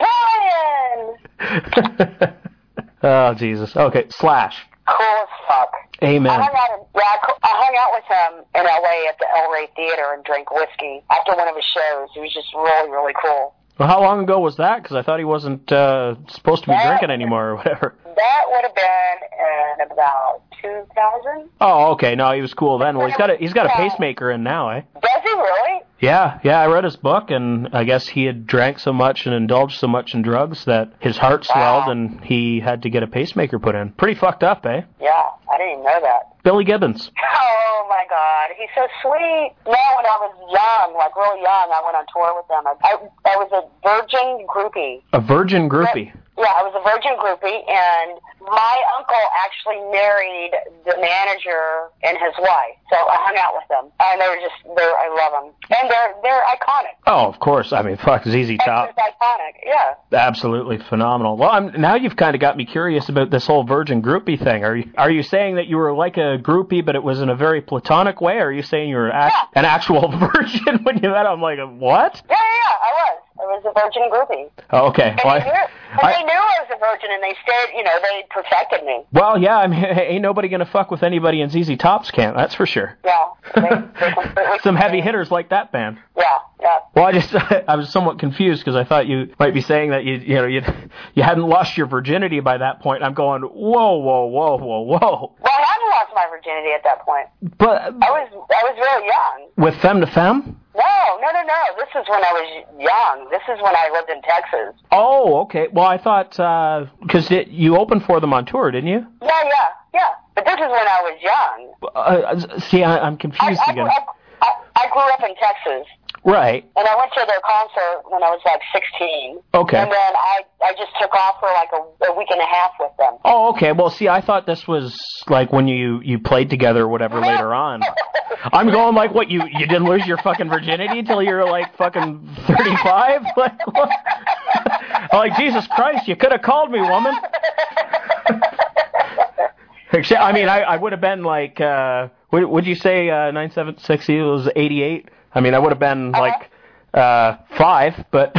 I love him. Brian! Oh, Jesus. Okay, Slash. Cool as fuck. Amen. I hung out, in, yeah, I hung out with him in L A at the El Rey Theater and drank whiskey after one of his shows. It was just really, really cool. Well, how long ago was that? Because I thought he wasn't uh, supposed to be that, drinking anymore or whatever. That would have been in about two thousand. Oh, okay. No, he was cool then. Well, he's got a, he's got a pacemaker in now, eh? Does he really? Yeah, yeah. I read his book, and I guess he had drank so much and indulged so much in drugs that his heart swelled, wow. and he had to get a pacemaker put in. Pretty fucked up, eh? Yeah, I didn't even know that. Billy Gibbons. Oh, my God. He's so sweet. Man, when I was young, like real young, I went on tour with them. I, I, I was a virgin groupie. A virgin groupie? Yeah, I was a virgin groupie, and my uncle actually married the manager and his wife. So I hung out with them, and they were just, they're, I love them. And they're they're iconic. Oh, of course. I mean, fuck, Z Z Top. It's iconic, yeah. Absolutely phenomenal. Well, I'm, now you've kind of got me curious about this whole virgin groupie thing. Are you, are you saying that you were like a groupie, but it was in a very platonic way, or are you saying you were act- yeah. an actual virgin when you met? I'm like, what? Yeah, yeah, yeah, I was. It was was a virgin groupie. Oh, okay. And, Well, they, knew, and I, they knew I was a virgin, and they stayed, you know, they protected me. well, yeah, I mean, ain't nobody going to fuck with anybody in Z Z Top's camp, that's for sure. Yeah. They, they completely Some heavy hitters like that band. Yeah, yeah. Well, I just, I was somewhat confused because I thought you might be saying that you, you know, you, you hadn't lost your virginity by that point. I'm going, whoa, whoa, whoa, whoa, whoa. Well, I hadn't lost my virginity at that point. But I was, I was real young. with Femme to Femme? No, no, no, no. This is when I was young. This is when I lived in Texas. Oh, okay. Well, I thought, because you opened for them on tour, didn't you? Yeah, yeah, yeah. But this is when I was young. Uh, see, I, I'm confused I, I, again. I, I, I grew up in Texas. Right. And I went to their concert when I was like sixteen. Okay. And then I, I just took off for like a, a week and a half with them. Oh, okay. Well, see, I thought this was like when you, you played together or whatever later on. I'm going like, what, you, you didn't lose your fucking virginity until you were like fucking thirty-five? Like, what? I'm like, Jesus Christ, you could have called me, woman. I mean, I, I would have been like, uh, would, would you say uh, nine seven six E was eighty-eight? I mean, I would have been like uh, five, but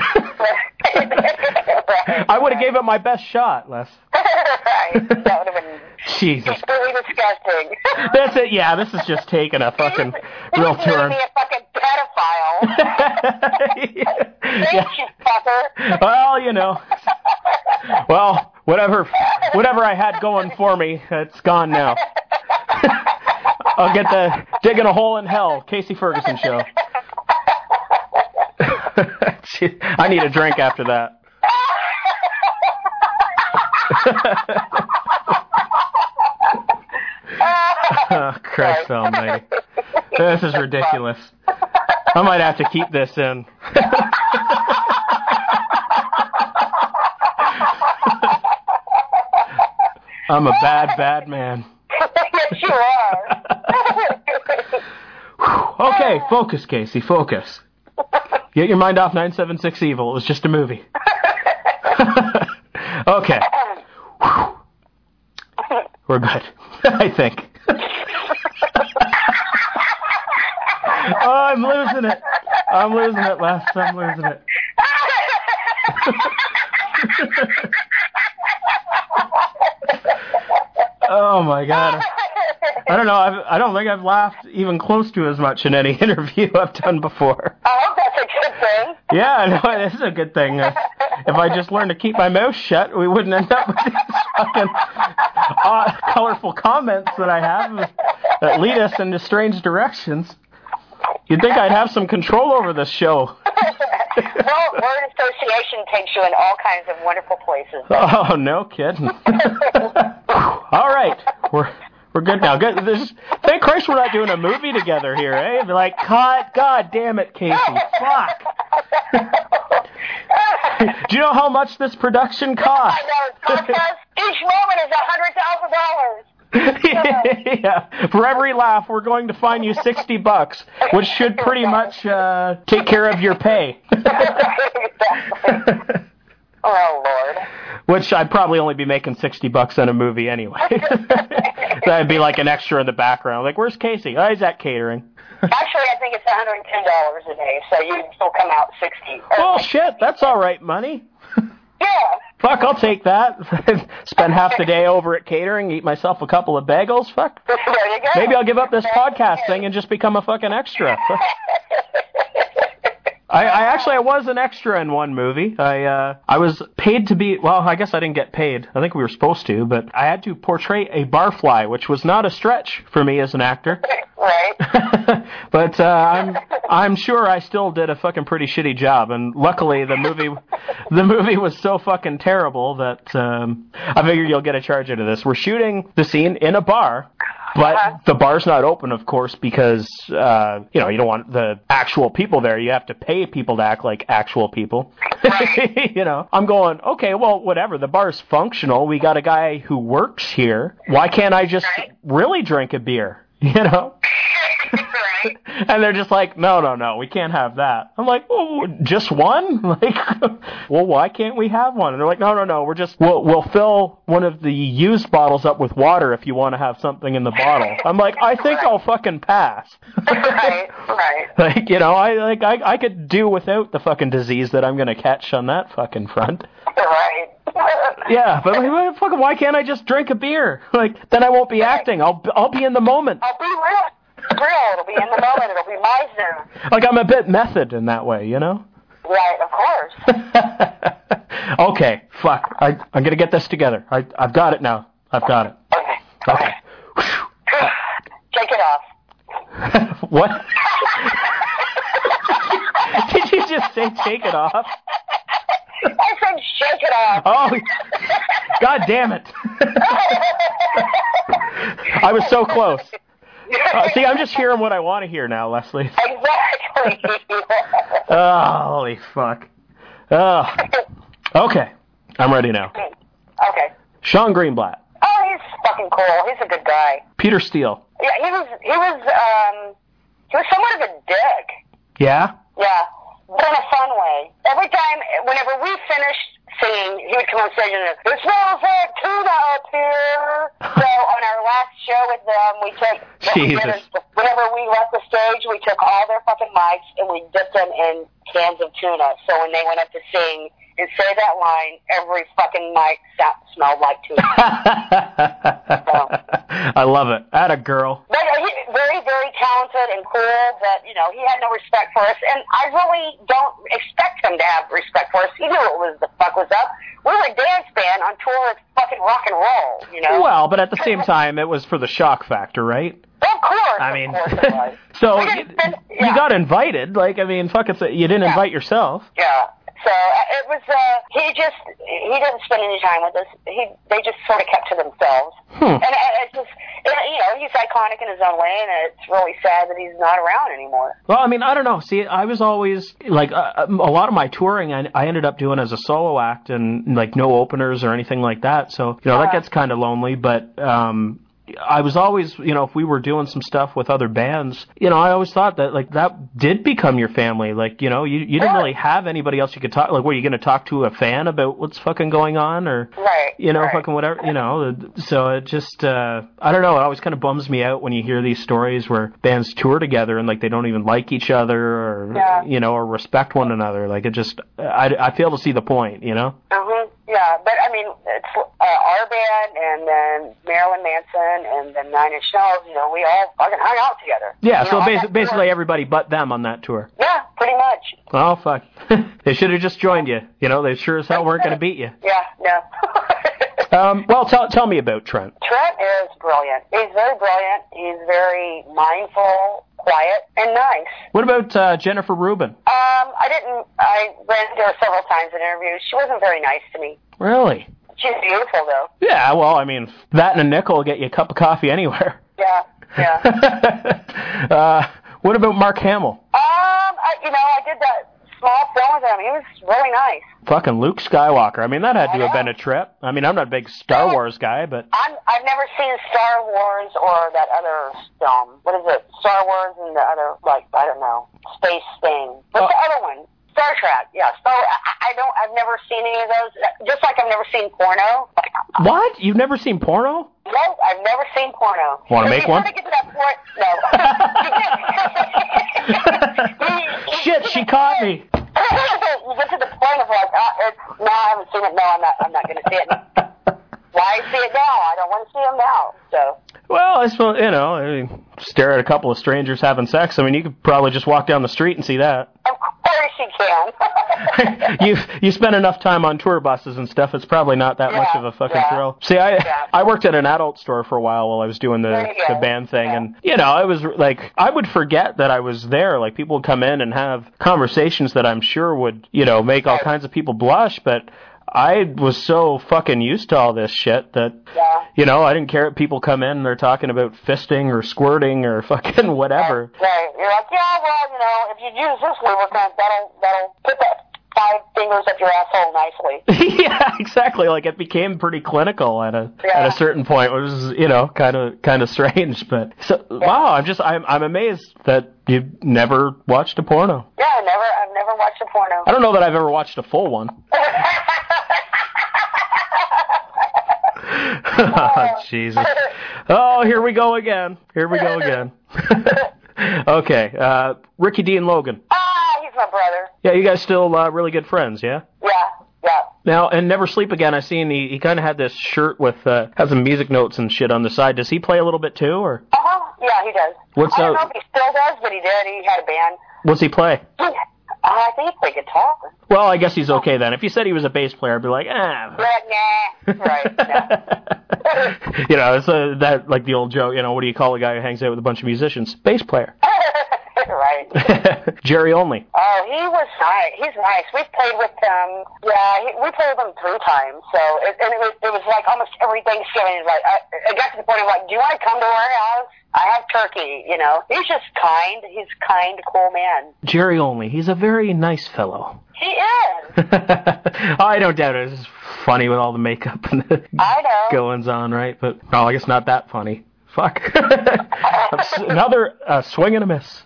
I would have gave it my best shot, Les. Right. That would have been Jesus. really disgusting. That's it. Yeah, this is just taking a fucking real This is turn. me a fucking pedophile. Thank Yeah. you, fucker. Well, you know. Well, whatever, whatever I had going for me, it's gone now. I'll get the digging a hole in hell, Casey Ferguson show. I need a drink after that. Oh, Christ almighty. This is ridiculous. I might have to keep this in. I'm a bad, bad man. Yes, you are. Okay, focus, Casey, focus. Get your mind off nine seven six Evil. It was just a movie. Okay. We're good, I think. Oh, I'm losing it. I'm losing it, Les. I'm losing it. Oh, my God. I don't know. I've, I don't think I've laughed even close to as much in any interview I've done before. I hope that's a good thing. Yeah, no, it is a good thing. Uh, if I just learned to keep my mouth shut, we wouldn't end up with these fucking uh, colorful comments that I have that lead us into strange directions. You'd think I'd have some control over this show. Well, word association takes you in all kinds of wonderful places. Oh, no kidding. All right, we're we're good now. Good. This, thank Christ we're not doing a movie together here, eh? Be like, God, God damn it, Casey, fuck. Do you know how much this production costs? I know, it costs us. Each moment is a hundred thousand dollars. Yeah, for every laugh, we're going to fine you sixty bucks, which should pretty much uh, take care of your pay. Oh, Lord. Which I'd probably only be making sixty bucks on a movie anyway. That'd be like an extra in the background. Like, where's Casey? Oh, he's at catering. Actually, I think it's one hundred ten dollars a day, so you'd still come out sixty. Well, shit, that's all right money. Yeah. Fuck, I'll take that. Spend half the day over at catering, eat myself a couple of bagels. Fuck. There you go. Maybe I'll give up this podcast thing and just become a fucking extra. I, I actually I was an extra in one movie. I uh, I was paid to be, well, I guess I didn't get paid. I think we were supposed to, but I had to portray a barfly, which was not a stretch for me as an actor. Right. But uh, I'm I'm sure I still did a fucking pretty shitty job, and luckily the movie the movie was so fucking terrible that um, I figure you'll get a charge out of this. We're shooting the scene in a bar. But uh-huh. The bar's not open, of course, because, uh, you know, you don't want the actual people there. You have to pay people to act like actual people. Right. You know, I'm going, okay, well, whatever. The bar's functional. We got a guy who works here. Why can't I just right. really drink a beer? You know? Right. And they're just like, no, no, no, we can't have that. I'm like, oh, just one? Like, well, why can't we have one? And they're like, no, no, no, we're just, we'll, we'll fill one of the used bottles up with water if you want to have something in the bottle. I'm like, I think I'll fucking pass. Right, right. Like, you know, I like I, I could do without the fucking disease that I'm going to catch on that fucking front. Right. Yeah, but like, well, fucking, why can't I just drink a beer? Like, then I won't be acting. I'll I'll be in the moment. I'll be real. Real. It'll be in the moment. It'll be my zone. Like, I'm a bit method in that way, you know? Right, of course. Okay, fuck. I, I'm going to get this together. I, I've got it now. I've got it. Okay. Okay. Take it off. What? Did you just say take it off? I said shake it off. Oh, God damn it. I was so close. Uh, see, I'm just hearing what I want to hear now, Leslie. Exactly. Oh, holy fuck. Oh. Okay. I'm ready now. Okay. Sean Greenblatt. Oh, he's fucking cool. He's a good guy. Peter Steele. Yeah, he was, he was, um, he was somewhat of a dick. Yeah? Yeah, but in a fun way. Every time, whenever we finished singing, he would come on stage and it smells like tuna up here. So on our last show with them, we took, Jesus. whenever we left the stage, we took all their fucking mics and we dipped them in cans of tuna. So when they went up to sing and say that line, every fucking mic sound, smelled like tuna. So. I love it. Atta girl. But uh, he's very, very talented and cool, but, you know, he had no respect for us, and I really don't expect him to have respect for us. He knew what was the fuck was up. We were a dance band on tour with fucking rock and roll, you know? Well, but at the same time, it was for the shock factor, right? Of course, I mean, of course it was. So We you, didn't spend- yeah. you got invited. Like, I mean, fuck it, you didn't Yeah. invite yourself. Yeah. So uh, it was, uh, he just, he didn't spend any time with us. He, they just sort of kept to themselves. Hmm. And uh, it's just, it, you know, he's iconic in his own way, and it's really sad that he's not around anymore. Well, I mean, I don't know. See, I was always, like, uh, a lot of my touring I, I ended up doing as a solo act and, like, no openers or anything like that. So, you know, that gets kind of lonely, but, um... I was always, you know, if we were doing some stuff with other bands, you know, I always thought that, like, that did become your family. Like, you know, you you didn't really have anybody else you could talk, like, what, are you going to talk to a fan about what's fucking going on? Or, right, you know, right. fucking whatever, you know. So it just, uh, I don't know, it always kind of bums me out when you hear these stories where bands tour together and, like, they don't even like each other or, Yeah. you know, or respect one another. Like, it just, I, I fail to see the point, you know? Uh-huh. Yeah, but, I mean, it's uh, our band, and then Marilyn Manson, and then Nine Inch Nails, you know, we all fucking hung out together. Yeah, You so know, on basi- that basically tour. everybody but them on that tour. Yeah, pretty much. Oh, fuck. They should have just joined you. You know, they sure as hell weren't going to beat you. Yeah, no. Um, well, tell tell me about Trent. Trent is brilliant. He's very brilliant. He's very mindful, quiet, and nice. What about uh, Jennifer Rubin? Um, I didn't, I ran into her several times in interviews. She wasn't very nice to me. Really? She's beautiful, though. Yeah, well, I mean, that and a nickel will get you a cup of coffee anywhere. Yeah, yeah. uh, what about Mark Hamill? Um, I, you know, I did that small film with him. He was really nice. Fucking Luke Skywalker. I mean, that had to have been a trip. I mean, I'm not a big Star Wars guy, but... I'm, I've never seen Star Wars or that other film. What is it? Star Wars and the other, like, I don't know, space thing. What's Oh. the other one? Star Trek. Yeah, Star. I, I don't. I've never seen any of those. Just like I've never seen porno. Like, What? You've never seen porno? no, I've never seen porno. Wanna If make you one? Try to get to that point. No. Shit, she caught me. You get to the point of like, uh, it's, no, I haven't seen it. No, I'm not. I'm not going to see it. Why see it now? I don't want to see them now. So. Well, I suppose, you know, I mean, stare at a couple of strangers having sex. I mean, you could probably just walk down the street and see that. Of course you can. you you spend enough time on tour buses and stuff, it's probably not that Yeah, much of a fucking yeah, thrill. See, I yeah. I worked at an adult store for a while while I was doing the, There you the go. band thing, Yeah. and, you know, it was like, I would forget that I was there. Like, people would come in and have conversations that I'm sure would, you know, make all kinds of people blush, but I was so fucking used to all this shit that, Yeah. you know, I didn't care if people come in and they're talking about fisting or squirting or fucking whatever. Right. You're like, yeah, well, you know, if you use this lubricant, that'll that'll put that five fingers up your asshole nicely. Yeah, exactly. Like it became pretty clinical at a Yeah. at a certain point, which was, you know, kind of kind of strange. But so, wow, I'm just I'm I'm amazed that you've never watched a porno. Yeah, I never, I've never watched a porno. I don't know that I've ever watched a full one. Oh, Jesus. Oh, here we go again. Here we go again. Okay, uh, Ricky Dean Logan. Ah, he's my brother. Yeah, you guys still uh, really good friends, yeah? Yeah, yeah. Now, and Never Sleep Again, I seen he, he kind of had this shirt with, uh, has some music notes and shit on the side. Does he play a little bit too, or? Uh-huh, yeah, he does. What's I don't uh, know if he still does, but he did. He had a band. What's he play? He, uh, I think he played guitar. Well, I guess he's okay then. If you said he was a bass player, I'd be like, ah. But, nah. Right, no. You know, it's uh, that, like the old joke, you know, what do you call a guy who hangs out with a bunch of musicians? Bass player. Right. Jerry Only. Oh, he was nice. He's nice. We played with him. Yeah, he, we played with him three times. So, it, and it was it was like almost every Thanksgiving. He's like, I, I got to the point of like, do you want to come to our house? I have turkey. You know, he's just kind. He's a kind, cool man. Jerry Only. He's a very nice fellow. He is. I don't doubt it. It's funny with all the makeup and the I know. goings on, right? But oh, I guess not that funny. Fuck. Another uh, swing and a miss.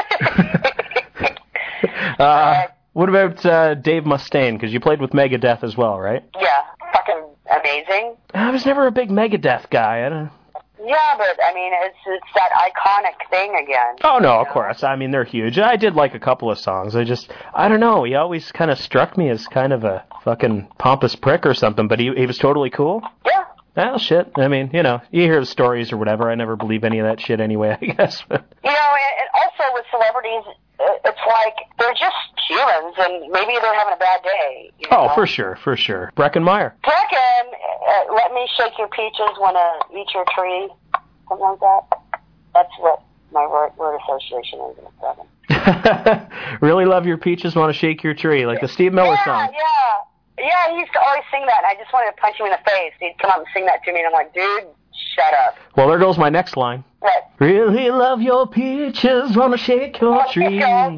uh, what about uh, Dave Mustaine? Because you played with Megadeth as well, right? Yeah, fucking amazing. I was never a big Megadeth guy. I don't... Yeah, but I mean, it's it's that iconic thing again. Oh no, of course. I mean, they're huge. I did like a couple of songs. I just, I don't know. He always kind of struck me as kind of a fucking pompous prick or something. But he he was totally cool. Yeah. Well, shit. I mean, you know, you hear the stories or whatever. I never believe any of that shit anyway, I guess. You know, and, and also with celebrities, it's like they're just humans, and maybe they're having a bad day. You Oh, know? for sure, for sure. Breckenmeyer. Brecken, uh, let me shake your peaches, wanna eat your tree, something like that. That's what my word, word association is with Brecken. Really love your peaches, want to shake your tree, like the Steve Miller yeah, song. Yeah, yeah. He used to always sing that, and I just wanted to punch him in the face. He'd come up and sing that to me, and I'm like, dude, shut up. Well, there goes my next line. What? Really love your peaches, want to shake your tree. I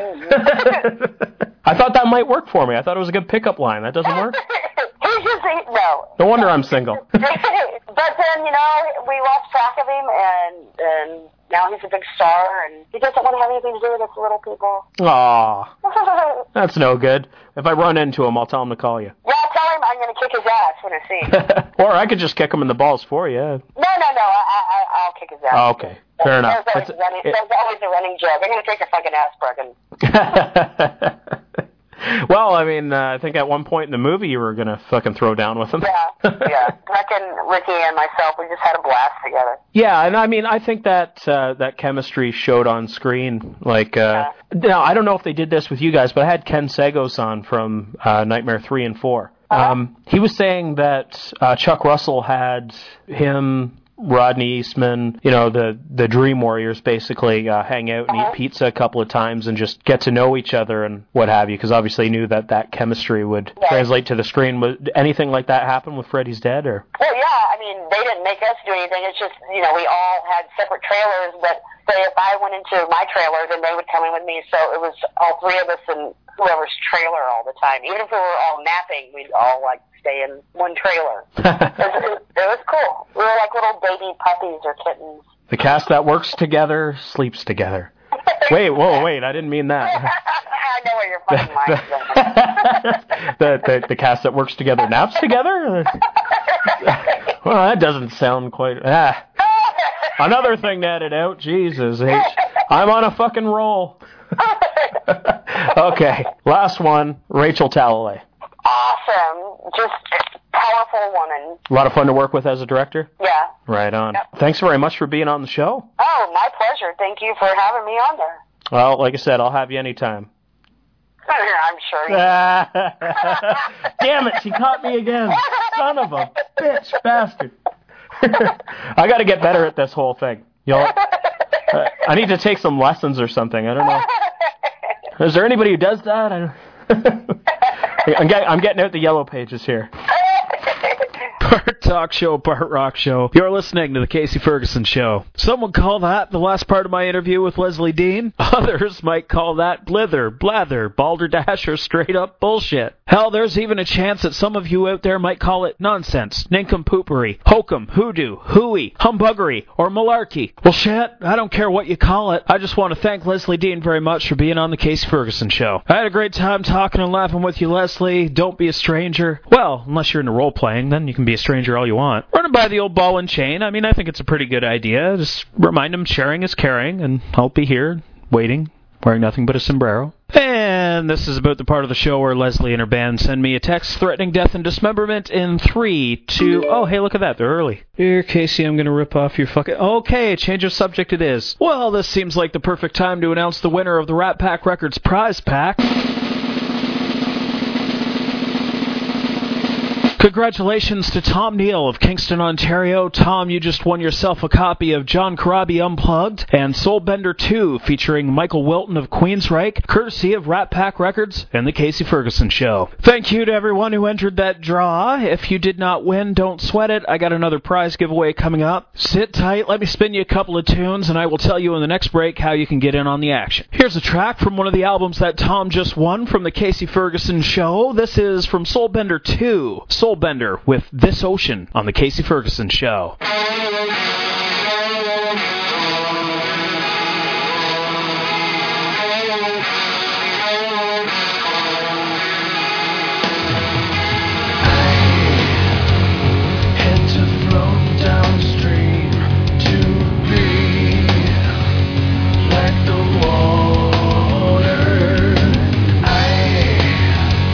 thought that might work for me. I thought it was a good pickup line. That doesn't work? He's just, he, no. No wonder I'm single. But then, you know, we lost track of him, and and now he's a big star, and he doesn't want to have anything to do with us little people. Aw, that's no good. If I run into him, I'll tell him to call you. Yeah, tell him I'm going to kick his ass when I see him. Or I could just kick him in the balls for you. No, no, no, I, I, I'll kick his ass. Oh, okay, fair enough. There's always, It's- running, it- there's always a running joke. I'm going to take your fucking ass, Brecken. Well, I mean, uh, I think at one point in the movie you were going to fucking throw down with him. Yeah, yeah. Brecken, Ricky, and myself, we just had a blast together. Yeah, and I mean, I think that uh, that chemistry showed on screen. Like, uh, now I don't know if they did this with you guys, but I had Ken Sagos on from uh, Nightmare three and four. Uh-huh. Um, he was saying that uh, Chuck Russell had him, Rodney Eastman, you know, the the Dream Warriors basically uh, hang out and Uh-huh. eat pizza a couple of times and just get to know each other and what have you, because obviously he knew that that chemistry would Right. translate to the screen. Was anything like that happen with Freddy's Dead, or? Well, yeah, I mean, they didn't make us do anything. It's just, you know, we all had separate trailers, but say if I went into my trailer, then they would come in with me, so it was all three of us in whoever's trailer all the time. Even if we were all napping, we'd all, like, stay in one trailer. it, was, it was cool. We were like little baby puppies or kittens. The cast that works together sleeps together. Wait, whoa, wait, I didn't mean that. I know where your fucking mind's going. the, the the cast that works together naps together? Well, that doesn't sound quite... Ah. Another thing to edit out. Jesus H. I'm on a fucking roll. Okay, last one, Rachel Talalay. Awesome. Just powerful woman. A lot of fun to work with as a director? Yeah. Right on. Yep. Thanks very much for being on the show. Oh, my pleasure. Thank you for having me on there. Well, like I said, I'll have you anytime. I'm sure you Damn it, she caught me again. Son of a bitch, bastard. I got to get better at this whole thing. You know, uh, I need to take some lessons or something. I don't know. Is there anybody who does that? I don't... I'm, get, I'm getting out the yellow pages here. Part talk show, part rock show. You're listening to The Casey Ferguson Show. Some would call that the last part of my interview with Leslie Dean. Others might call that blither, blather, balderdash, or straight up bullshit. Hell, there's even a chance that some of you out there might call it nonsense, nincompoopery, hokum, hoodoo, hooey, humbuggery, or malarkey. Well, shit, I don't care what you call it. I just want to thank Leslie Dean very much for being on The Casey Ferguson Show. I had a great time talking and laughing with you, Leslie. Don't be a stranger. Well, unless you're into role-playing, then you can be a stranger all you want. Running by the old ball and chain, I mean, I think it's a pretty good idea. Just remind him sharing is caring, and I'll be here, waiting, wearing nothing but a sombrero. And this is about the part of the show where Leslie and her band send me a text threatening death and dismemberment in three, two... Oh, hey, look at that. They're early. Here, Casey, I'm going to rip off your fucking... Okay, change of subject it is. Well, this seems like the perfect time to announce the winner of the Rat Pack Records prize pack. Congratulations to Tom Neal of Kingston, Ontario. Tom, you just won yourself a copy of John Corabi Unplugged and Soulbender two featuring Michael Wilton of Queensryche, courtesy of Rat Pack Records and The Casey Ferguson Show. Thank you to everyone who entered that draw. If you did not win, don't sweat it. I got another prize giveaway coming up. Sit tight, let me spin you a couple of tunes, and I will tell you in the next break how you can get in on the action. Here's a track from one of the albums that Tom just won from The Casey Ferguson Show. This is from Soulbender two. Soul Bender with This Ocean on The Casey Ferguson Show.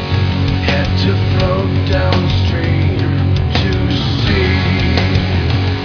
Downstream to see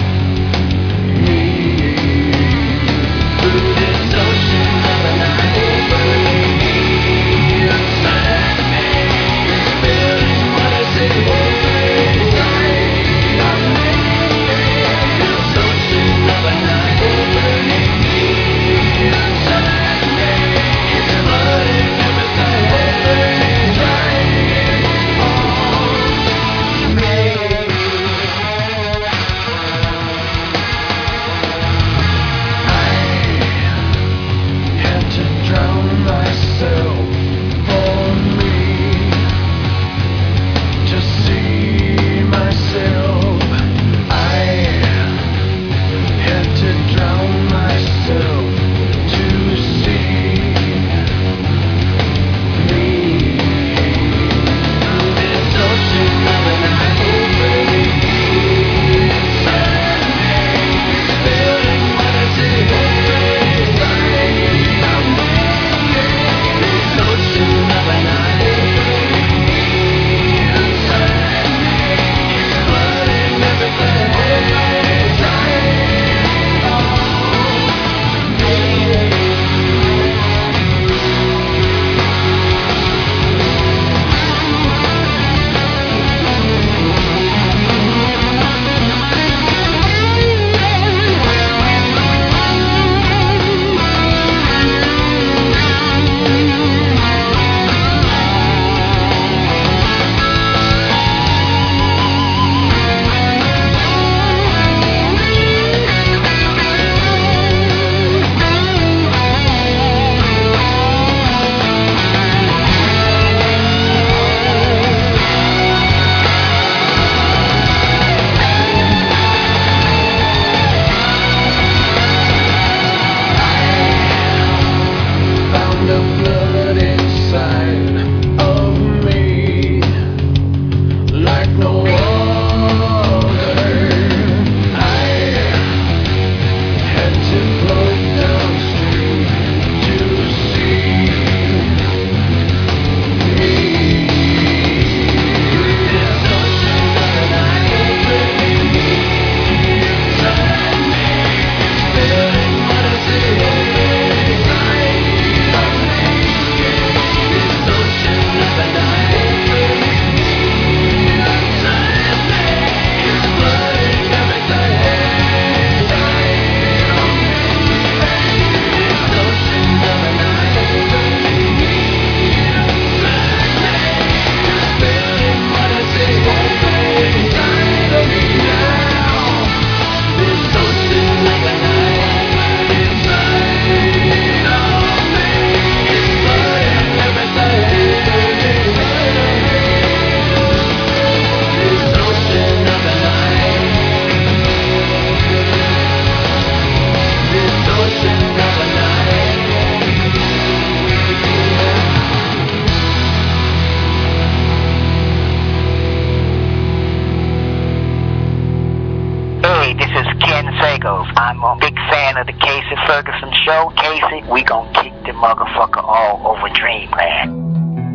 I'm a big fan of the Casey Ferguson Show. Casey, we gon' kick the motherfucker all over Dreamland.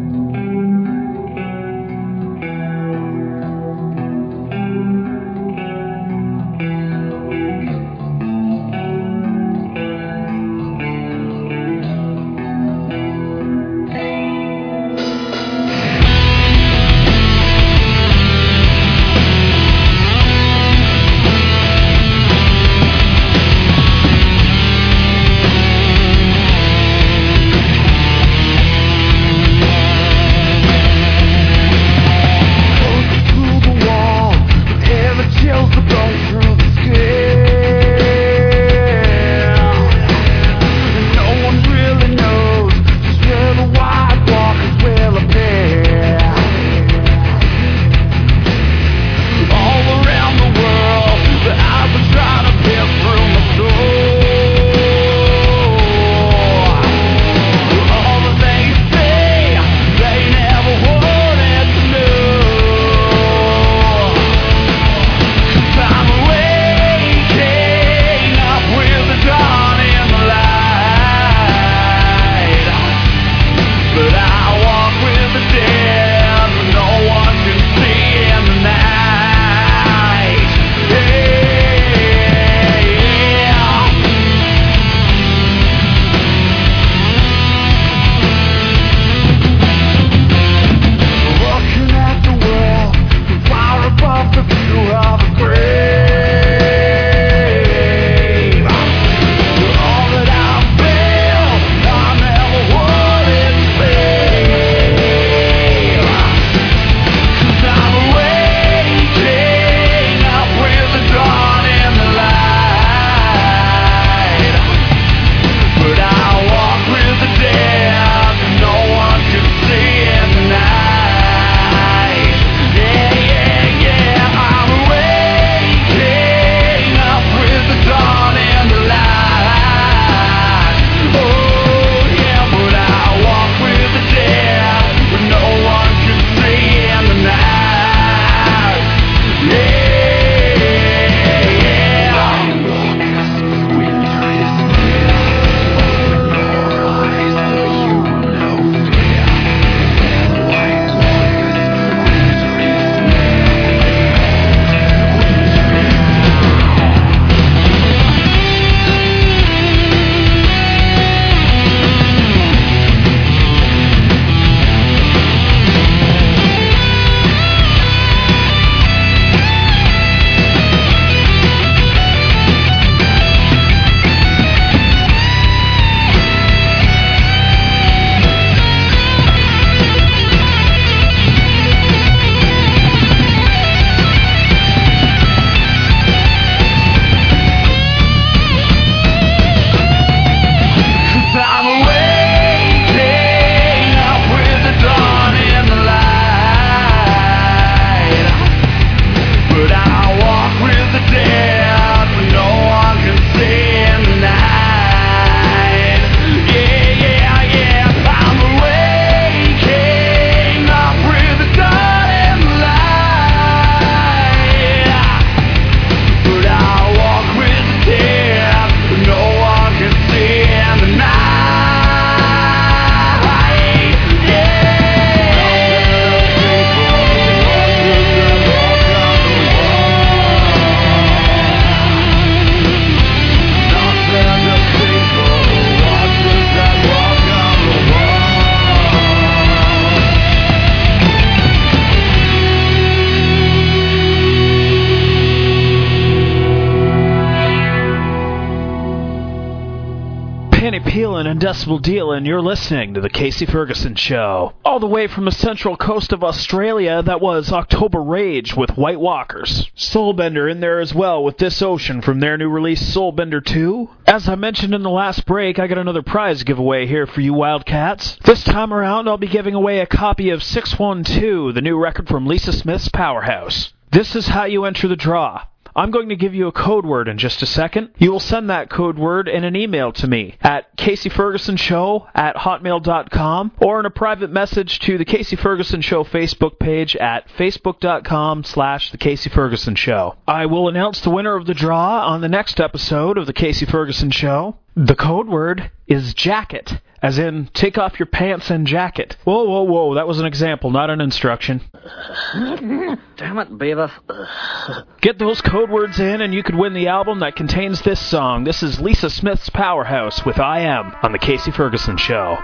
Peelin' and Decibel Dealin', you're listening to The Casey Ferguson Show. All the way from the central coast of Australia, that was October Rage with White Walkers. Soulbender in there as well with This Ocean from their new release Soulbender two. As I mentioned in the last break, I got another prize giveaway here for you Wildcats. This time around, I'll be giving away a copy of six one two, the new record from Lisa Smith's Powerhouse. This is how you enter the draw. I'm going to give you a code word in just a second. You will send that code word in an email to me at casey ferguson show at hotmail dot com or in a private message to the Casey Ferguson Show Facebook page at facebook dot com slash the Casey Ferguson Show. I will announce the winner of the draw on the next episode of the Casey Ferguson Show. The code word is jacket, as in take off your pants and jacket. Whoa, whoa, whoa, that was an example, not an instruction. Damn it, Beavis. Get those code words in and you could win the album that contains this song. This is Lisa Smith's Powerhouse with I Am on the Casey Ferguson Show.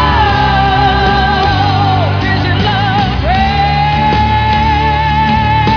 Hey!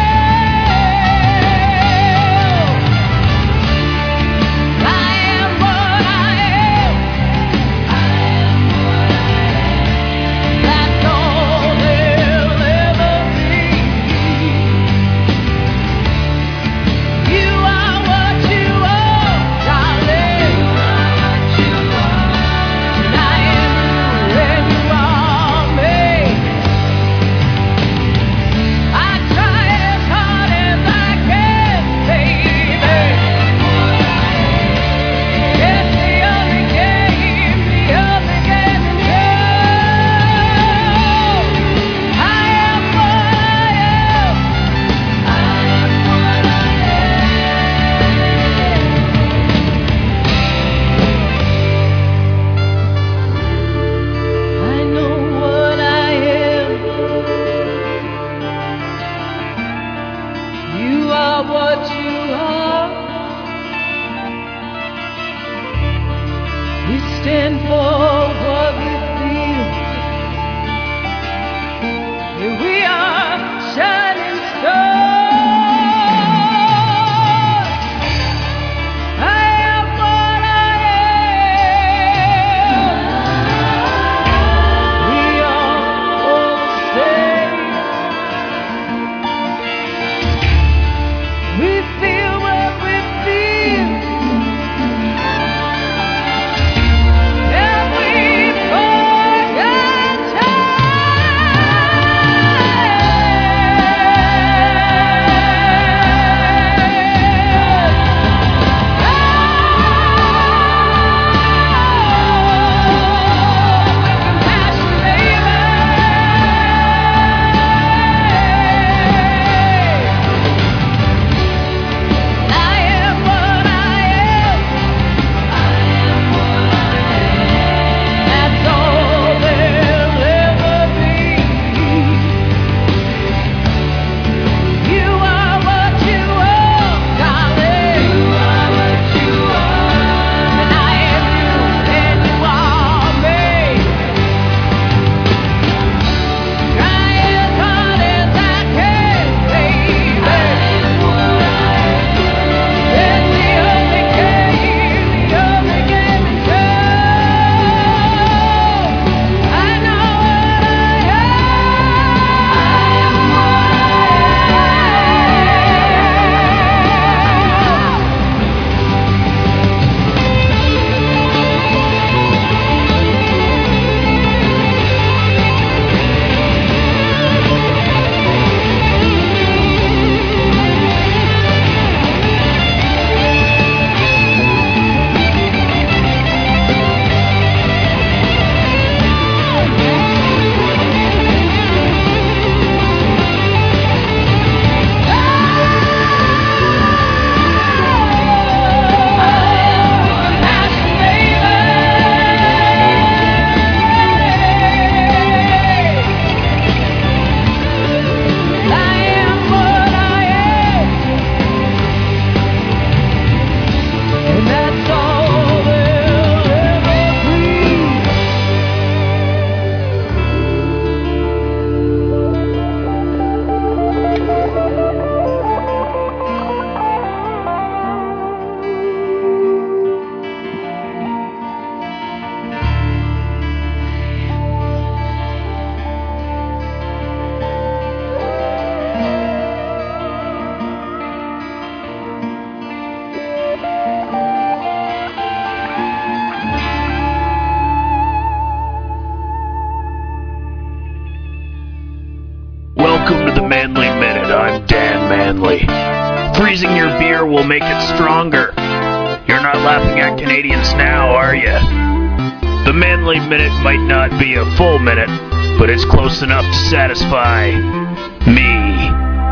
Minute. I'm Dan Manley. Freezing your beer will make it stronger. You're not laughing at Canadians now, are you? The Manley Minute might not be a full minute, but it's close enough to satisfy me.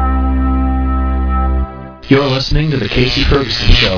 You're listening to The Casey Ferguson Show.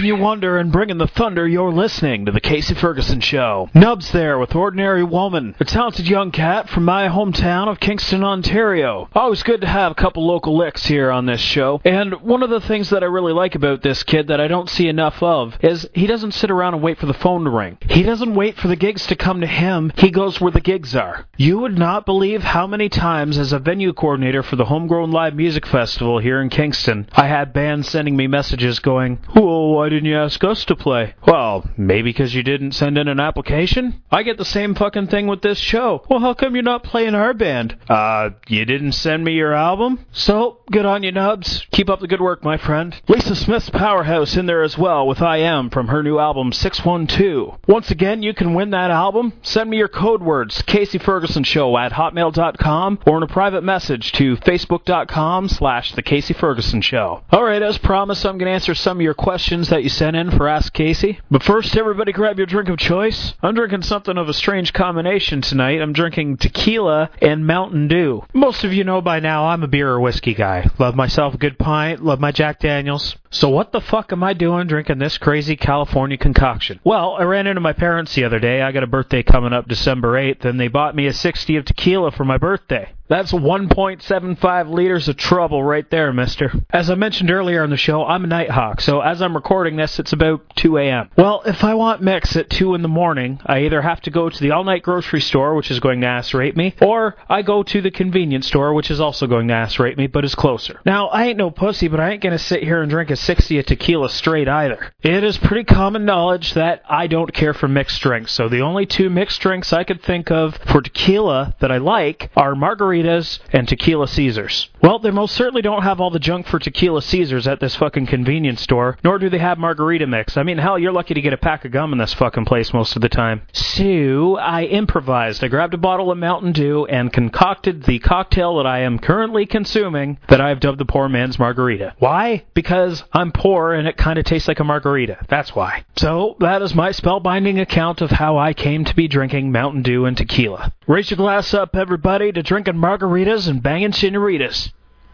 you wonder and bringing the thunder, you're listening to The Casey Ferguson Show. Nubs there with Ordinary Woman, a talented young cat from my hometown of Kingston, Ontario. Always good to have a couple local licks here on this show. And one of the things that I really like about this kid that I don't see enough of is he doesn't sit around and wait for the phone to ring. He doesn't wait for the gigs to come to him. He goes where the gigs are. You would not believe how many times as a venue coordinator for the Homegrown Live Music Festival here in Kingston, I had bands sending me messages going, "Well, why didn't you ask us to play?" Well, maybe because you didn't send in an application? I get the same fucking thing with this show. Well, how come you're not playing our band? Uh, you didn't send me your album? So, good on you, Nubs. Keep up the good work, my friend. Lisa Smith's Powerhouse in there as well with I Am from her new album six one two. Once again, you can win that album. Send me your code words, Casey Ferguson Show at hotmail dot com, or in a private message to facebook dot com slash The Casey Ferguson Show. Alright, as promised, I'm going to answer some of your questions that you sent in for Ask Casey. But first, everybody grab your drink of choice. I'm drinking something of a strange combination tonight. I'm drinking tequila and Mountain Dew. Most of you know by now I'm a beer or whiskey guy. Love myself a good pint, love my Jack Daniels. So what the fuck am I doing drinking this crazy California concoction? Well, I ran into my parents the other day. I got a birthday coming up December eighth, and they bought me a sixty of tequila for my birthday. That's one point seven five liters of trouble right there, mister. As I mentioned earlier on the show, I'm a nighthawk, so as I'm recording this, it's about two a.m. Well, if I want mix at two in the morning, I either have to go to the all-night grocery store, which is going to ass-rate me, or I go to the convenience store, which is also going to ass-rate me, but is closer. Now, I ain't no pussy, but I ain't going to sit here and drink a sixty of tequila straight either. It is pretty common knowledge that I don't care for mixed drinks, so the only two mixed drinks I could think of for tequila that I like are margarita and Tequila Caesars. Well, they most certainly don't have all the junk for Tequila Caesars at this fucking convenience store, nor do they have margarita mix. I mean, hell, you're lucky to get a pack of gum in this fucking place most of the time. So, I improvised. I grabbed a bottle of Mountain Dew and concocted the cocktail that I am currently consuming that I've dubbed the poor man's margarita. Why? Because I'm poor and it kind of tastes like a margarita. That's why. So, that is my spellbinding account of how I came to be drinking Mountain Dew and tequila. Raise your glass up, everybody, to drinking margaritas and banging senoritas.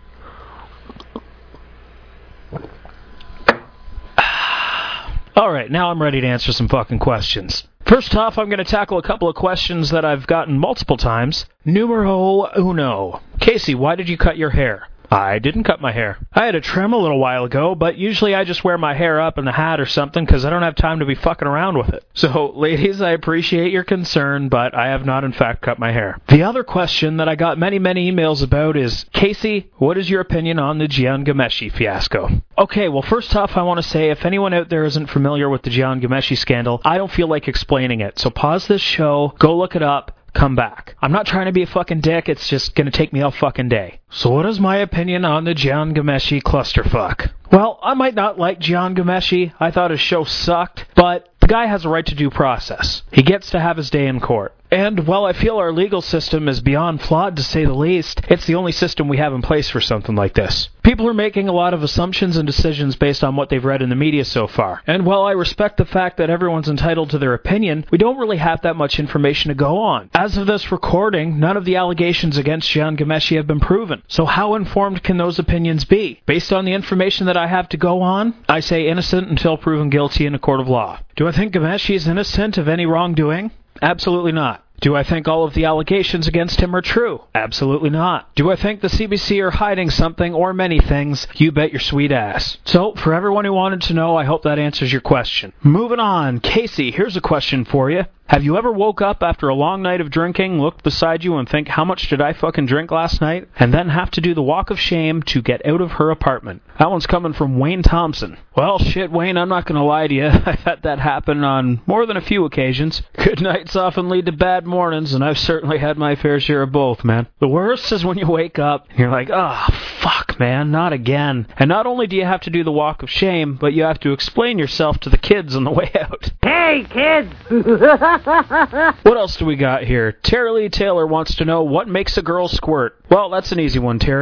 Alright, now I'm ready to answer some fucking questions. First off, I'm going to tackle a couple of questions that I've gotten multiple times. Numero uno. Casey, why did you cut your hair? I didn't cut my hair. I had a trim a little while ago, but usually I just wear my hair up in a hat or something because I don't have time to be fucking around with it. So, ladies, I appreciate your concern, but I have not in fact cut my hair. The other question that I got many, many emails about is, Casey, what is your opinion on the Jian Ghomeshi fiasco? Okay, well, first off, I want to say, if anyone out there isn't familiar with the Jian Ghomeshi scandal, I don't feel like explaining it. So pause this show, go look it up, come back. I'm not trying to be a fucking dick, it's just gonna take me all fucking day. So what is my opinion on the Jian Ghomeshi clusterfuck? Well, I might not like Jian Ghomeshi, I thought his show sucked, but the guy has a right to due process. He gets to have his day in court. And while I feel our legal system is beyond flawed, to say the least, it's the only system we have in place for something like this. People are making a lot of assumptions and decisions based on what they've read in the media so far. And while I respect the fact that everyone's entitled to their opinion, we don't really have that much information to go on. As of this recording, none of the allegations against Jian Ghomeshi have been proven. So how informed can those opinions be? Based on the information that I have to go on, I say innocent until proven guilty in a court of law. Do I think Ghomeshi is innocent of any wrongdoing? Absolutely not. Do I think all of the allegations against him are true? Absolutely not. Do I think the C B C are hiding something or many things? You bet your sweet ass. So, for everyone who wanted to know, I hope that answers your question. Moving on. Casey, here's a question for you. Have you ever woke up after a long night of drinking, looked beside you and think, how much did I fucking drink last night? And then have to do the walk of shame to get out of her apartment? That one's coming from Wayne Thompson. Well, shit, Wayne, I'm not going to lie to you. I've had that happen on more than a few occasions. Good nights often lead to bad mornings, and I've certainly had my fair share of both, man. The worst is when you wake up and you're like, oh, fuck, man, not again. And not only do you have to do the walk of shame, but you have to explain yourself to the kids on the way out. Hey, kids! What else do we got here? Terry Lee Taylor wants to know what makes a girl squirt. Well, that's an easy one, Terry.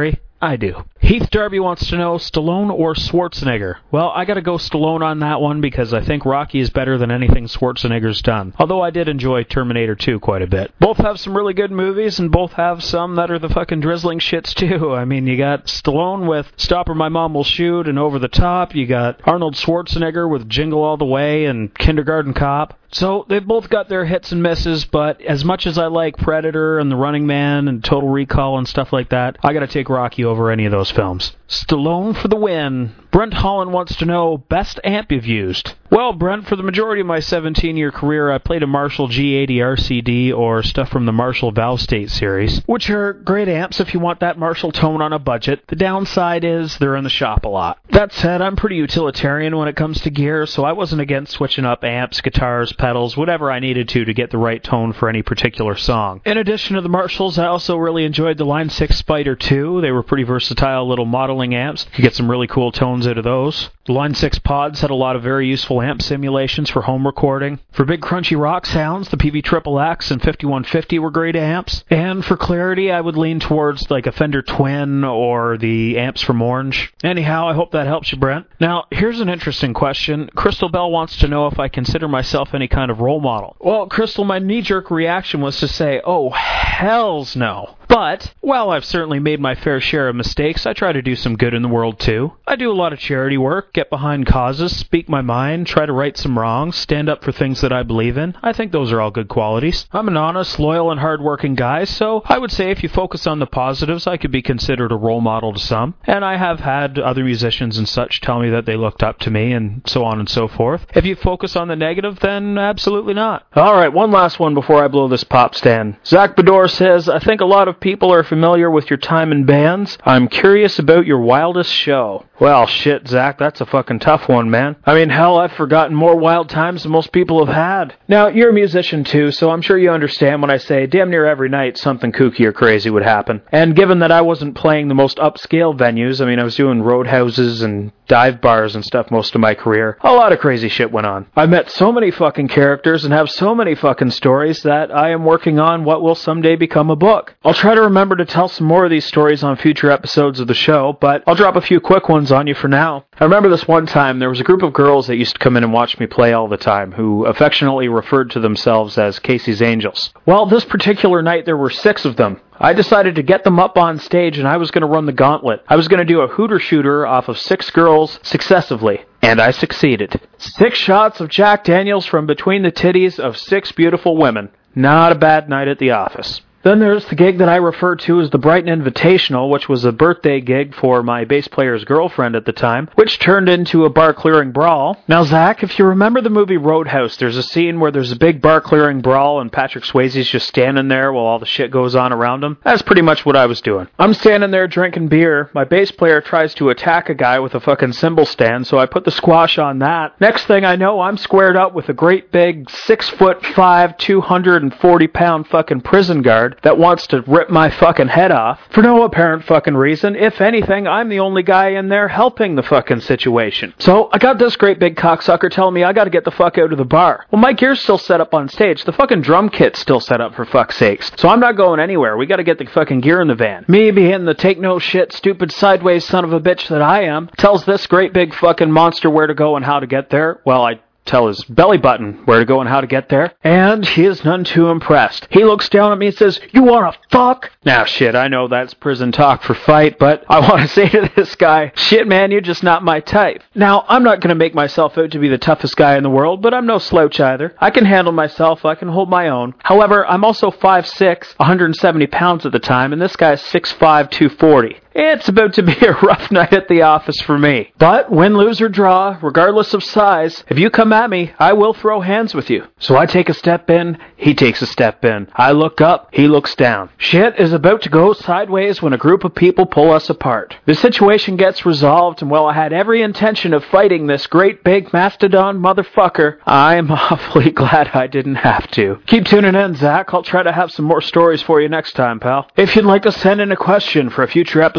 I do. Heath Darby wants to know, Stallone or Schwarzenegger? Well, I gotta go Stallone on that one because I think Rocky is better than anything Schwarzenegger's done. Although I did enjoy Terminator two quite a bit. Both have some really good movies, and both have some that are the fucking drizzling shits too. I mean, you got Stallone with Stop or My Mom Will Shoot and Over the Top. You got Arnold Schwarzenegger with Jingle All the Way and Kindergarten Cop. So they've both got their hits and misses, but as much as I like Predator and The Running Man and Total Recall and stuff like that, I gotta take Rocky over any of those films. Stallone for the win. Brent Holland wants to know, best amp you've used? Well, Brent, for the majority of my seventeen-year career, I played a Marshall G eighty R C D or stuff from the Marshall Valve State series, which are great amps if you want that Marshall tone on a budget. The downside is they're in the shop a lot. That said, I'm pretty utilitarian when it comes to gear, so I wasn't against switching up amps, guitars, pedals, whatever I needed to to get the right tone for any particular song. In addition to the Marshalls, I also really enjoyed the Line six Spider two. They were pretty versatile little modeling amps. You could get some really cool tones out of those. The Line six Pods had a lot of very useful amp simulations for home recording. For big crunchy rock sounds, the P V X X X and fifty-one fifty were great amps. And for clarity, I would lean towards like a Fender Twin or the amps from Orange. Anyhow, I hope that helps you, Brent. Now, here's an interesting question. Crystal Bell wants to know if I consider myself any kind of role model. Well, Crystal, my knee-jerk reaction was to say, oh, hells no. But, while I've certainly made my fair share of mistakes, I try to do some good in the world too. I do a lot of charity work, get behind causes, speak my mind, try to right some wrongs, stand up for things that I believe in. I think those are all good qualities. I'm an honest, loyal, and hard-working guy, so I would say if you focus on the positives, I could be considered a role model to some. And I have had other musicians and such tell me that they looked up to me, and so on and so forth. If you focus on the negative, then absolutely not. Alright, one last one before I blow this pop stand. Zach Bedore says, I think a lot of people are familiar with your time in bands. I'm curious about your wildest show. Well, shit, Zach, that's a fucking tough one, man. I mean, hell, I've forgotten more wild times than most people have had. Now, you're a musician too, so I'm sure you understand when I say damn near every night something kooky or crazy would happen. And given that I wasn't playing the most upscale venues, I mean, I was doing roadhouses and dive bars and stuff most of my career, a lot of crazy shit went on. I met so many fucking characters and have so many fucking stories that I am working on what will someday become a book. I'll try to remember to tell some more of these stories on future episodes of the show, but I'll drop a few quick ones on you for now. I remember this one time there was a group of girls that used to come in and watch me play all the time who affectionately referred to themselves as Casey's Angels. Well, this particular night there were six of them. I decided to get them up on stage and I was going to run the gauntlet. I was going to do a hooter shooter off of six girls successively. And I succeeded. Six shots of Jack Daniels from between the titties of six beautiful women. Not a bad night at the office. Then there's the gig that I refer to as the Brighton Invitational, which was a birthday gig for my bass player's girlfriend at the time, which turned into a bar-clearing brawl. Now, Zach, if you remember the movie Roadhouse, there's a scene where there's a big bar-clearing brawl and Patrick Swayze's just standing there while all the shit goes on around him. That's pretty much what I was doing. I'm standing there drinking beer. My bass player tries to attack a guy with a fucking cymbal stand, so I put the squash on that. Next thing I know, I'm squared up with a great big six foot five, two hundred forty pound fucking prison guard that wants to rip my fucking head off for no apparent fucking reason. If anything, I'm the only guy in there helping the fucking situation. So I got this great big cocksucker telling me I gotta get the fuck out of the bar. Well, my gear's still set up on stage. The fucking drum kit's still set up for fuck's sakes. So I'm not going anywhere. We gotta get the fucking gear in the van. Me being the take no shit, stupid sideways son of a bitch that I am, tells this great big fucking monster where to go and how to get there. Well, I tell his belly button where to go and how to get there, and he is none too impressed. He looks down at me and says, "You wanna fuck?" Now, shit, I know that's prison talk for fight, but I want to say to this guy, shit, man, you're just not my type. Now, I'm not going to make myself out to be the toughest guy in the world, but I'm no slouch either. I can handle myself. I can hold my own. However, I'm also five six, one hundred seventy pounds at the time, and this guy's six five, two forty. It's about to be a rough night at the office for me. But win, lose, or draw, regardless of size, if you come at me, I will throw hands with you. So I take a step in, he takes a step in. I look up, he looks down. Shit is about to go sideways when a group of people pull us apart. The situation gets resolved, and while I had every intention of fighting this great big mastodon motherfucker, I'm awfully glad I didn't have to. Keep tuning in, Zach. I'll try to have some more stories for you next time, pal. If you'd like to send in a question for a future episode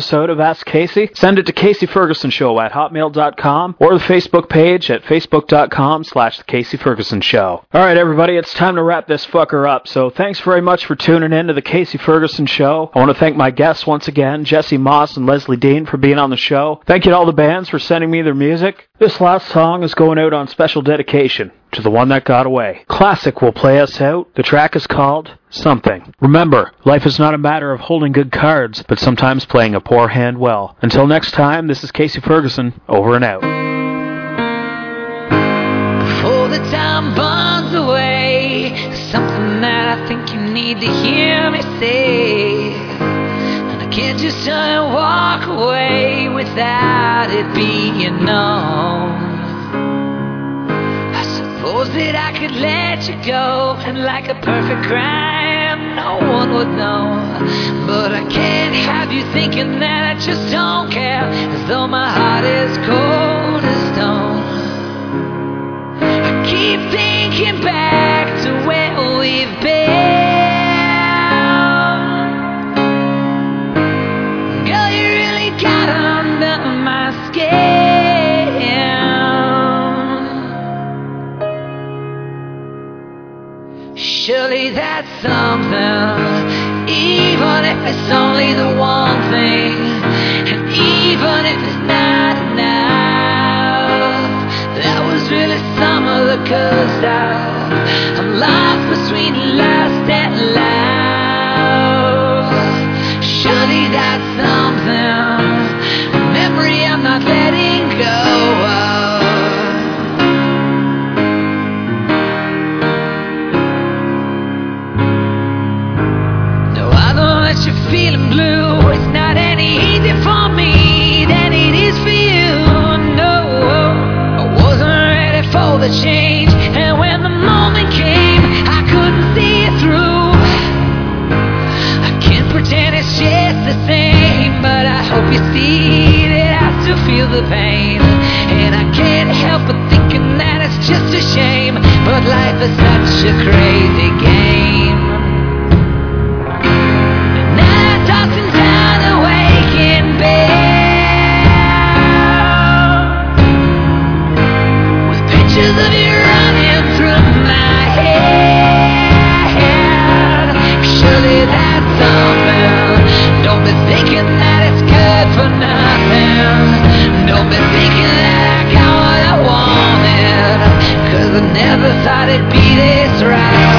episode of Ask Casey, send it to Casey Ferguson Show at hotmail dot com or the Facebook page at facebook dot com slash the Casey Ferguson Show. All right, everybody, it's time to wrap this fucker up. So thanks very much for tuning in to the Casey Ferguson Show. I want to thank my guests once again, Jesse Moss and Leslie Dean, for being on the show. Thank you to all the bands for sending me their music. This last song is going out on special dedication to the one that got away. Classic will play us out. The track is called Something. Remember, life is not a matter of holding good cards, but sometimes playing a poor hand well. Until next time, this is Casey Ferguson, over and out. Before the time burns away, there's something that I think you need to hear me say. And I can't just turn and walk away without it being known. Suppose that I could let you go, and like a perfect crime, no one would know. But I can't have you thinking that I just don't care, as though my heart is cold as stone. I keep thinking back to where we've been. Girl, you really got under my skin. Surely that's something, even if it's only the one thing, and even if it's not enough. That was really some of the good stuff. I'm lost between lust and love. Surely that's something, a memory I'm not letting go of. You're feeling blue, it's not any easier for me than it is for you. No, I wasn't ready for the change, and when the moment came, I couldn't see it through. I can't pretend it's just the same, but I hope you see that I still feel the pain. And I can't help but thinking that it's just a shame, but life is such a crazy game. Pictures of you running through my head. Surely that's something. Don't be thinking that it's good for nothing. Don't be thinking that I got what I wanted, 'cause I never thought it'd be this right.